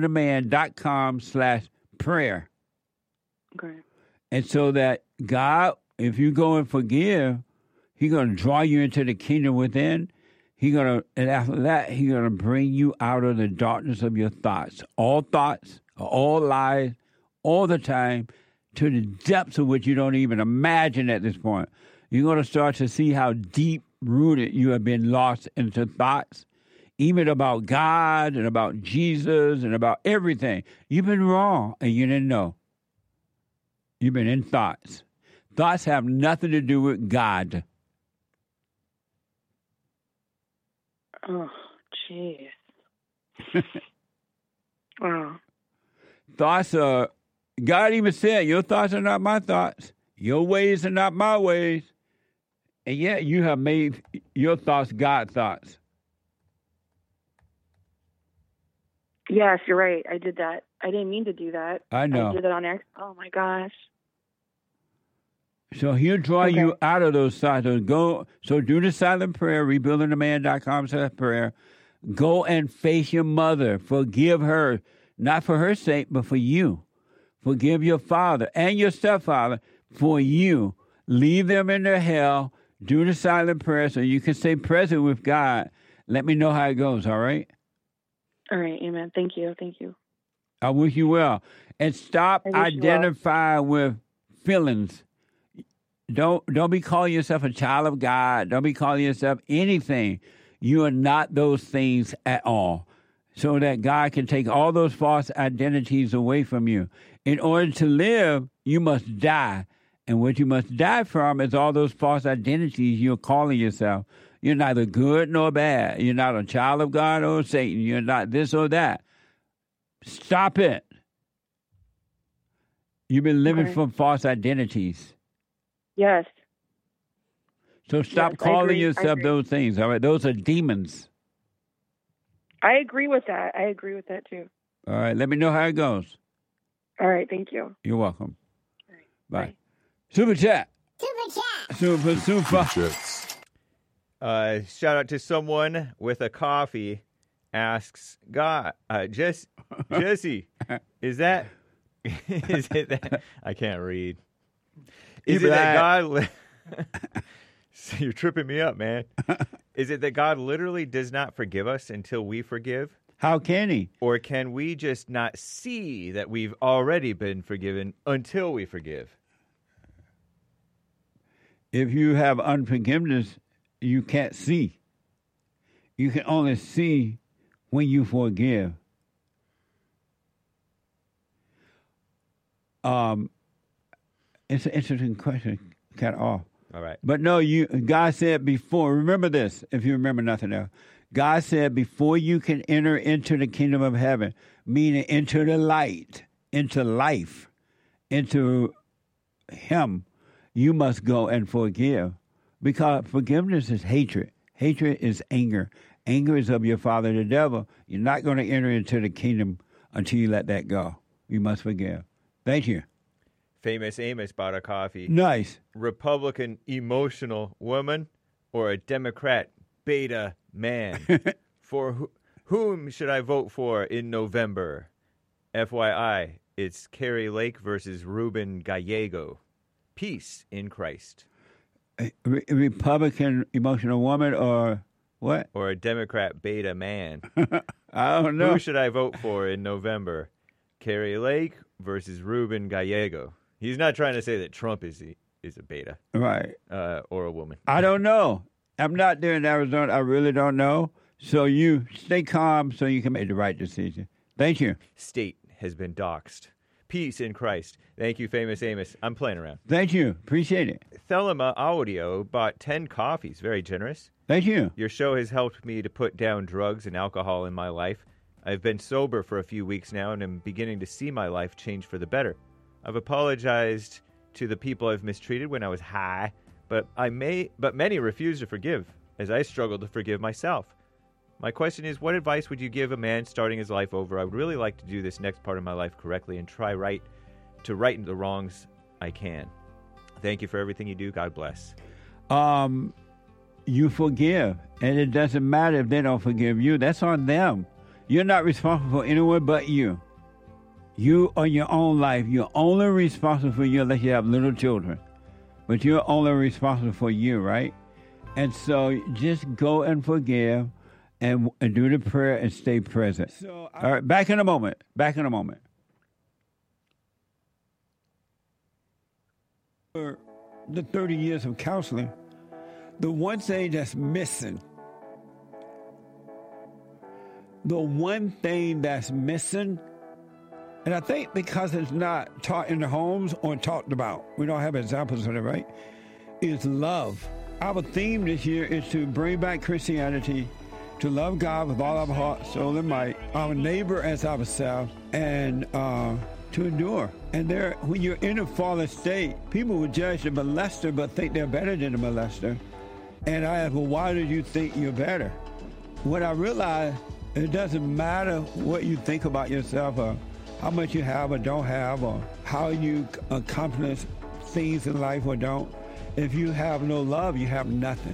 rebuildingtheman.com/prayer. Okay. And so that God, if you go and forgive, He's going to draw you into the kingdom within. And after that, He's going to bring you out of the darkness of your thoughts, all lies, all the time, to the depths of which you don't even imagine at this point. You're going to start to see how deep-rooted you have been lost into thoughts, even about God and about Jesus and about everything. You've been wrong, and you didn't know. You've been in thoughts. Thoughts have nothing to do with God. Oh, jeez. Wow. Thoughts are, God even said, your thoughts are not my thoughts. Your ways are not my ways. And yet you have made your thoughts God thoughts. Yes, you're right. I did that. I didn't mean to do that. I know. I did it on accident. Oh, my gosh. So He'll draw you out of those thoughts. So do the silent prayer, rebuildingtheman.com/prayer. Go and face your mother. Forgive her, not for her sake, but for you. Forgive your father and your stepfather for you. Leave them in their hell. Do the silent prayer so you can stay present with God. Let me know how it goes, all right? All right, amen. Thank you. Thank you. I wish you well. And stop identifying with feelings. Don't be calling yourself a child of God. Don't be calling yourself anything. You are not those things at all. So that God can take all those false identities away from you. In order to live, you must die. And what you must die from is all those false identities you're calling yourself. You're neither good nor bad. You're not a child of God or Satan. You're not this or that. Stop it. You've been living from false identities. Yes. So stop calling yourself those things, all right? Those are demons. I agree with that. I agree with that, too. All right. Let me know how it goes. All right. Thank you. You're welcome. Bye. Super chat. Super. Shout out to someone with a coffee asks God, Jesse, is it that I can't read. Is it that God you're tripping me up, man. Is it that God literally does not forgive us until we forgive? How can He? Or can we just not see that we've already been forgiven until we forgive? If you have unforgiveness, you can't see. You can only see when you forgive. It's an interesting question, kind of off. All right. But no, God said before, remember this, if you remember nothing else. God said before you can enter into the kingdom of heaven, meaning into the light, into life, into Him, you must go and forgive. Because forgiveness is hatred. Hatred is anger. Anger is of your father, the devil. You're not going to enter into the kingdom until you let that go. You must forgive. Thank you. Famous Amos bought a coffee. Nice. Republican emotional woman or a Democrat beta man? For whom should I vote for in November? FYI, it's Carrie Lake versus Ruben Gallego. Peace in Christ. A Republican emotional woman or what? Or a Democrat beta man. I don't know. Who should I vote for in November? Carrie Lake versus Ruben Gallego. He's not trying to say that Trump is a beta. Right. Or a woman. I don't know. I'm not there in Arizona. I really don't know. So you stay calm so you can make the right decision. Thank you. State has been doxxed. Peace in Christ. Thank you, Famous Amos. I'm playing around. Thank you. Appreciate it. Thelema Audio bought 10 coffees. Very generous. Thank you. Your show has helped me to put down drugs and alcohol in my life. I've been sober for a few weeks now and am beginning to see my life change for the better. I've apologized to the people I've mistreated when I was high, but many refuse to forgive, as I struggle to forgive myself. My question is, what advice would you give a man starting his life over? I would really like to do this next part of my life correctly and try to right the wrongs I can. Thank you for everything you do. God bless. You forgive, and it doesn't matter if they don't forgive you. That's on them. You're not responsible for anyone but you. You are your own life. You're only responsible for you unless you have little children. But you're only responsible for you, right? And so just go and forgive and do the prayer and stay present. All right, back in a moment. For the 30 years of counseling, the one thing that's missing, and I think because it's not taught in the homes or talked about, we don't have examples of it, right, is love. Our theme this year is to bring back Christianity, to love God with all our heart, soul, and might, our neighbor as ourselves, and to endure. And when you're in a fallen state, people will judge the molester but think they're better than the molester. And I ask, well, why do you think you're better? When I realized it doesn't matter what you think about yourself or how much you have or don't have or how you accomplish things in life or don't. If you have no love, you have nothing.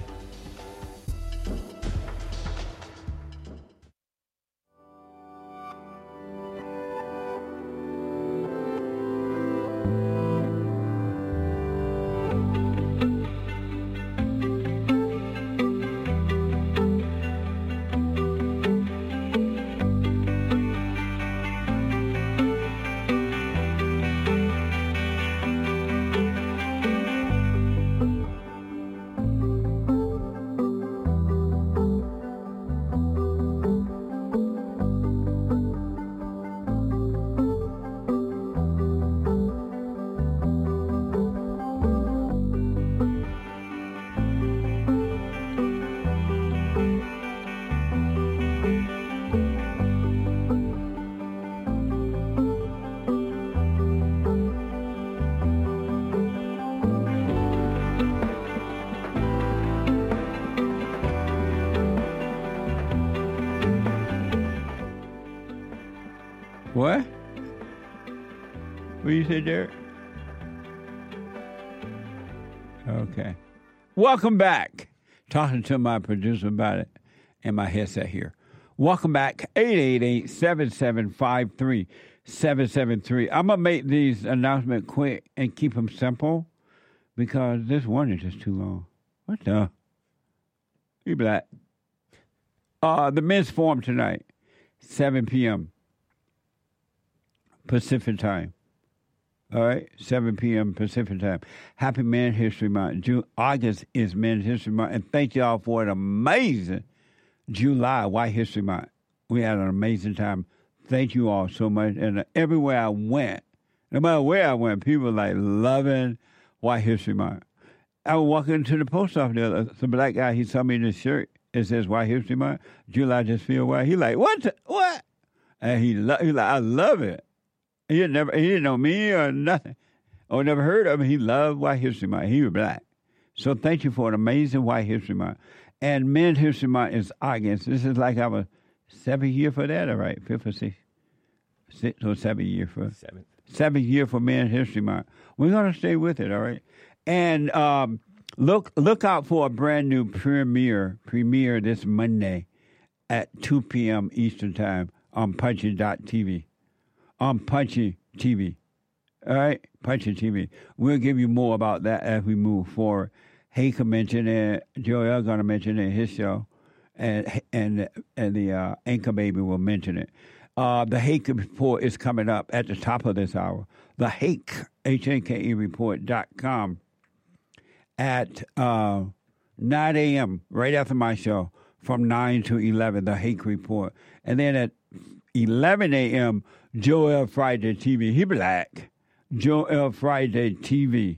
What? What you say, Derek? Okay. Welcome back. Talking to my producer about it and my headset here. Welcome back. 888-7753-773. I'm going to make these announcements quick and keep them simple because this one is just too long. What the? You black. The men's forum tonight, 7 p.m. Pacific time. All right, 7 p.m. Pacific time. Happy Men's History Month. August is Men's History Month. And thank y'all for an amazing July White History Month. We had an amazing time. Thank you all so much. And everywhere I went, no matter where I went, people were like loving White History Month. I was walking into the post office there. Some black guy, he saw me in this shirt. It says White History Month. July just feel white. He like, what? And he like, I love it. He didn't know me or nothing, or never heard of him. He loved White History Month. He was black. So thank you for an amazing White History Month. And Men's History Month is August. This is like our 7th year for that, all right? 5th or 6th or 7th year for 7th year for Men's History Month. We're gonna stay with it, all right? And look out for a brand new premiere this Monday at 2 p.m. Eastern Time on Punchy.tv. On Punchy TV. All right? Punchy TV. We'll give you more about that as we move forward. Hake mentioned it. Joel going to mention it in his show. And the Anchor Baby will mention it. The Hake Report is coming up at the top of this hour. The Hake, HAKE report.com at 9 a.m., right after my show, from 9 to 11, the Hake Report. And then at 11 a.m., Joel Friday TV. He black. Joel Friday TV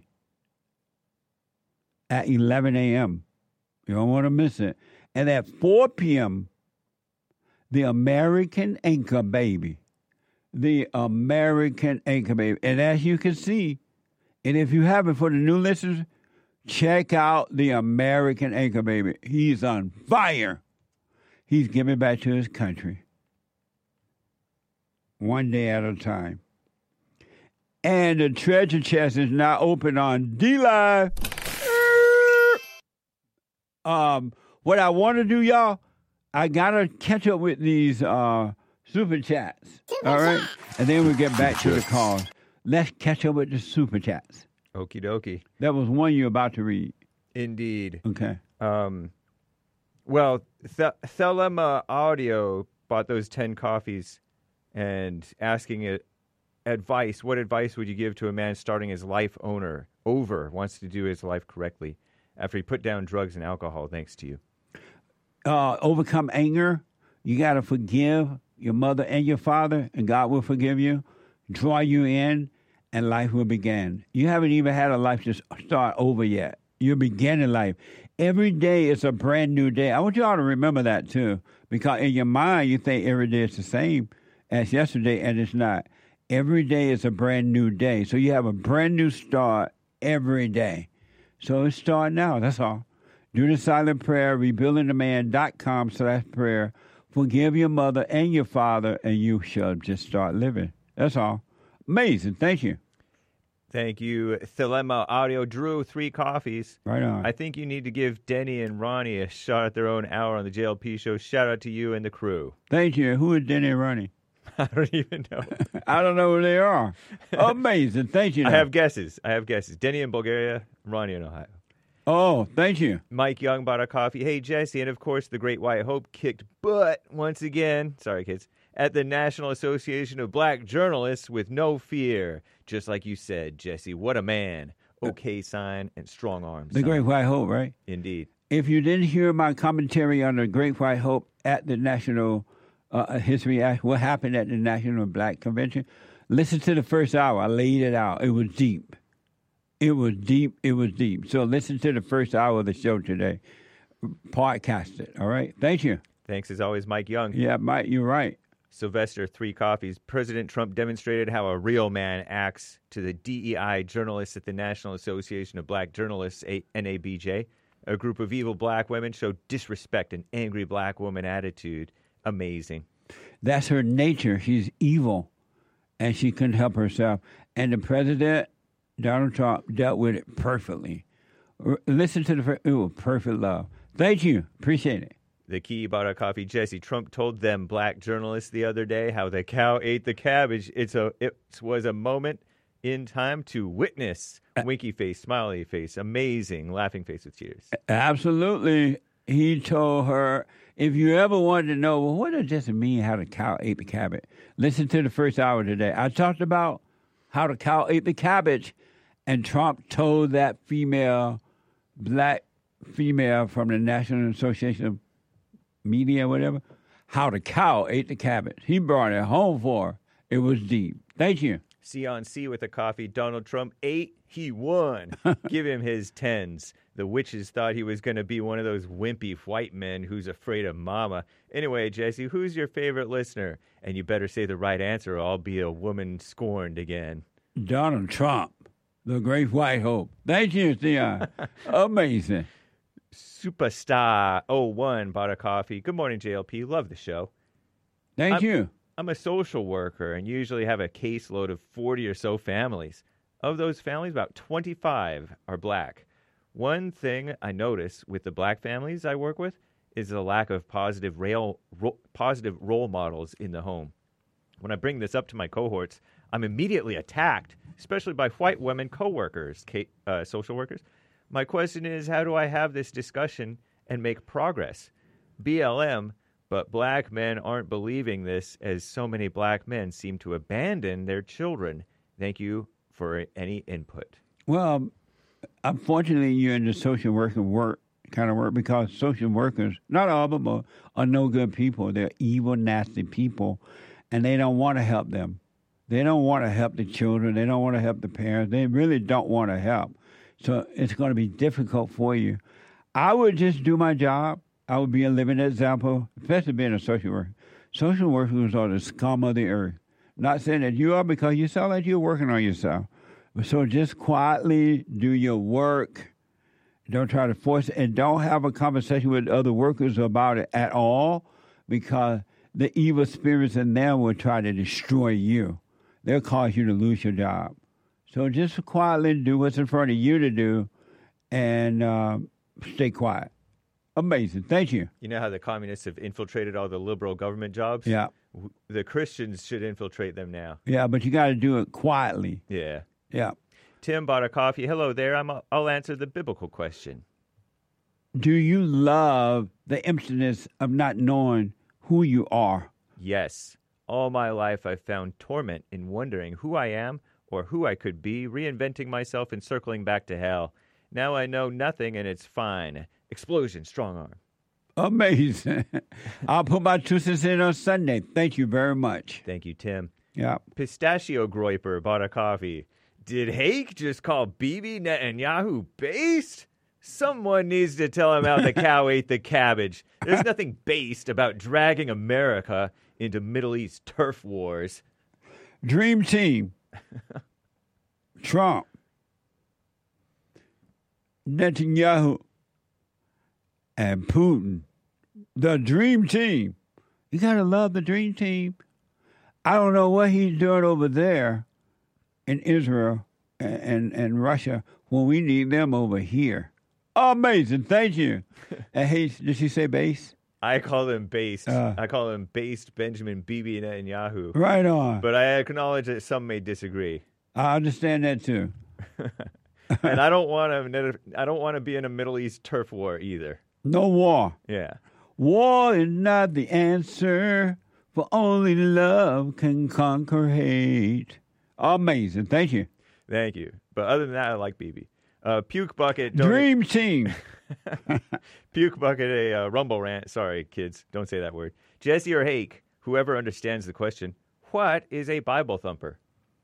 at 11 a.m. You don't want to miss it. And at 4 p.m., the American Anchor Baby. The American Anchor Baby. And as you can see, and if you haven't, for the new listeners, check out the American Anchor Baby. He's on fire. He's giving back to his country. One day at a time. And the treasure chest is now open on D-Live. What I want to do, y'all, I got to catch up with these super chats. All right? And then we'll get back to the calls. Let's catch up with the super chats. Okie dokie. That was one you're about to read. Indeed. Okay. Well, Thelema Audio bought those 10 coffees and asking it advice. What advice would you give to a man starting his life wants to do his life correctly after he put down drugs and alcohol, thanks to you? Overcome anger. You got to forgive your mother and your father, and God will forgive you, draw you in, and life will begin. You haven't even had a life to start over yet. You're beginning life. Every day is a brand new day. I want you all to remember that, too, because in your mind, you think every day is the same as yesterday, and it's not. Every day is a brand new day. So you have a brand new start every day. So it's start now. That's all. Do the silent prayer, rebuildingtheman.com/prayer. Forgive your mother and your father, and you shall just start living. That's all. Amazing. Thank you. Thank you, Thelema Audio. Drew, 3 coffees. Right on. I think you need to give Denny and Ronnie a shot at their own hour on the JLP show. Shout out to you and the crew. Thank you. Who is Denny and Ronnie? I don't even know. I don't know who they are. Amazing. Thank you. I have guesses. Denny in Bulgaria, Ronnie in Ohio. Oh, thank you. Mike Young bought a coffee. Hey, Jesse. And, of course, the Great White Hope kicked butt once again. Sorry, kids. At the National Association of Black Journalists with no fear. Just like you said, Jesse. What a man. Okay sign and strong arms. The Great White Hope, right? Indeed. If you didn't hear my commentary on the Great White Hope at the National History Act, what happened at the National Black Convention, listen to the first hour. I laid it out. It was deep. It was deep. So listen to the first hour of the show today. Podcast it, all right? Thank you. Thanks, as always, Mike Young. Yeah, Mike, you're right. Sylvester, 3 coffees. President Trump demonstrated how a real man acts to the DEI journalists at the National Association of Black Journalists, NABJ. A group of evil black women showed disrespect and angry black woman attitude. Amazing. That's her nature. She's evil, and she couldn't help herself. And the president, Donald Trump, dealt with it perfectly. Listen to it was perfect love. Thank you. Appreciate it. The key bought a coffee. Jesse, Trump told them black journalists the other day how the cow ate the cabbage. It was a moment in time to witness. Winky face, smiley face, amazing, laughing face with tears. Absolutely. He told her, if you ever wanted to know, well, what does this mean, how the cow ate the cabbage? Listen to the first hour today. I talked about how the cow ate the cabbage, and Trump told that black female from the National Association of Media, whatever, how the cow ate the cabbage. He brought it home for her. It was deep. Thank you. C on C with a coffee. Donald Trump ate, he won. Give him his 10s. The witches thought he was going to be one of those wimpy white men who's afraid of mama. Anyway, Jesse, who's your favorite listener? And you better say the right answer or I'll be a woman scorned again. Donald Trump, the Great White Hope. Thank you, Theon. Amazing. Superstar 01 bought a coffee. Good morning, JLP. Love the show. Thank you. I'm a social worker and usually have a caseload of 40 or so families. Of those families, about 25 are black. One thing I notice with the black families I work with is the lack of positive role models in the home. When I bring this up to my cohorts, I'm immediately attacked, especially by white women coworkers, social workers. My question is, how do I have this discussion and make progress? BLM, but black men aren't believing this as so many black men seem to abandon their children. Thank you for any input. Well, unfortunately, you're in the social worker kind of work because social workers, not all of them are no good people. They're evil, nasty people, and they don't want to help them. They don't want to help the children. They don't want to help the parents. They really don't want to help. So it's going to be difficult for you. I would just do my job. I would be a living example, especially being a social worker. Social workers are the scum of the earth. Not saying that you are, because you sound like you're working on yourself. So just quietly do your work. Don't try to force it. And don't have a conversation with other workers about it at all, because the evil spirits in them will try to destroy you. They'll cause you to lose your job. So just quietly do what's in front of you to do and stay quiet. Amazing. Thank you. You know how the communists have infiltrated all the liberal government jobs? Yeah. The Christians should infiltrate them now. Yeah, but you got to do it quietly. Yeah. Yeah. Tim bought a coffee. Hello there. I'll answer the biblical question. Do you love the emptiness of not knowing who you are? Yes. All my life I've found torment in wondering who I am or who I could be, reinventing myself and circling back to hell. Now I know nothing and it's fine. Explosion, strong arm. Amazing. I'll put my 2 cents in on Sunday. Thank you very much. Thank you, Tim. Yeah. Pistachio Groiper bought a coffee. Did Hake just call Bibi Netanyahu based? Someone needs to tell him how the cow ate the cabbage. There's nothing based about dragging America into Middle East turf wars. Dream Team. Trump. Netanyahu. And Putin. The Dream Team. You got to love the Dream Team. I don't know what he's doing over there in Israel and Russia when we need them over here. Amazing. Thank you. Hey, did she say base? I call him based. I call him based Benjamin Bibi Netanyahu. Right on. But I acknowledge that some may disagree. I understand that too. And I don't want to be in a Middle East turf war either. No war. Yeah. War is not the answer, for only love can conquer hate. Amazing. Thank you. Thank you. But other than that, I like Bibi. Puke Bucket. Dream Team. Puke Bucket, a Rumble rant. Sorry, kids. Don't say that word. Jesse or Hake, whoever understands the question, what is a Bible thumper?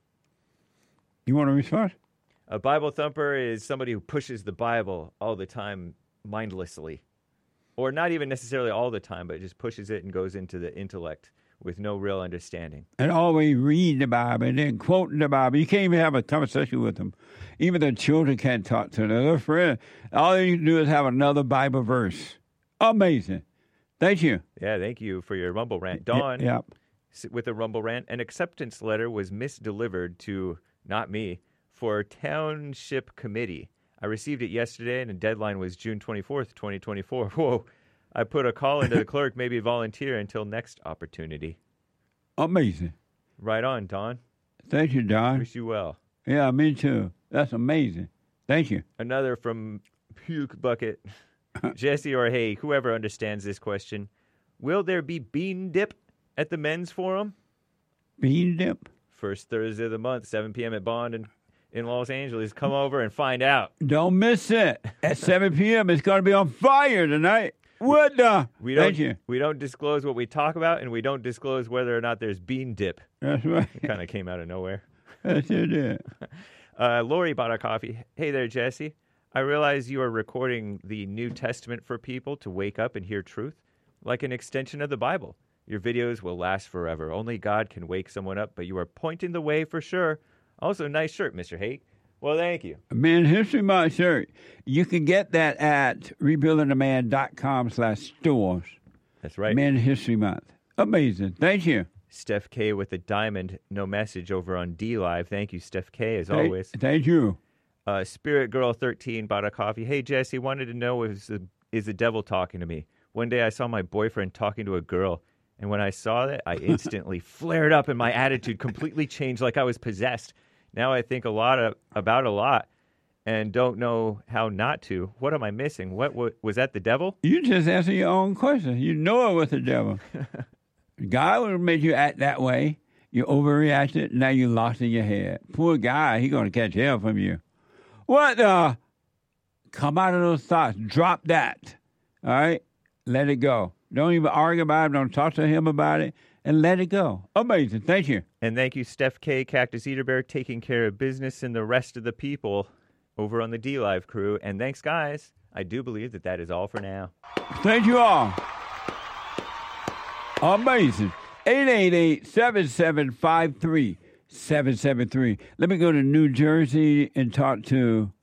You want to respond? A Bible thumper is somebody who pushes the Bible all the time mindlessly. Or not even necessarily all the time, but just pushes it and goes into the intellect with no real understanding. And always read the Bible and then quoting the Bible. You can't even have a conversation with them. Even the children can't talk to their friend. All you can do is have another Bible verse. Amazing. Thank you. Yeah, thank you for your Rumble rant. Dawn, with a Rumble rant, an acceptance letter was misdelivered to, not me, for Township Committee. I received it yesterday, and the deadline was June 24th, 2024. Whoa. I put a call into the clerk, maybe volunteer until next opportunity. Amazing. Right on, Don. Thank you, Don. Wish you well. Yeah, me too. That's amazing. Thank you. Another from Puke Bucket. Jesse or Hay, whoever understands this question. Will there be bean dip at the men's forum? Bean dip? First Thursday of the month, 7 p.m. at Bond in Los Angeles. Come over and find out. Don't miss it. At 7 p.m., it's going to be on fire tonight. What the? Thank you. We don't disclose what we talk about, and we don't disclose whether or not there's bean dip. That's right. It kind of came out of nowhere. That's it. Lori bought a coffee. Hey there, Jesse. I realize you are recording the New Testament for people to wake up and hear truth, like an extension of the Bible. Your videos will last forever. Only God can wake someone up, but you are pointing the way for sure. Also, nice shirt, Mr. Hake. Well, thank you. Man History Month shirt. You can get that at rebuildingtheman.com/stores. That's right. Men History Month. Amazing. Thank you. Steph K with a diamond, no message over on D Live. Thank you, Steph K, as always. Thank you. Spirit Girl 13 bought a coffee. Hey, Jesse, wanted to know is the devil talking to me? One day I saw my boyfriend talking to a girl, and when I saw that, I instantly flared up and my attitude completely changed like I was possessed. Now I think about a lot and don't know how not to. What am I missing? What was that the devil? You just answer your own question. You know it was the devil. God would make you act that way. You overreacted. Now you lost in your head. Poor guy. He's going to catch hell from you. What? Come out of those thoughts. Drop that. All right? Let it go. Don't even argue about it. Don't talk to him about it. And let it go. Amazing. Thank you. And thank you, Steph K, Cactus Eater Bear, taking care of business and the rest of the people over on the D-Live crew. And thanks, guys. I do believe that is all for now. Thank you all. Amazing. 888-7753-773. Let me go to New Jersey and talk to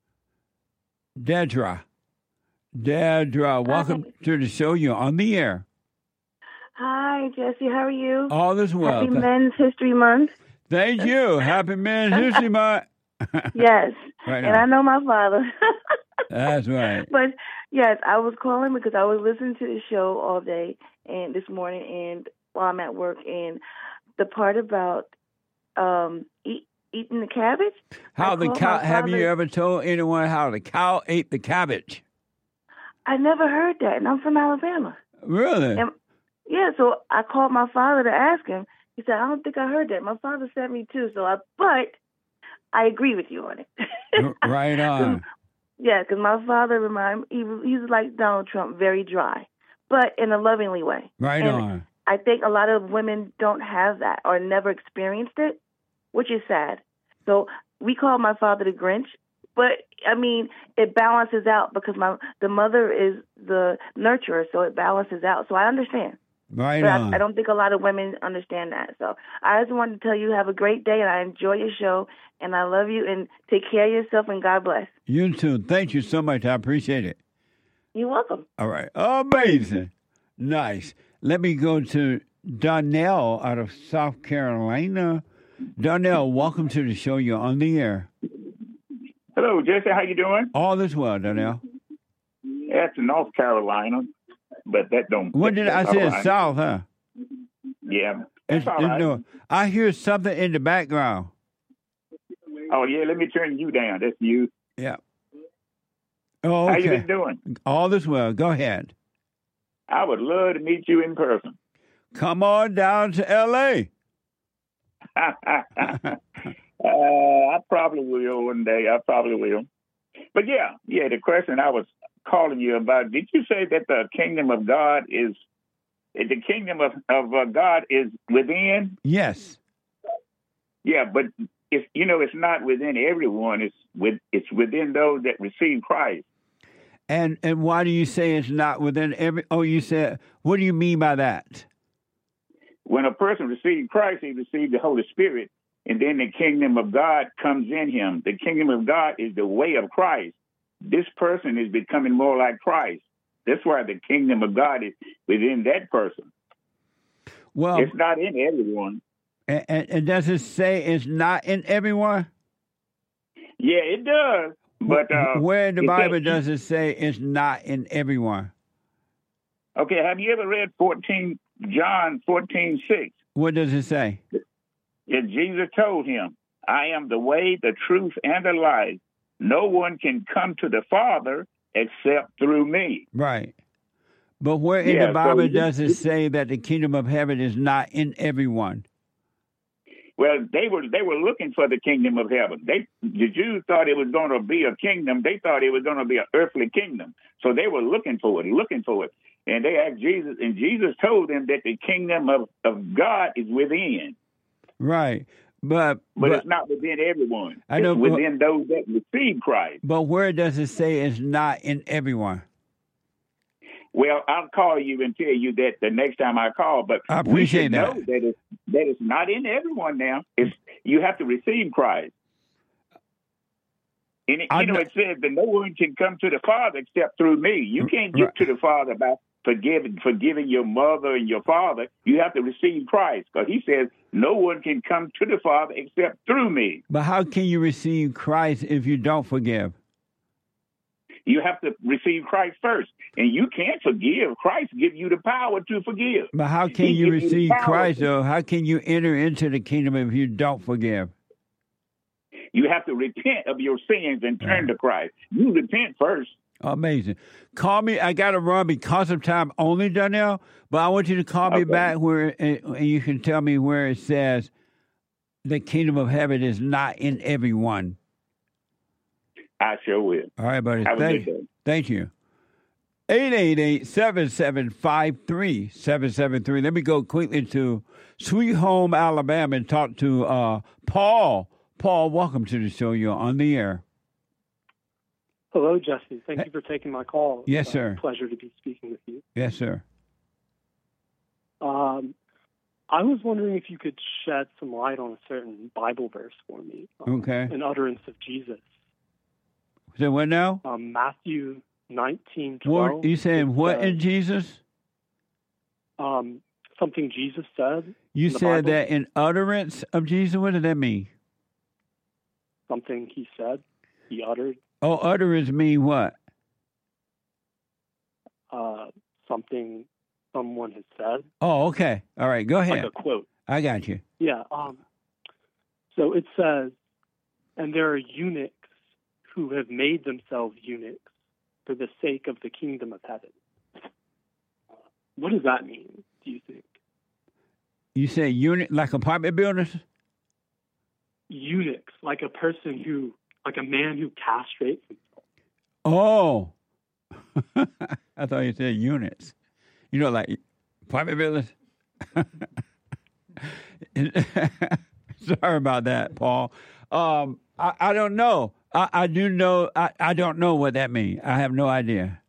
Dedra. Dedra, welcome to the show. You're on the air. Hi, Jesse. How are you? All is well. Happy Men's History Month. Thank you. Happy Men's History Month. Yes. Right and on. I know my father. That's right. But, yes, I was calling because I was listening to the show all day and this morning and while I'm at work. And the part about eating the cabbage. How the cow? Have you ever told anyone how the cow ate the cabbage? I never heard that, and I'm from Alabama. Really? And, yeah, so I called my father to ask him. He said, I don't think I heard that. My father sent me too, but I agree with you on it. Right on. Yeah, because my father he's like Donald Trump, very dry, but in a lovingly way. Right and on. I think a lot of women don't have that or never experienced it, which is sad. So we call my father the Grinch, but I mean it balances out because the mother is the nurturer, so it balances out. So I understand. Right but on. I don't think a lot of women understand that. So I just wanted to tell you have a great day, and I enjoy your show, and I love you, and take care of yourself, and God bless. You too. Thank you so much. I appreciate it. You're welcome. All right. Amazing. Nice. Let me go to Donnell out of South Carolina. Donnell, welcome to the show. You're on the air. Hello, Jesse. How you doing? All is well, Donnell. That's North Carolina, but that don't. What did I say? Right. South, huh? Yeah. That's all right. No, I hear something in the background. Oh, yeah. Let me turn you down. That's you. Yeah. Oh, okay. How you been doing? All is well. Go ahead. I would love to meet you in person. Come on down to L.A. I probably will one day. I probably will. But yeah, the question I was calling you about, did you say that the kingdom of God is God is within? Yes. Yeah, but it's not within everyone. It's within those that receive Christ. And why do you say it's not within every? Oh, you said. What do you mean by that? When a person receives Christ, he receives the Holy Spirit, and then the kingdom of God comes in him. The kingdom of God is the way of Christ. This person is becoming more like Christ. That's why the kingdom of God is within that person. Well, it's not in everyone. And does it say it's not in everyone? Yeah, it does. But where in the Bible does it say it's not in everyone? Okay, have you ever read John 14:6? What does it say? Yeah, Jesus told him, I am the way, the truth, and the life. No one can come to the Father except through me. Right. But where in the Bible does it say that the kingdom of heaven is not in everyone? Well, they were looking for the kingdom of heaven. The Jews thought it was going to be a kingdom. They thought it was going to be an earthly kingdom. So they were looking for it. And they asked Jesus, and Jesus told them that the kingdom of God is within. Right. But it's not within everyone. I know, it's within those that receive Christ. But where does it say it's not in everyone? Well, I'll call you and tell you that the next time I call. But I appreciate know that it's not in everyone now. You have to receive Christ. And it says that no one can come to the Father except through me. You can't get to the Father by forgiving your mother and your father. You have to receive Christ, because he says no one can come to the Father except through me. But how can you receive Christ if you don't forgive? You have to receive Christ first, and you can't forgive. Christ gives you the power to forgive. But how can you receive Christ, though? How can you enter into the kingdom if you don't forgive? You have to repent of your sins and turn to Christ. You repent first. Amazing. Call me. I got to run because of time only, Donnell, but I want you to call me back and you can tell me where it says the kingdom of heaven is not in everyone. I sure will. All right, buddy. Have a good day. Thank you. 888-7753-773. Let me go quickly to Sweet Home, Alabama, and talk to Paul. Paul, welcome to the show. You're on the air. Hello, Jesse. Thank you for taking my call. Yes, sir. Pleasure to be speaking with you. Yes, sir. I was wondering if you could shed some light on a certain Bible verse for me. Okay. An utterance of Jesus. So what now? Matthew 19:12. What, you saying what in Jesus? Something Jesus said. You in the said Bible. that in utterance of Jesus? What does that mean? Something he said, he uttered. Oh, utterance mean what? Something someone has said. Oh, okay. All right, go ahead. Like a quote. I got you. Yeah. So it says, and there are eunuchs who have made themselves eunuchs for the sake of the kingdom of heaven. What does that mean, do you think? You say unit like apartment builders? Eunuchs, like a person who, like a man who castrates himself. Oh. I thought you said units. You know, like apartment builders? Sorry about that, Paul. I don't know. I do know. I don't know what that means. I have no idea.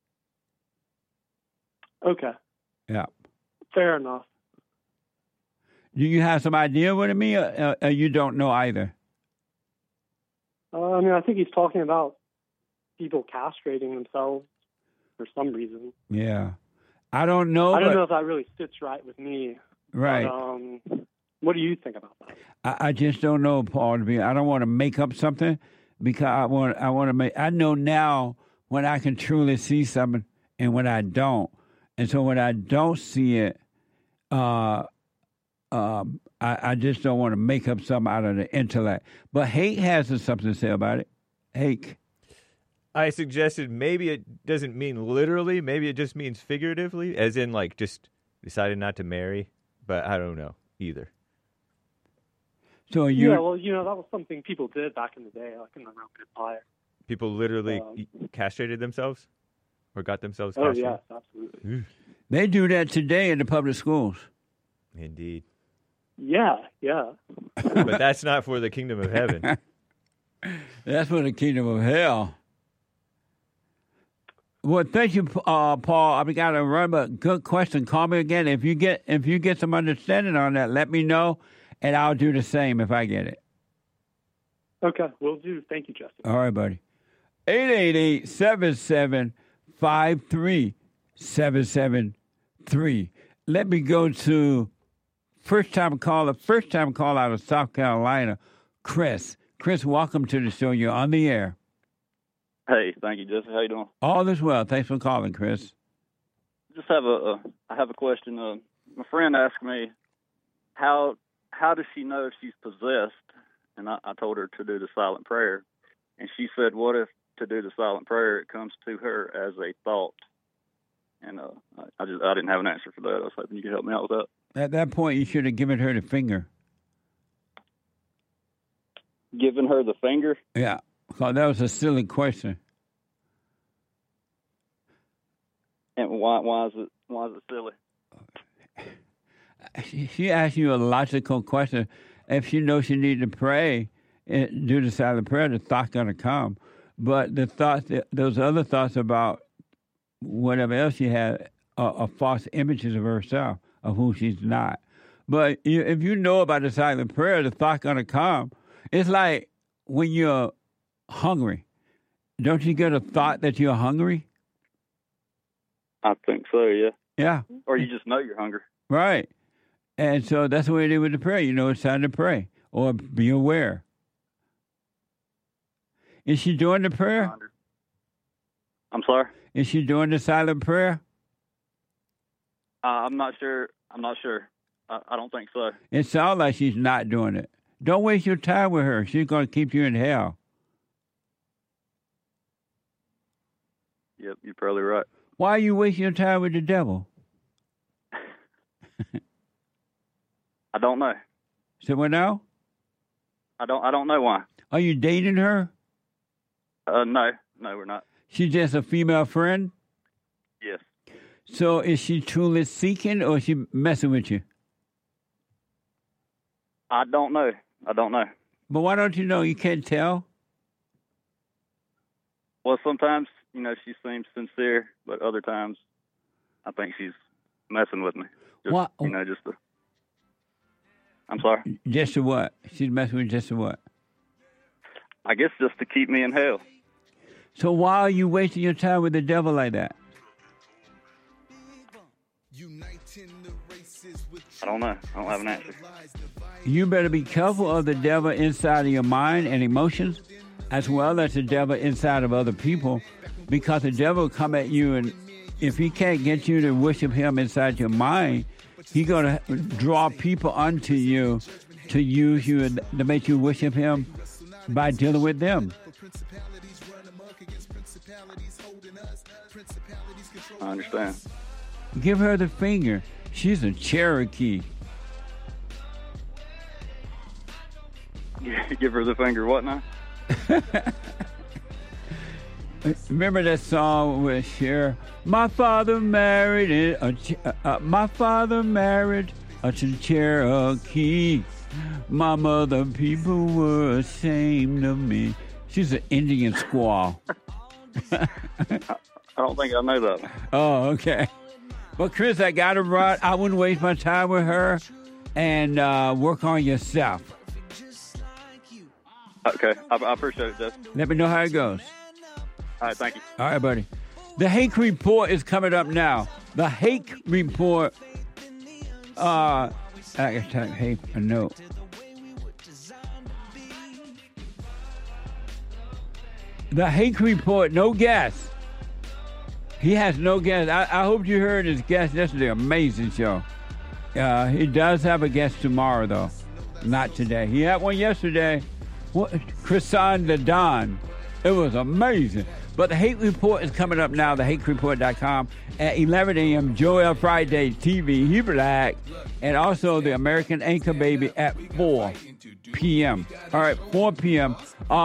Okay. Yeah. Fair enough. Do you have some idea what it means, or you don't know either? I mean, I think he's talking about people castrating themselves for some reason. Yeah. I don't know. I don't know if that really sits right with me. Right. But, what do you think about that? I just don't know, Paul. I don't want to make up something because I want to make. I know now when I can truly see something and when I don't, and so when I don't see it, I just don't want to make up something out of the intellect. But Hake has something to say about it. Hake. I suggested maybe it doesn't mean literally, maybe it just means figuratively, as in like just decided not to marry, but I don't know either. So you Yeah, well, that was something people did back in the day, like in the Roman Empire. People literally castrated themselves or got themselves Oh, castrated? yes, absolutely. They do that today in the public schools. Indeed. Yeah. But that's not for the kingdom of heaven. That's for the kingdom of hell. Well, thank you, Paul. I've got to run, but good question. Call me again if you get some understanding on that. Let me know, and I'll do the same if I get it. Okay, will do. Thank you, Justin. All right, buddy. 888-77-53773. Let me go to first time caller out of South Carolina, Chris. Chris, welcome to the show. You're on the air. Hey, thank you, Jesse. How you doing? All is well. Thanks for calling, Chris. Just have I have a question. My friend asked me how does she know if she's possessed, and I told her to do the silent prayer, and she said, "What if to do the silent prayer it comes to her as a thought?" And I didn't have an answer for that. I was hoping you could help me out with that. At that point, you should have given her the finger. Giving her the finger? Yeah. Oh, that was a silly question. And why is it silly? She asked you a logical question. If she knows she needs to pray and do the silent prayer, the thought's going to come. But the thoughts, those other thoughts about whatever else she had, are false images of herself, of who she's not. But if you know about the silent prayer, the thought's going to come. It's like when you're hungry. Don't you get a thought that you're hungry? I think so, yeah. Yeah. Or you just know you're hungry. Right. And so that's the way it is with the prayer. You know it's time to pray or be aware. Is she doing the prayer? I'm sorry? Is she doing the silent prayer? I'm not sure. I don't think so. It sounds like she's not doing it. Don't waste your time with her. She's going to keep you in hell. Yep, you're probably right. Why are you wasting your time with the devil? I don't know. So what now? I don't know why. Are you dating her? No, we're not. She's just a female friend? Yes. So is she truly seeking or is she messing with you? I don't know. But why don't you know? You can't tell? Well, sometimes, she seems sincere, but other times I think she's messing with me. Just, What? just to... I'm sorry? Just to what? She's messing with just to what? I guess just to keep me in hell. So why are you wasting your time with the devil like that? I don't know. I don't have an answer. You better be careful of the devil inside of your mind and emotions, as well as the devil inside of other people, because the devil will come at you, and if he can't get you to worship him inside your mind, he's going to draw people unto you to use you and to make you worship him by dealing with them. I understand. Give her the finger. She's a Cherokee. Give her the finger. What now? Remember that song with Cher? My father married a Cherokee. My mother people were ashamed of me. She's an Indian squaw. I don't think I know that one. Oh, okay. Well, Chris, I got it right. I wouldn't waste my time with her, and work on yourself. Okay, I appreciate it, Jeff. Let me know how it goes. All right, thank you. All right, buddy. The Hake Report is coming up now. The Hake Report. I gotta type Hake a note. The Hake Report, no guests. He has no guests. I hope you heard his guest yesterday. Amazing show. He does have a guest tomorrow, though. Not today. He had one yesterday. Chrisan the Don. It was amazing. But the Hake Report is coming up now, thehakereport.com at 11 a.m. Joel Friday TV, he black, and also the American Anchor Baby at 4 p.m. All right, 4 p.m.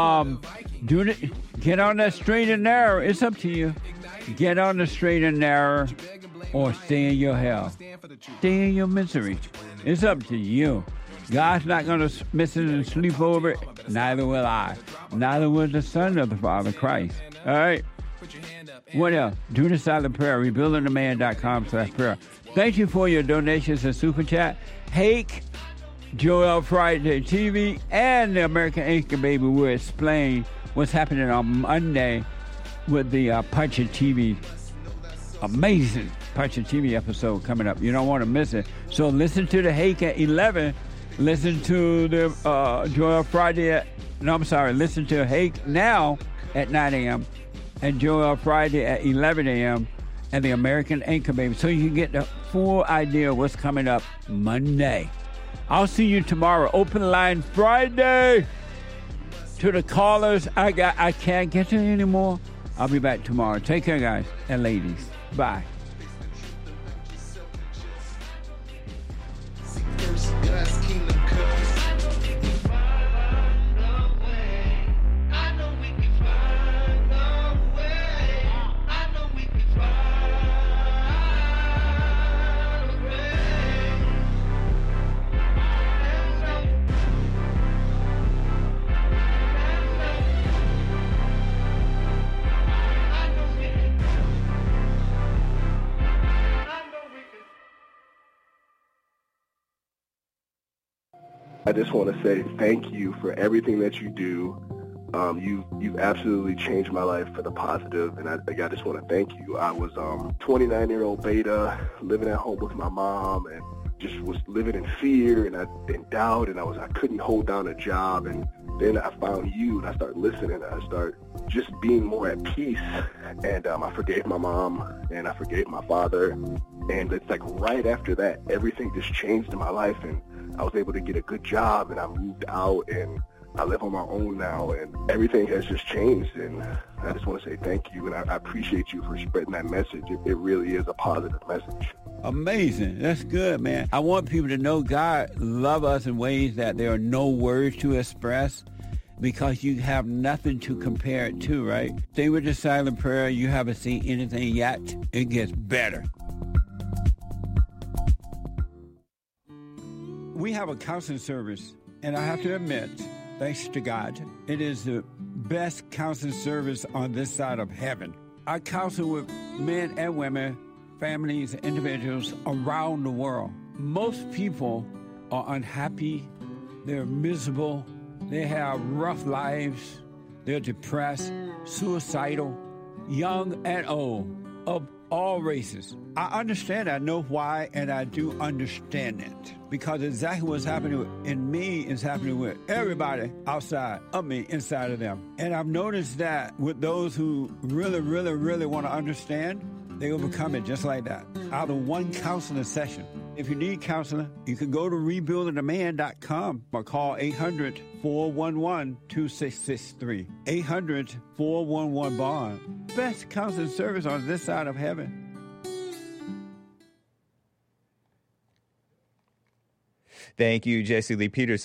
Get on that straight and narrow. It's up to you. Get on the straight and narrow or stay in your hell. Stay in your misery. It's up to you. God's not going to miss it and sleep over it. Neither will I. Neither will the Son of the Father, Christ. All right? What else? Do the silent prayer. Rebuildingtheman.com/prayer. Thank you for your donations and Super Chat. Hake, Joel Friday TV, and the American Anchor Baby will explain what's happening on Monday with the Puncher TV. Amazing Puncher TV episode coming up. You don't want to miss it. So listen to the Hake at 11. Listen to the Joel Friday listen to Hake now at 9 a.m. and Joel Friday at 11 a.m. and the American Anchor Baby, so you can get the full idea of what's coming up Monday. I'll see you tomorrow. Open line Friday. To the callers, I can't get to you anymore. I'll be back tomorrow. Take care, guys and ladies. Bye. I just want to say thank you for everything that you do. You've absolutely changed my life for the positive, and I just want to thank you. I was 29-year-old beta, living at home with my mom, and just was living in fear and in doubt, and I couldn't hold down a job. And then I found you, and I started listening, and I started just being more at peace. And I forgave my mom, and I forgave my father. And it's like right after that, everything just changed in my life, and I was able to get a good job, and I moved out, and I live on my own now, and everything has just changed. And I just want to say thank you, and I appreciate you for spreading that message. It really is a positive message. Amazing. That's good, man. I want people to know God loves us in ways that there are no words to express, because you have nothing to compare it to, right? Stay with the silent prayer. You haven't seen anything yet. It gets better. We have a counseling service, and I have to admit, thanks to God, it is the best counseling service on this side of heaven. I counsel with men and women, families, individuals around the world. Most people are unhappy, they're miserable, they have rough lives, they're depressed, suicidal, young and old, of all races. I understand, I know why, and I do understand it. Because exactly what's happening in me is happening with everybody outside of me, inside of them. And I've noticed that with those who really, really, really want to understand, they overcome it just like that, out of one counseling session. If you need counseling, you can go to rebuildingtheman.com or call 800-411-2663. 800-411-BOND. Best counseling service on this side of heaven. Thank you, Jesse Lee Peters.